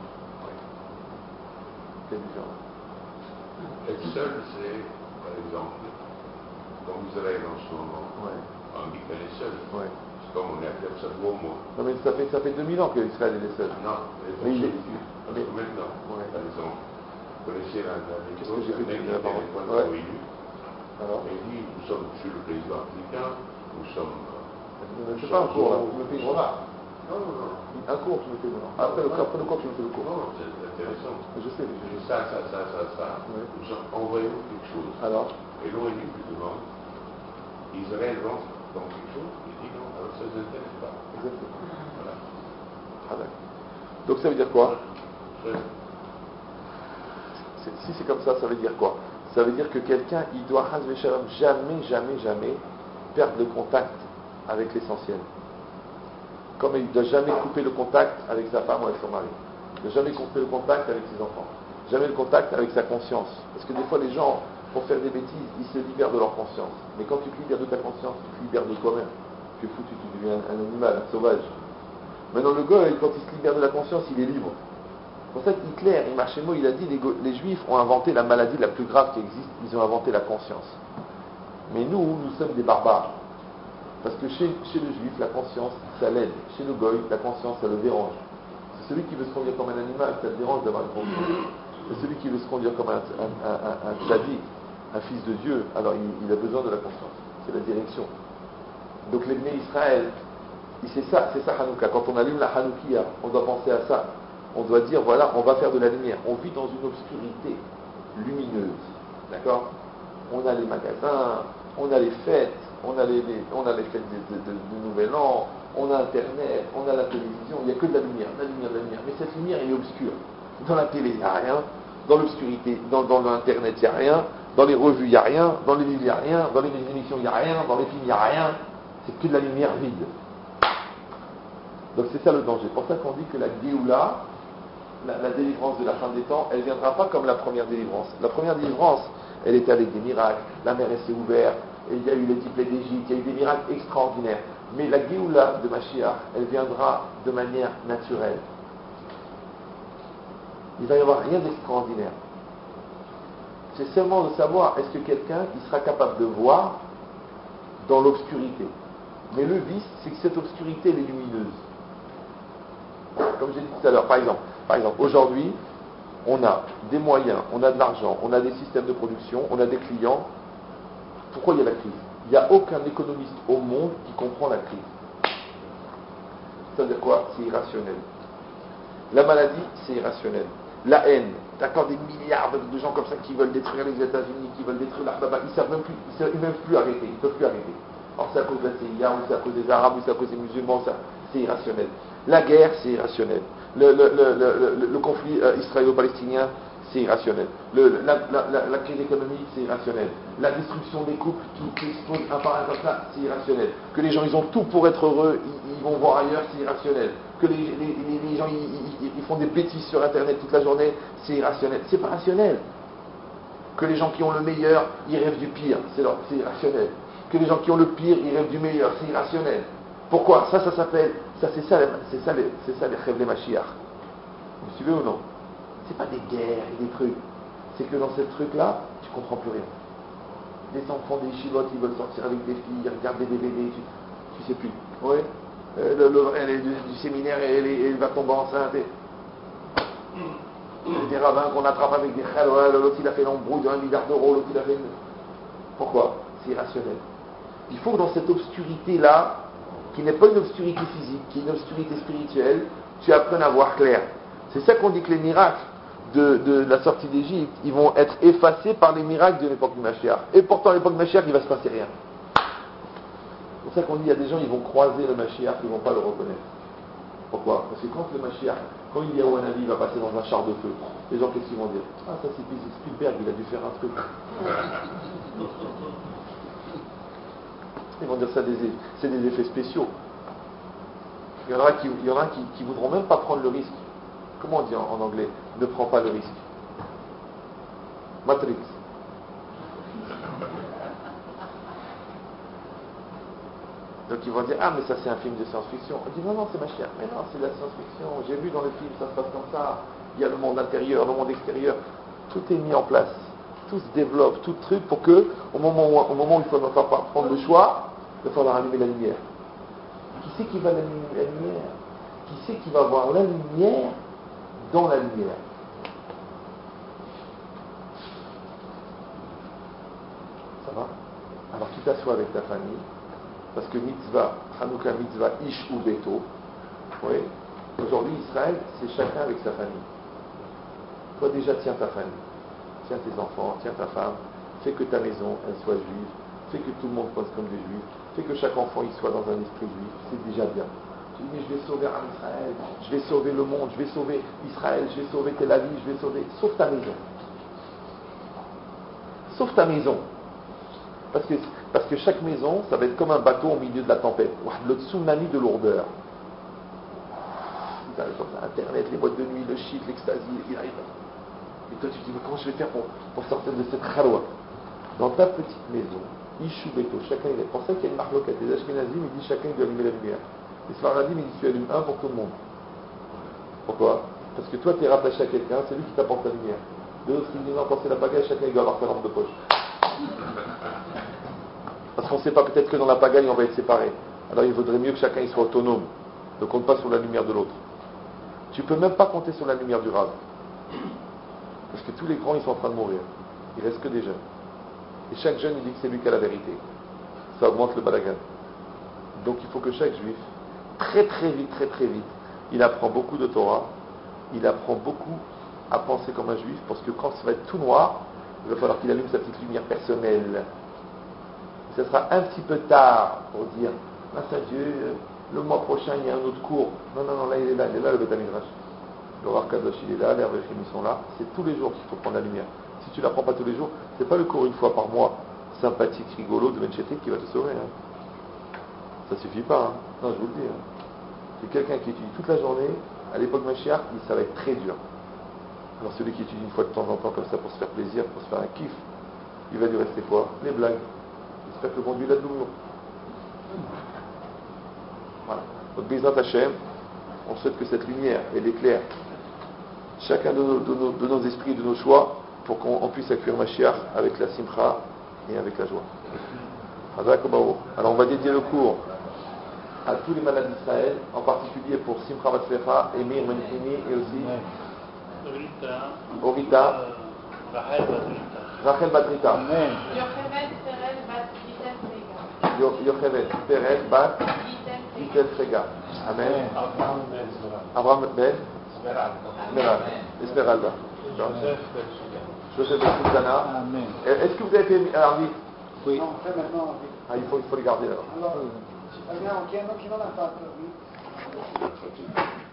Speaker 1: C'est différent.
Speaker 3: Être seul, c'est, par exemple, comme Israël en ce moment, on dit qu'elle est seule.
Speaker 1: Ouais.
Speaker 3: C'est comme on est à Momo.
Speaker 1: Non mais ça fait 2000 ans que Israël est seul.
Speaker 3: Non, elle est en solitude. Parce que maintenant, par exemple, vous connaissez l'anecdote d'un mec qui téléphone à l'ONU. Il dit, nous sommes chez le président africain, nous sommes...
Speaker 1: Je ne fais pas un cours là, tu me fais une remarque.
Speaker 3: Non.
Speaker 1: Un cours, tu me fais une remarque. Après le cours, tu me fais le cours.
Speaker 3: Non, c'est intéressant.
Speaker 1: Je sais.
Speaker 3: Ça.
Speaker 1: Oui.
Speaker 3: Nous sommes envoyés quelque chose.
Speaker 1: Alors
Speaker 3: et l'ONU lui demande Israël rentre dans quelque chose, il dit non, alors ça ne les intéresse pas.
Speaker 1: Exactement.
Speaker 3: Voilà.
Speaker 1: Ah, d'accord. Donc ça veut dire quoi? Si c'est comme ça veut dire quoi? Ça veut dire que quelqu'un, il doit jamais perdre le contact avec l'essentiel. Comme il ne doit jamais couper le contact avec sa femme ou avec son mari. Il ne doit jamais couper le contact avec ses enfants. Jamais le contact avec sa conscience. Parce que des fois, les gens, pour faire des bêtises, ils se libèrent de leur conscience. Mais quand tu te libères de ta conscience, tu te libères de toi-même. Tu es foutu, tu deviens un animal, un sauvage. Maintenant, le gars, quand il se libère de la conscience, il est libre. C'est pour ça qu'Hitler, Imachemo, il a dit les Juifs ont inventé la maladie la plus grave qui existe, ils ont inventé la conscience. Mais nous sommes des barbares. Parce que chez le Juif, la conscience, ça l'aide. Chez le Goy, la conscience, ça le dérange. C'est celui qui veut se conduire comme un animal, ça le dérange d'avoir une conscience. C'est celui qui veut se conduire comme un tzaddik, un fils de Dieu, alors il a besoin de la conscience. C'est la direction. Donc les Bnei Israël, c'est ça Hanouka. Quand on allume la Hanoukia, on doit penser à ça. On doit dire, voilà, on va faire de la lumière. On vit dans une obscurité lumineuse. D'accord? On a les magasins, on a les fêtes, on a les fêtes de Nouvel An, on a Internet, on a la télévision, il n'y a que de la lumière. Mais cette lumière, elle est obscure. Dans la télé, il n'y a rien. Dans l'obscurité, dans l'Internet, il n'y a rien. Dans les revues, il n'y a rien. Dans les livres, il n'y a rien. Dans les émissions, il n'y a rien. Dans les films, il n'y a rien. C'est que de la lumière vide. Donc c'est ça le danger. C'est pour ça qu'on dit que la Géoula, la délivrance de la fin des temps, elle ne viendra pas comme la première délivrance. La première délivrance, elle était avec des miracles. La mer s'est ouverte. Et il y a eu les diplômes d'Égypte. Il y a eu des miracles extraordinaires. Mais la Géoula de Mashiach, elle viendra de manière naturelle. Il va y avoir rien d'extraordinaire. C'est seulement de savoir est-ce que quelqu'un qui sera capable de voir dans l'obscurité. Mais le vice, c'est que cette obscurité, elle est lumineuse. Comme j'ai dit tout à l'heure, par exemple, aujourd'hui, on a des moyens, on a de l'argent, on a des systèmes de production, on a des clients. Pourquoi il y a la crise? Il n'y a aucun économiste au monde qui comprend la crise. Ça veut dire quoi? C'est irrationnel. La maladie, c'est irrationnel. La haine, d'accord, des milliards de gens comme ça qui veulent détruire les États-Unis, qui veulent détruire l'Arabie, ils ne savent même plus arrêter, ils ne peuvent plus arrêter. Alors c'est à cause de la CIA, ou c'est à cause des Arabes, ou c'est à cause des musulmans, c'est irrationnel. La guerre, c'est irrationnel. Le conflit israélo-palestinien, c'est irrationnel. La crise économique, c'est irrationnel. La destruction des couples qui explosent un par un comme ça, c'est irrationnel. Que les gens, ils ont tout pour être heureux, ils vont voir ailleurs, c'est irrationnel. Que les gens, ils font des bêtises sur Internet toute la journée, c'est irrationnel. C'est pas rationnel. Que les gens qui ont le meilleur, ils rêvent du pire, c'est irrationnel. Que les gens qui ont le pire, ils rêvent du meilleur, c'est irrationnel. Pourquoi? Ça s'appelle, c'est ça les rêves les Mashiach. Vous suivez ou non? C'est pas des guerres et des trucs. C'est que dans ce truc-là, tu comprends plus rien. Les enfants des chivotes, ils veulent sortir avec des filles, ils regardent des DVD, tu sais plus. Oui. Elle est du séminaire et elle va tomber enceinte. Des rabbins qu'on attrape avec des khalwa, l'autre il a fait l'embrouille de 1 milliard d'euros, l'autre il a fait... Pourquoi? C'est irrationnel. Il faut que dans cette obscurité-là, qui n'est pas une obscurité physique, qui est une obscurité spirituelle, tu apprennes à voir clair. C'est ça qu'on dit que les miracles de la sortie d'Égypte, ils vont être effacés par les miracles de l'époque du Mashiach. Et pourtant, à l'époque du Mashiach, il ne va se passer rien. C'est pour ça qu'on dit, il y a des gens, ils vont croiser le Mashiach, ils ne vont pas le reconnaître. Pourquoi? Parce que quand le Mashiach, quand il y a un avis, il va passer dans un char de feu, les gens, qu'est-ce qu'ils vont dire? Ah, ça c'est Spielberg, il a dû faire un truc. Ils vont dire ça, c'est des effets spéciaux. Il y en a qui voudront même pas prendre le risque. Comment on dit en anglais? Ne prends pas le risque. Matrix. Donc ils vont dire, ah mais ça c'est un film de science-fiction. On dit, non, c'est ma chère. Mais non, c'est de la science-fiction. J'ai vu dans le film, ça se passe comme ça. Il y a le monde intérieur, le monde extérieur. Tout est mis en place. Tout se développe, tout truc pour que, au moment où il faut prendre le choix, il va falloir allumer la lumière. Qui c'est qui va allumer la lumière? Qui c'est qui va voir la lumière dans la lumière? Ça va? Alors tu t'assois avec ta famille, parce que mitzvah, Hanouka mitzvah, ish ou beto. Oui. Aujourd'hui, Israël, c'est chacun avec sa famille. Toi déjà, tiens ta famille. Tiens tes enfants, tiens ta femme. Fais que ta maison, elle soit juive. fais que tout le monde pense comme des juifs, fais que chaque enfant il soit dans un esprit juif, c'est déjà bien. Tu dis, mais je vais sauver Israël, je vais sauver le monde, je vais sauver Israël, je vais sauver Tel Aviv, je vais sauver... Sauve ta maison. Sauve ta maison. Parce que chaque maison, ça va être comme un bateau au milieu de la tempête. Le tsunami de lourdeur. Internet, les boîtes de nuit, le shit, l'extasie, et toi tu te dis, mais comment je vais faire pour sortir de cette khalwa? Dans ta petite maison, Ishu Beto, chacun il est. C'est pour ça qu'il y a une marloquette. Les Ashkenazim, ils disent chacun il doit allumer la lumière. Les Sfaradim, ils disent tu allumes un pour tout le monde. Pourquoi? Parce que toi tu es rattaché à quelqu'un, c'est lui qui t'apporte la lumière. D'autres qui disent non, quand c'est la pagaille, chacun il doit avoir sa lampe de poche. Parce qu'on ne sait pas, peut-être que dans la pagaille on va être séparés. Alors il vaudrait mieux que chacun il soit autonome. Ne compte pas sur la lumière de l'autre. Tu ne peux même pas compter sur la lumière du Rav. Parce que tous les grands, ils sont en train de mourir. Il ne reste que des jeunes. Et chaque jeune, il dit que c'est lui qui a la vérité. Ça augmente le balagan. Donc il faut que chaque juif, très vite, il apprend beaucoup de Torah, il apprend beaucoup à penser comme un juif, parce que quand ça va être tout noir, il va falloir qu'il allume sa petite lumière personnelle. Et ça sera un petit peu tard pour dire, grâce à Dieu, le mois prochain, il y a un autre cours. Non, là, il est là, le Beth Midrash. Le Rav Kadosh, il est là, les Ravachim, ils sont là. C'est tous les jours qu'il faut prendre la lumière. Si tu ne la prends pas tous les jours, c'est pas le cours une fois par mois, sympathique, rigolo, de Benchetik qui va te sauver. Ça suffit pas. Non, je vous le dis. C'est quelqu'un qui étudie toute la journée. À l'époque Mashiach, ça va être très dur. Alors celui qui étudie une fois de temps en temps comme ça pour se faire plaisir, pour se faire un kiff, il va lui rester quoi? Les blagues. J'espère que le bon Dieu l'a de l'humour. Voilà. Donc, Bezrat Hashem, on souhaite que cette lumière, elle éclaire chacun de nos esprits, de nos choix, pour qu'on puisse accueillir Mashiach avec la simcha et avec la joie. Alors, on va dédier le cours à tous les malades d'Israël, en particulier pour Simcha Matzlecha, Emir Menifini et aussi Orita, Rachel Batrita.
Speaker 4: Amen.
Speaker 1: Yochevet Perel Bat Yitel Frega. Amen. Abraham Ben Esmeralda. Joseph Ben Sultana. Est-ce que vous avez fait Arvit?
Speaker 2: Oui.
Speaker 4: Non, on fait maintenant.
Speaker 1: Il faut les garder alors.
Speaker 4: Allora, abbiamo chiesto chi non ha fatto.